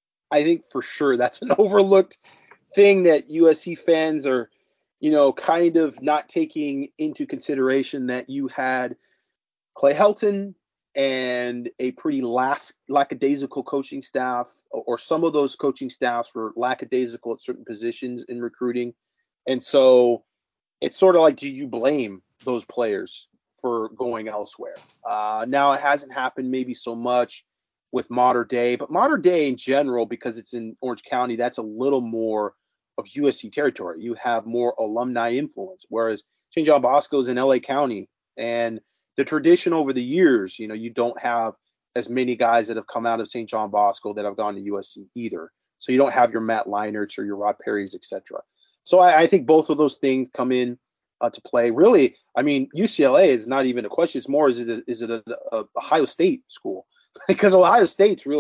I think for sure that's an overlooked thing that U S C fans are, you know, kind of not taking into consideration that you had Clay Helton and a pretty lax, lackadaisical coaching staff, or some of those coaching staffs were lackadaisical at certain positions in recruiting. And so it's sort of like, do you blame those players for going elsewhere? Uh, now, it hasn't happened maybe so much with Mater Dei, but Mater Dei in general, because it's in Orange County, that's a little more of U S C territory. You have more alumni influence, whereas Saint John Bosco is in L A County. And the tradition over the years, you know, you don't have as many guys that have come out of Saint John Bosco that have gone to U S C either. So you don't have your Matt Leinerts or your Rod Perrys, et cetera. So I, I think both of those things come in uh, to play. Really, I mean, U C L A is not even a question. It's more, is it a, is it a, a Ohio State school? Because Ohio State's really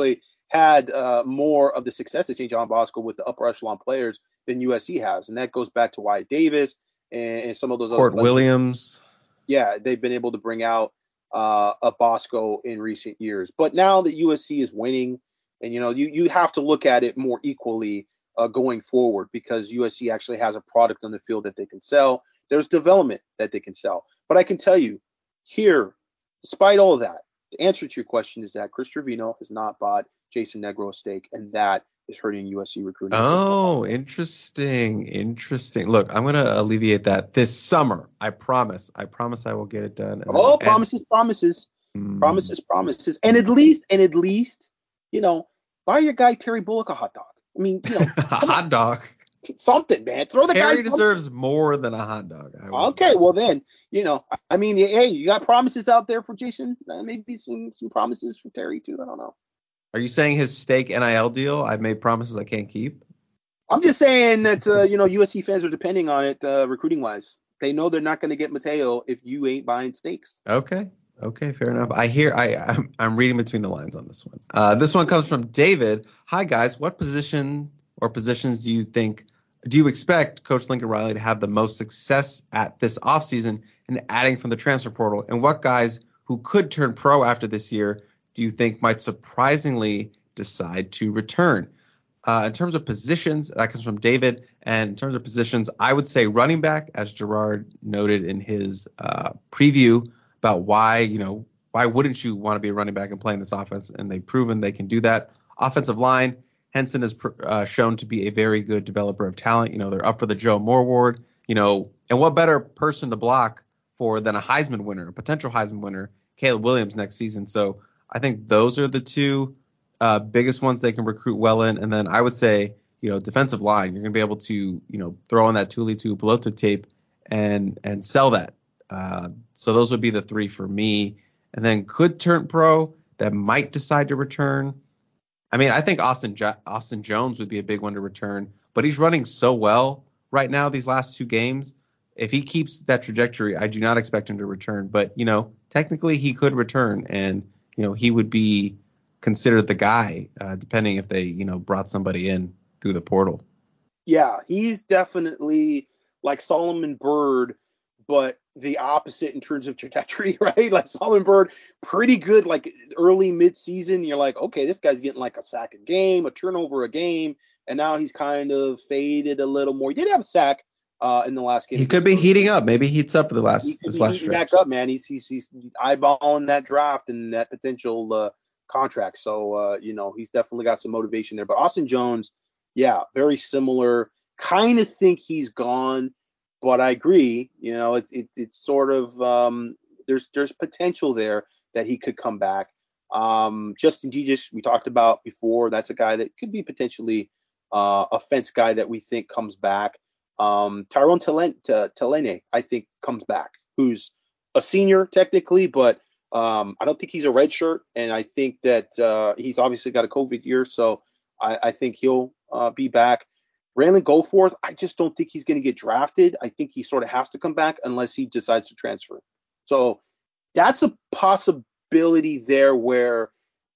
had uh, more of the success at Saint John Bosco with the upper echelon players than U S C has. And that goes back to Wyatt Davis and, and some of those Court other Williams. Yeah, they've been able to bring out uh, a Bosco in recent years. But now that U S C is winning, and, you know, you, you have to look at it more equally uh, going forward, because U S C actually has a product on the field that they can sell. There's development that they can sell. But I can tell you here, despite all of that, the answer to your question is that Chris Trevino has not bought Jason Negro a steak, and that is hurting U S C recruiting. Oh, interesting. Interesting. Look, I'm going to alleviate that this summer. I promise. I promise I will get it done. Oh, and, promises, promises, mm, promises, promises. And at least, and at least, you know, buy your guy Terry Bullock a hot dog. I mean, you know, a hot dog. Something, man. Throw the guy. Terry deserves more than a hot dog. Okay, well then, you know, I mean, hey, you got promises out there for Jason? Uh, maybe some some promises for Terry too. I don't know. Are you saying his steak N I L deal? I've made promises I can't keep. I'm just saying that uh, you know, U S C fans are depending on it uh, recruiting wise. They know they're not going to get Mateo if you ain't buying steaks. Okay. Okay, fair enough. I hear. I I'm, I'm reading between the lines on this one. Uh, this one comes from David. Hi guys, what position or positions do you think? Do you expect Coach Lincoln Riley to have the most success at this offseason in adding from the transfer portal? And what guys who could turn pro after this year do you think might surprisingly decide to return? Uh, in terms of positions, that comes from David. And in terms of positions, I would say running back, as Gerard noted in his uh, preview about why, you know, why wouldn't you want to be a running back and play in this offense? And they've proven they can do that. Offensive line, Henson has uh, shown to be a very good developer of talent. You know, they're up for the Joe Moore Award, you know, and what better person to block for than a Heisman winner, a potential Heisman winner, Caleb Williams next season. So I think those are the two uh, biggest ones they can recruit well in. And then I would say, you know, defensive line, you're going to be able to, you know, throw on that Tuli Tuipulotu tape and and sell that. Uh, so those would be the three for me. And then could turn pro that might decide to return. I mean, I think Austin jo- Austin Jones would be a big one to return, but he's running so well right now these last two games. If he keeps that trajectory, I do not expect him to return. But, you know, technically he could return, and, you know, he would be considered the guy, uh, depending if they, you know, brought somebody in through the portal. Yeah, he's definitely like Solomon Byrd, but the opposite in terms of trajectory, right? Like Solomon Byrd, pretty good, like early mid-season. You're like, okay, this guy's getting like a sack a game, a turnover a game, and now he's kind of faded a little more. He did have a sack uh, in the last game. He could be heating up. Maybe he heats up for the last he could this be last heating stretch. back up, man. He's he's he's eyeballing that draft and that potential uh, contract. So uh, you know, he's definitely got some motivation there. But Austin Jones, yeah, very similar. Kind of think he's gone. But I agree, you know, it, it, it's sort of um, there's there's potential there that he could come back. Um, Justin Gigish, we talked about before. That's a guy that could be potentially uh, a fence guy that we think comes back. Um, Tyrone Talene, I think, comes back, who's a senior technically, but um, I don't think he's a red shirt. And I think that uh, he's obviously got a COVID year, so I, I think he'll uh, be back. Raylan Goforth, I just don't think he's going to get drafted. I think he sort of has to come back unless he decides to transfer. So that's a possibility there where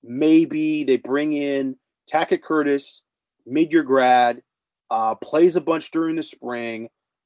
maybe they bring in Tackett Curtis, mid-year grad, uh, plays a bunch during the spring.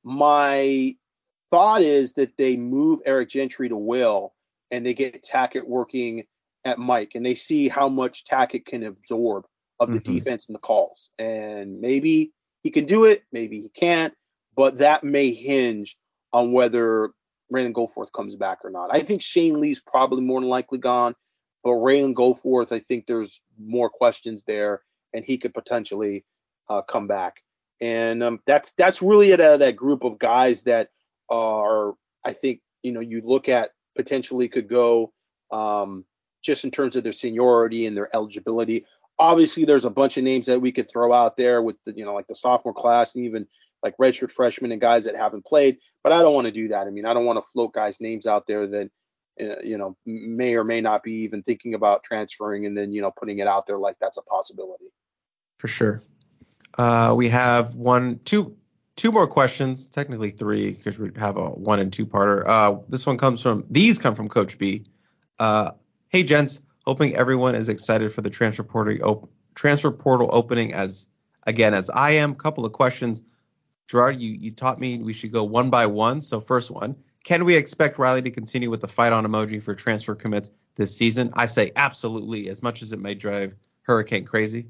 My thought is that they move Eric Gentry to Will and they get Tackett working at Mike, and they see how much Tackett can absorb of the mm-hmm. defense and the calls. And maybe he can do it, maybe he can't, but that may hinge on whether Raylan Goforth comes back or not. I think Shane Lee's probably more than likely gone, but Raylan Goforth, I think there's more questions there, and he could potentially uh, come back. And um, that's that's really at uh, that group of guys that are, I think, you know, you look at potentially could go um, just in terms of their seniority and their eligibility. Obviously, there's a bunch of names that we could throw out there with, the, you know, like the sophomore class and even like redshirt freshmen and guys that haven't played. But I don't want to do that. I mean, I don't want to float guys' names out there that, uh, you know, may or may not be even thinking about transferring and then, you know, putting it out there like that's a possibility. For sure. Uh, we have one, two, two more questions, technically three, because we have a one and two parter. Uh, this one comes from, these come from Coach B. Uh, hey, gents. Hoping everyone is excited for the transfer portal, op- transfer portal opening as again as I am. Couple of questions. Gerard, you, you taught me we should go one by one. So first one, can we expect Riley to continue with the fight on emoji for transfer commits this season? I say absolutely, as much as it may drive Hurricane crazy.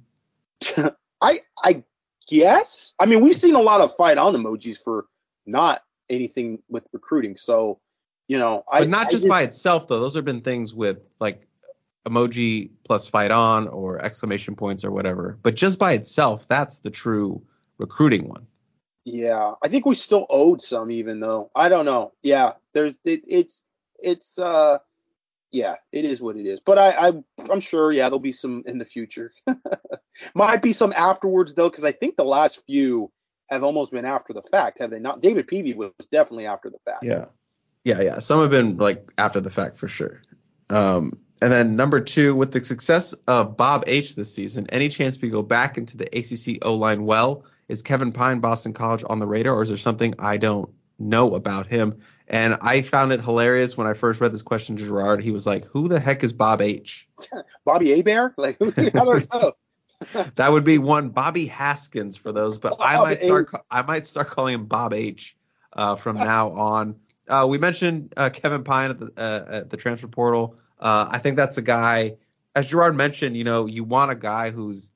I I guess. I mean, we've seen a lot of fight on emojis for not anything with recruiting. So, you know, I But not I just, just by itself, though. Those have been things with like emoji plus fight on or exclamation points or whatever. But just by itself, that's the true recruiting one. Yeah, I think we still owed some, even though I don't know. Yeah, there's it, it's it's uh yeah, it is what it is. But I, I I'm sure yeah there'll be some in the future. Might be some afterwards though, because I think the last few have almost been after the fact, have they not? David Peavy was definitely after the fact. Yeah, yeah, yeah. Some have been like after the fact for sure. Um, and then number two, with the success of Bob H this season, any chance we go back into the A C C O-line well? Is Kevin Pine, Boston College, on the radar, or is there something I don't know about him? And I found it hilarious when I first read this question to Gerard. He was like, who the heck is Bob H? Bobby Hebert? Like, who? I don't know. That would be one Bobby Haskins for those, but Bob I might start H. I might start calling him Bob H uh, from now on. Uh, we mentioned uh, Kevin Pine at the, uh, at the transfer portal. Uh, I think that's a guy, as Gerard mentioned, you know, you want a guy who's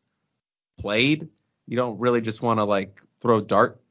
played. You don't really just want to like throw dart,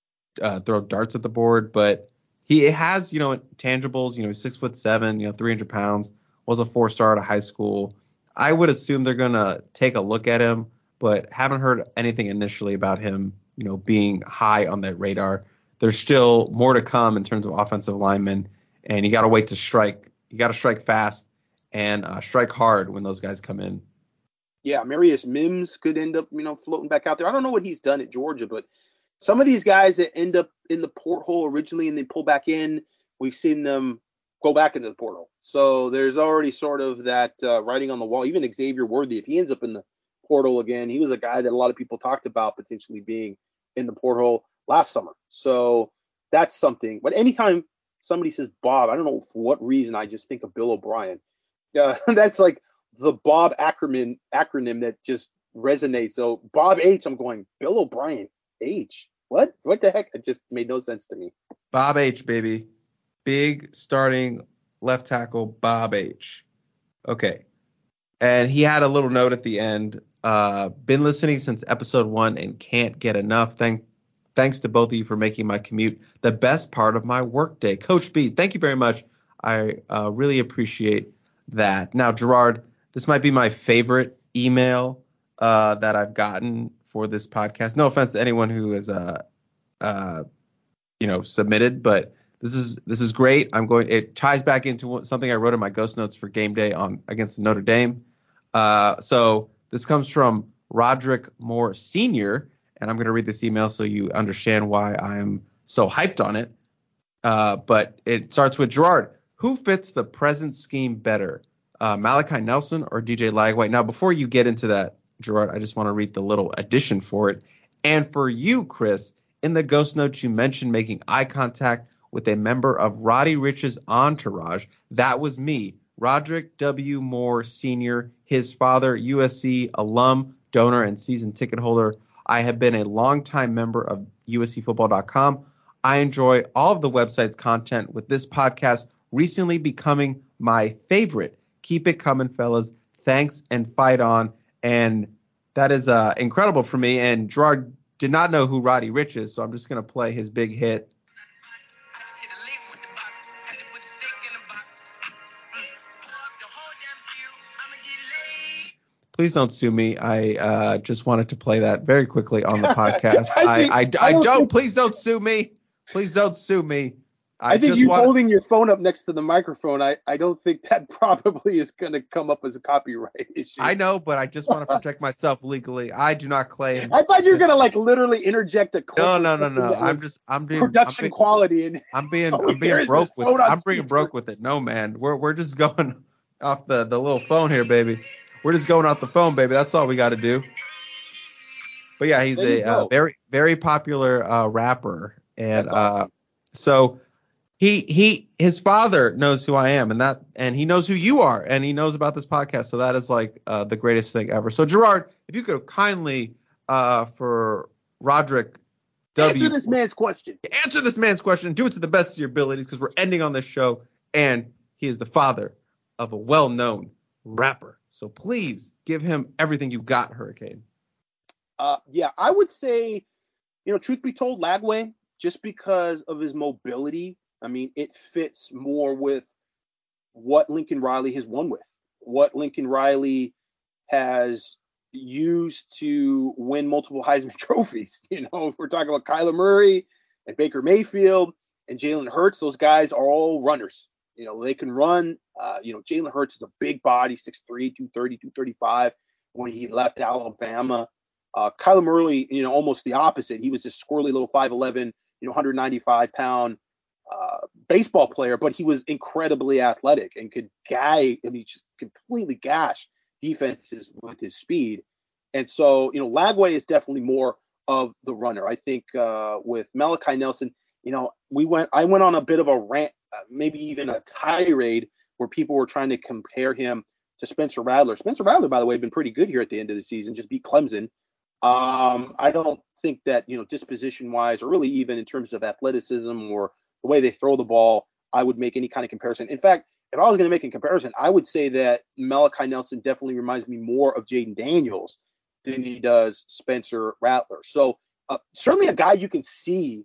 uh, throw darts at the board, but he has, you know, tangibles. You know, he's six foot seven, you know, three hundred pounds. Was a four star at a high school. I would assume they're gonna take a look at him, but haven't heard anything initially about him, you know, being high on that radar. There's still more to come in terms of offensive linemen, and you got to wait to strike. You got to strike fast and uh, strike hard when those guys come in. Yeah, Marius Mims could end up, you know, floating back out there. I don't know what he's done at Georgia, but some of these guys that end up in the porthole originally and then pull back in, we've seen them go back into the portal. So there's already sort of that uh, writing on the wall. Even Xavier Worthy, if he ends up in the portal again, he was a guy that a lot of people talked about potentially being in the portal last summer. So that's something. But anytime somebody says Bob, I don't know for what reason, I just think of Bill O'Brien. Yeah, that's like the Bob acronym acronym that just resonates. So Bob H, I'm going, Bill O'Brien H. What? What the heck? It just made no sense to me. Bob H, baby. Big starting left tackle, Bob H. Okay. And he had a little note at the end. Uh, been listening since episode one and can't get enough. Thank, thanks to both of you for making my commute the best part of my workday. Coach B, thank you very much. I uh, really appreciate that. Now, Gerard, this might be my favorite email uh, that I've gotten for this podcast. No offense to anyone who has, uh, uh, you know, submitted, but this is this is great. I'm going. It ties back into something I wrote in my ghost notes for game day on against Notre Dame. Uh, so this comes from Roderick Moore Senior, and I'm going to read this email so you understand why I'm so hyped on it. Uh, but it starts with Gerard. Who fits the present scheme better, uh, Malachi Nelson or D J Lagway? Now, before you get into that, Gerard, I just want to read the little addition for it. And for you, Chris, in the ghost notes, you mentioned making eye contact with a member of Roddy Rich's entourage. That was me, Roderick W. Moore Senior, his father, U S C alum, donor, and season ticket holder. I have been a longtime member of U S C football dot com. I enjoy all of the website's content, with this podcast recently becoming my favorite. Keep it coming, fellas. Thanks and fight on. And that is uh, incredible for me. And Gerard did not know who Roddy Rich is, so I'm just going to play his big hit. Please don't sue me. I uh, just wanted to play that very quickly on the podcast. I, I, I, I, I don't. don't please don't sue me. Please don't sue me. I, I think you wanna... holding your phone up next to the microphone, I, I don't think that probably is going to come up as a copyright issue. I know, but I just want to protect myself legally. I do not claim. I thought you were going to like literally interject a clip. No, no, no, no. I'm just I'm being production I'm being, quality and I'm being oh, I'm being broke with it. I'm being broke with it. No, man. We're we're just going off the, the little phone here, baby. We're just going off the phone, baby. That's all we got to do. But yeah, he's a uh, very very popular uh, rapper, and uh, so. He he his father knows who I am, and that and he knows who you are, and he knows about this podcast. So that is like uh, the greatest thing ever. So Gerard, if you could kindly uh, for Roderick W. Answer this man's question. Answer this man's question. Do it to the best of your abilities, because we're ending on this show, and he is the father of a well-known rapper. So please give him everything you got, Hurricane. Uh, yeah, I would say, you know, truth be told, Lagway, just because of his mobility, I mean, it fits more with what Lincoln Riley has won with, what Lincoln Riley has used to win multiple Heisman trophies. You know, if we're talking about Kyler Murray and Baker Mayfield and Jalen Hurts, those guys are all runners. You know, they can run. Uh, you know, Jalen Hurts is a big body, six three, two thirty, two thirty-five when he left Alabama. Uh, Kyler Murray, you know, almost the opposite. He was this squirrely little five eleven, you know, one ninety-five pound uh, baseball player, but he was incredibly athletic and could guy. I mean, just completely gash defenses with his speed. And so, you know, Lagway is definitely more of the runner. I think uh, with Malachi Nelson, you know, we went, I went on a bit of a rant, uh, maybe even a tirade where people were trying to compare him to Spencer Rattler. Spencer Rattler, by the way, had been pretty good here at the end of the season, just beat Clemson. Um, I don't think that, you know, disposition wise, or really even in terms of athleticism or the way they throw the ball, I would make any kind of comparison. In fact, if I was going to make a comparison, I would say that Malachi Nelson definitely reminds me more of Jaden Daniels than he does Spencer Rattler. So uh, certainly a guy you can see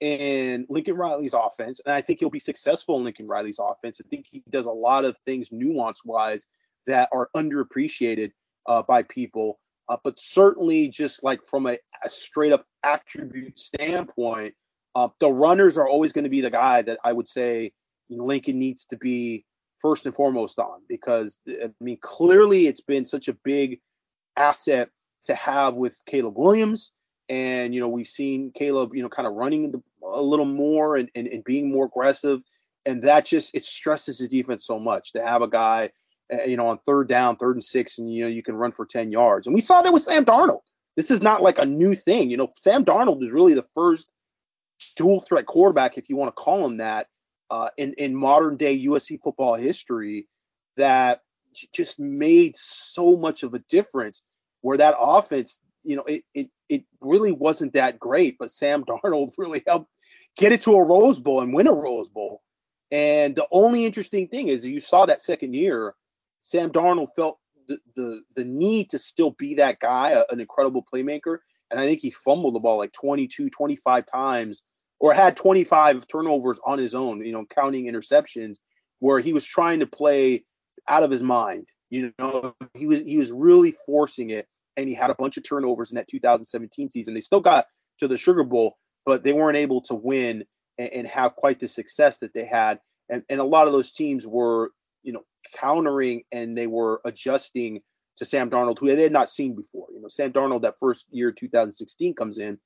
in Lincoln Riley's offense, and I think he'll be successful in Lincoln Riley's offense. I think he does a lot of things nuance-wise that are underappreciated uh, by people. Uh, but certainly just like from a, a straight-up attribute standpoint, uh, the runners are always going to be the guy that I would say Lincoln needs to be first and foremost on, because I mean, clearly it's been such a big asset to have with Caleb Williams. And, you know, we've seen Caleb, you know, kind of running the, a little more and, and, and being more aggressive. And that just, it stresses the defense so much to have a guy, uh, you know, on third down, third and six, and, you know, you can run for ten yards. And we saw that with Sam Darnold. This is not like a new thing. You know, Sam Darnold is really the first dual threat quarterback, if you want to call him that, Uh, in, in modern day U S C football history, that just made so much of a difference, where that offense, you know, it, it, it really wasn't that great, but Sam Darnold really helped get it to a Rose Bowl and win a Rose Bowl. And the only interesting thing is you saw that second year, Sam Darnold felt the, the, the need to still be that guy, a, an incredible playmaker. And I think he fumbled the ball like twenty-two, twenty-five times, or had twenty-five turnovers on his own, you know, counting interceptions, where he was trying to play out of his mind. You know, he was he was really forcing it, and he had a bunch of turnovers in that two thousand seventeen season. They still got to the Sugar Bowl, but they weren't able to win and, and have quite the success that they had. And, and a lot of those teams were, you know, countering, and they were adjusting to Sam Darnold, who they had not seen before. You know, Sam Darnold, that first year, two thousand sixteen, comes in,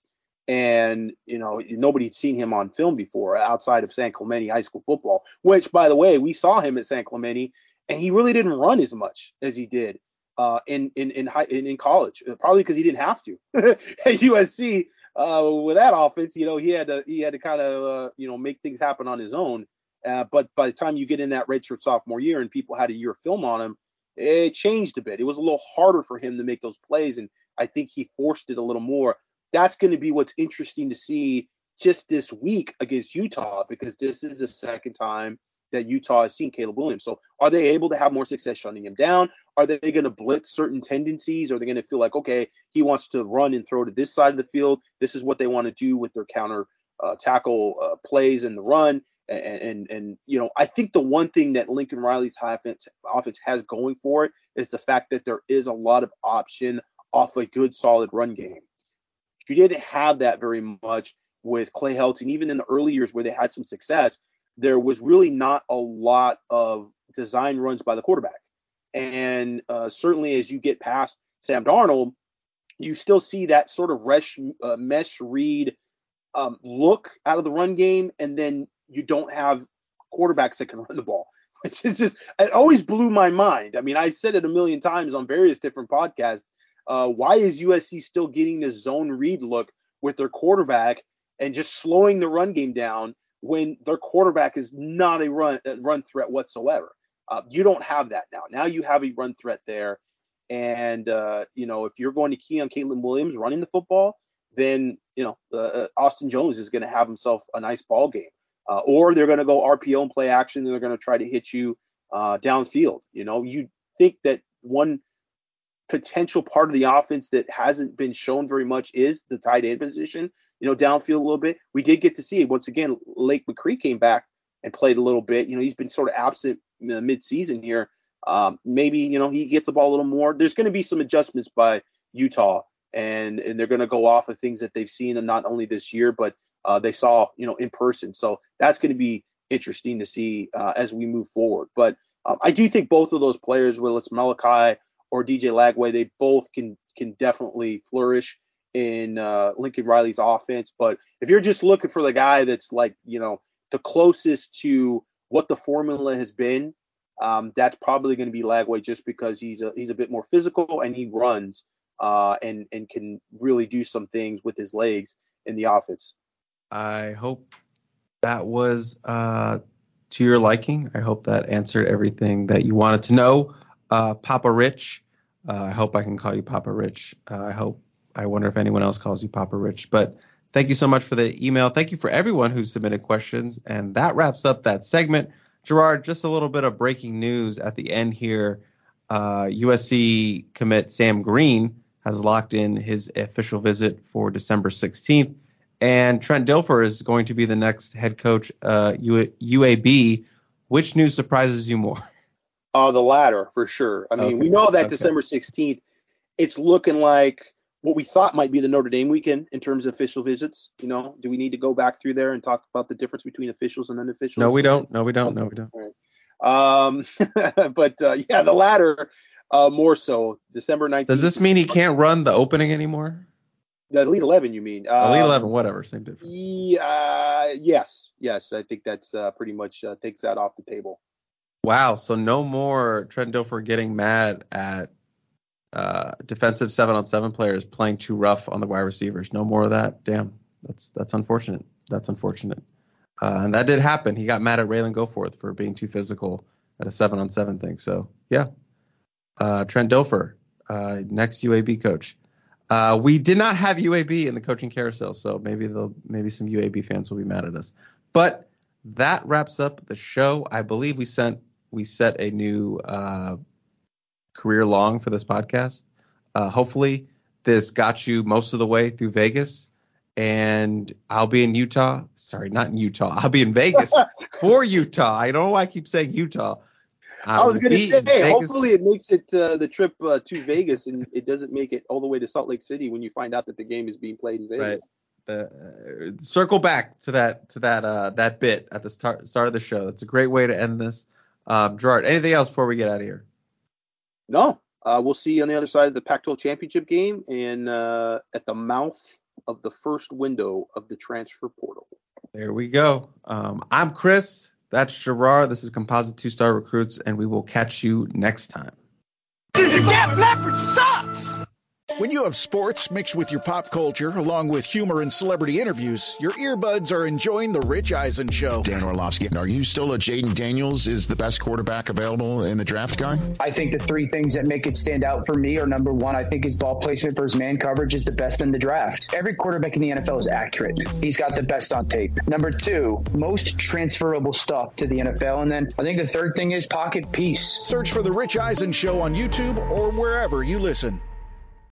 and, you know, nobody had seen him on film before outside of San Clemente high school football, which, by the way, we saw him at San Clemente, and he really didn't run as much as he did uh, in, in, in, high, in, in college, probably because he didn't have to. At U S C, uh, with that offense, you know, he had to, he had to kind of, uh, you know, make things happen on his own. Uh, but by the time you get in that redshirt sophomore year and people had a year of film on him, it changed a bit. It was a little harder for him to make those plays, and I think he forced it a little more. That's going to be what's interesting to see just this week against Utah, because this is the second time that Utah has seen Caleb Williams. So are they able to have more success shutting him down? Are they going to blitz certain tendencies? Are they going to feel like, okay, he wants to run and throw to this side of the field? This is what they want to do with their counter uh, tackle uh, plays in the run. And, and, and, you know, I think the one thing that Lincoln Riley's offense, offense has going for it is the fact that there is a lot of option off a good, solid run game. You didn't have that very much with Clay Helton. Even in the early years where they had some success, there was really not a lot of design runs by the quarterback. And uh, certainly as you get past Sam Darnold, you still see that sort of resh, uh, mesh read um, look out of the run game, and then you don't have quarterbacks that can run the ball, which is just, it always blew my mind. I mean, I said it a million times on various different podcasts. Uh, why is U S C still getting this zone read look with their quarterback and just slowing the run game down when their quarterback is not a run a run threat whatsoever. Uh, you don't have that now. Now you have a run threat there. And, uh, you know, if you're going to key on Caleb Williams running the football, then, you know, uh, Austin Jones is going to have himself a nice ball game. Uh, or they're going to go R P O and play action, and they're going to try to hit you uh, downfield. You know, you think that one potential part of the offense that hasn't been shown very much is the tight end position, you know, downfield a little bit. We did get to see, once again, Lake McCree came back and played a little bit. You know, he's been sort of absent uh, mid-season here. Um, maybe, you know, he gets the ball a little more. There's going to be some adjustments by Utah, and, and they're going to go off of things that they've seen, and not only this year, but uh, they saw, you know, in person. So that's going to be interesting to see uh, as we move forward. But um, I do think both of those players, whether it's Malachi or D J Lagway, they both can can definitely flourish in uh, Lincoln Riley's offense. But if you're just looking for the guy that's like, you know, the closest to what the formula has been, Um, that's probably going to be Lagway, just because he's a he's a bit more physical, and he runs uh, and and can really do some things with his legs in the offense. I hope that was uh, to your liking. I hope that answered everything that you wanted to know. Uh, Papa Rich, uh, I hope I can call you Papa Rich. Uh, I hope. I wonder if anyone else calls you Papa Rich. But thank you so much for the email. Thank you for everyone who submitted questions, and that wraps up that segment. Gerard, just a little bit of breaking news at the end here. Uh, U S C commit Sam Green has locked in his official visit for December sixteenth, and Trent Dilfer is going to be the next head coach, uh, U A B. Which news surprises you more? Uh, the latter, for sure. I mean, Okay. we know that Okay. December sixteenth, it's looking like what we thought might be the Notre Dame weekend in terms of official visits. You know, do we need to go back through there and talk about the difference between officials and unofficials? No, we don't. No, we don't. No, we don't. Right. Um, but uh, yeah, the latter uh, more so. December nineteenth. Does this mean he can't run the opening anymore? The Elite eleven, you mean? Uh, Elite eleven, whatever, same difference. Yeah, uh, yes, yes. I think that's uh, pretty much uh, takes that off the table. Wow, so no more Trent Dilfer getting mad at uh, defensive seven on seven players playing too rough on the wide receivers. No more of that. Damn, that's that's unfortunate. That's unfortunate. Uh, and that did happen. He got mad at Raylan Goforth for being too physical at a seven on seven thing. So yeah, uh, Trent Dilfer, uh, next U A B coach. Uh, we did not have U A B in the coaching carousel, so maybe they'll maybe some U A B fans will be mad at us. But that wraps up the show. I believe we sent we set a new uh, career long for this podcast. Uh, hopefully, this got you most of the way through Vegas, and I'll be in Utah. Sorry, not in Utah. I'll be in Vegas for Utah. I don't know why I keep saying Utah. I, I was going to say, Vegas. hopefully it makes it uh, the trip uh, to Vegas, and it doesn't make it all the way to Salt Lake City when you find out that the game is being played in Vegas. Right. The, uh, circle back to that to that uh, that bit at the start start of the show. That's a great way to end this. Um, Gerard, anything else before we get out of here? No, uh, we'll see you on the other side of the Pac twelve championship game, and uh, at the mouth of the first window of the transfer portal. There we go. Um, I'm Chris. That's Gerard. This is Composite Two Star Recruits, and we will catch you next time. Def Leppard sucks! When you have sports mixed with your pop culture, along with humor and celebrity interviews, your earbuds are enjoying The Rich Eisen Show. Dan Orlovsky, are you still a Jaden Daniels is the best quarterback available in the draft guy? I think the three things that make it stand out for me are, number one, I think his ball placement versus man coverage is the best in the draft. Every quarterback in the N F L is accurate. He's got the best on tape. Number two, most transferable stuff to the N F L. And then I think the third thing is pocket peace. Search for The Rich Eisen Show on YouTube or wherever you listen.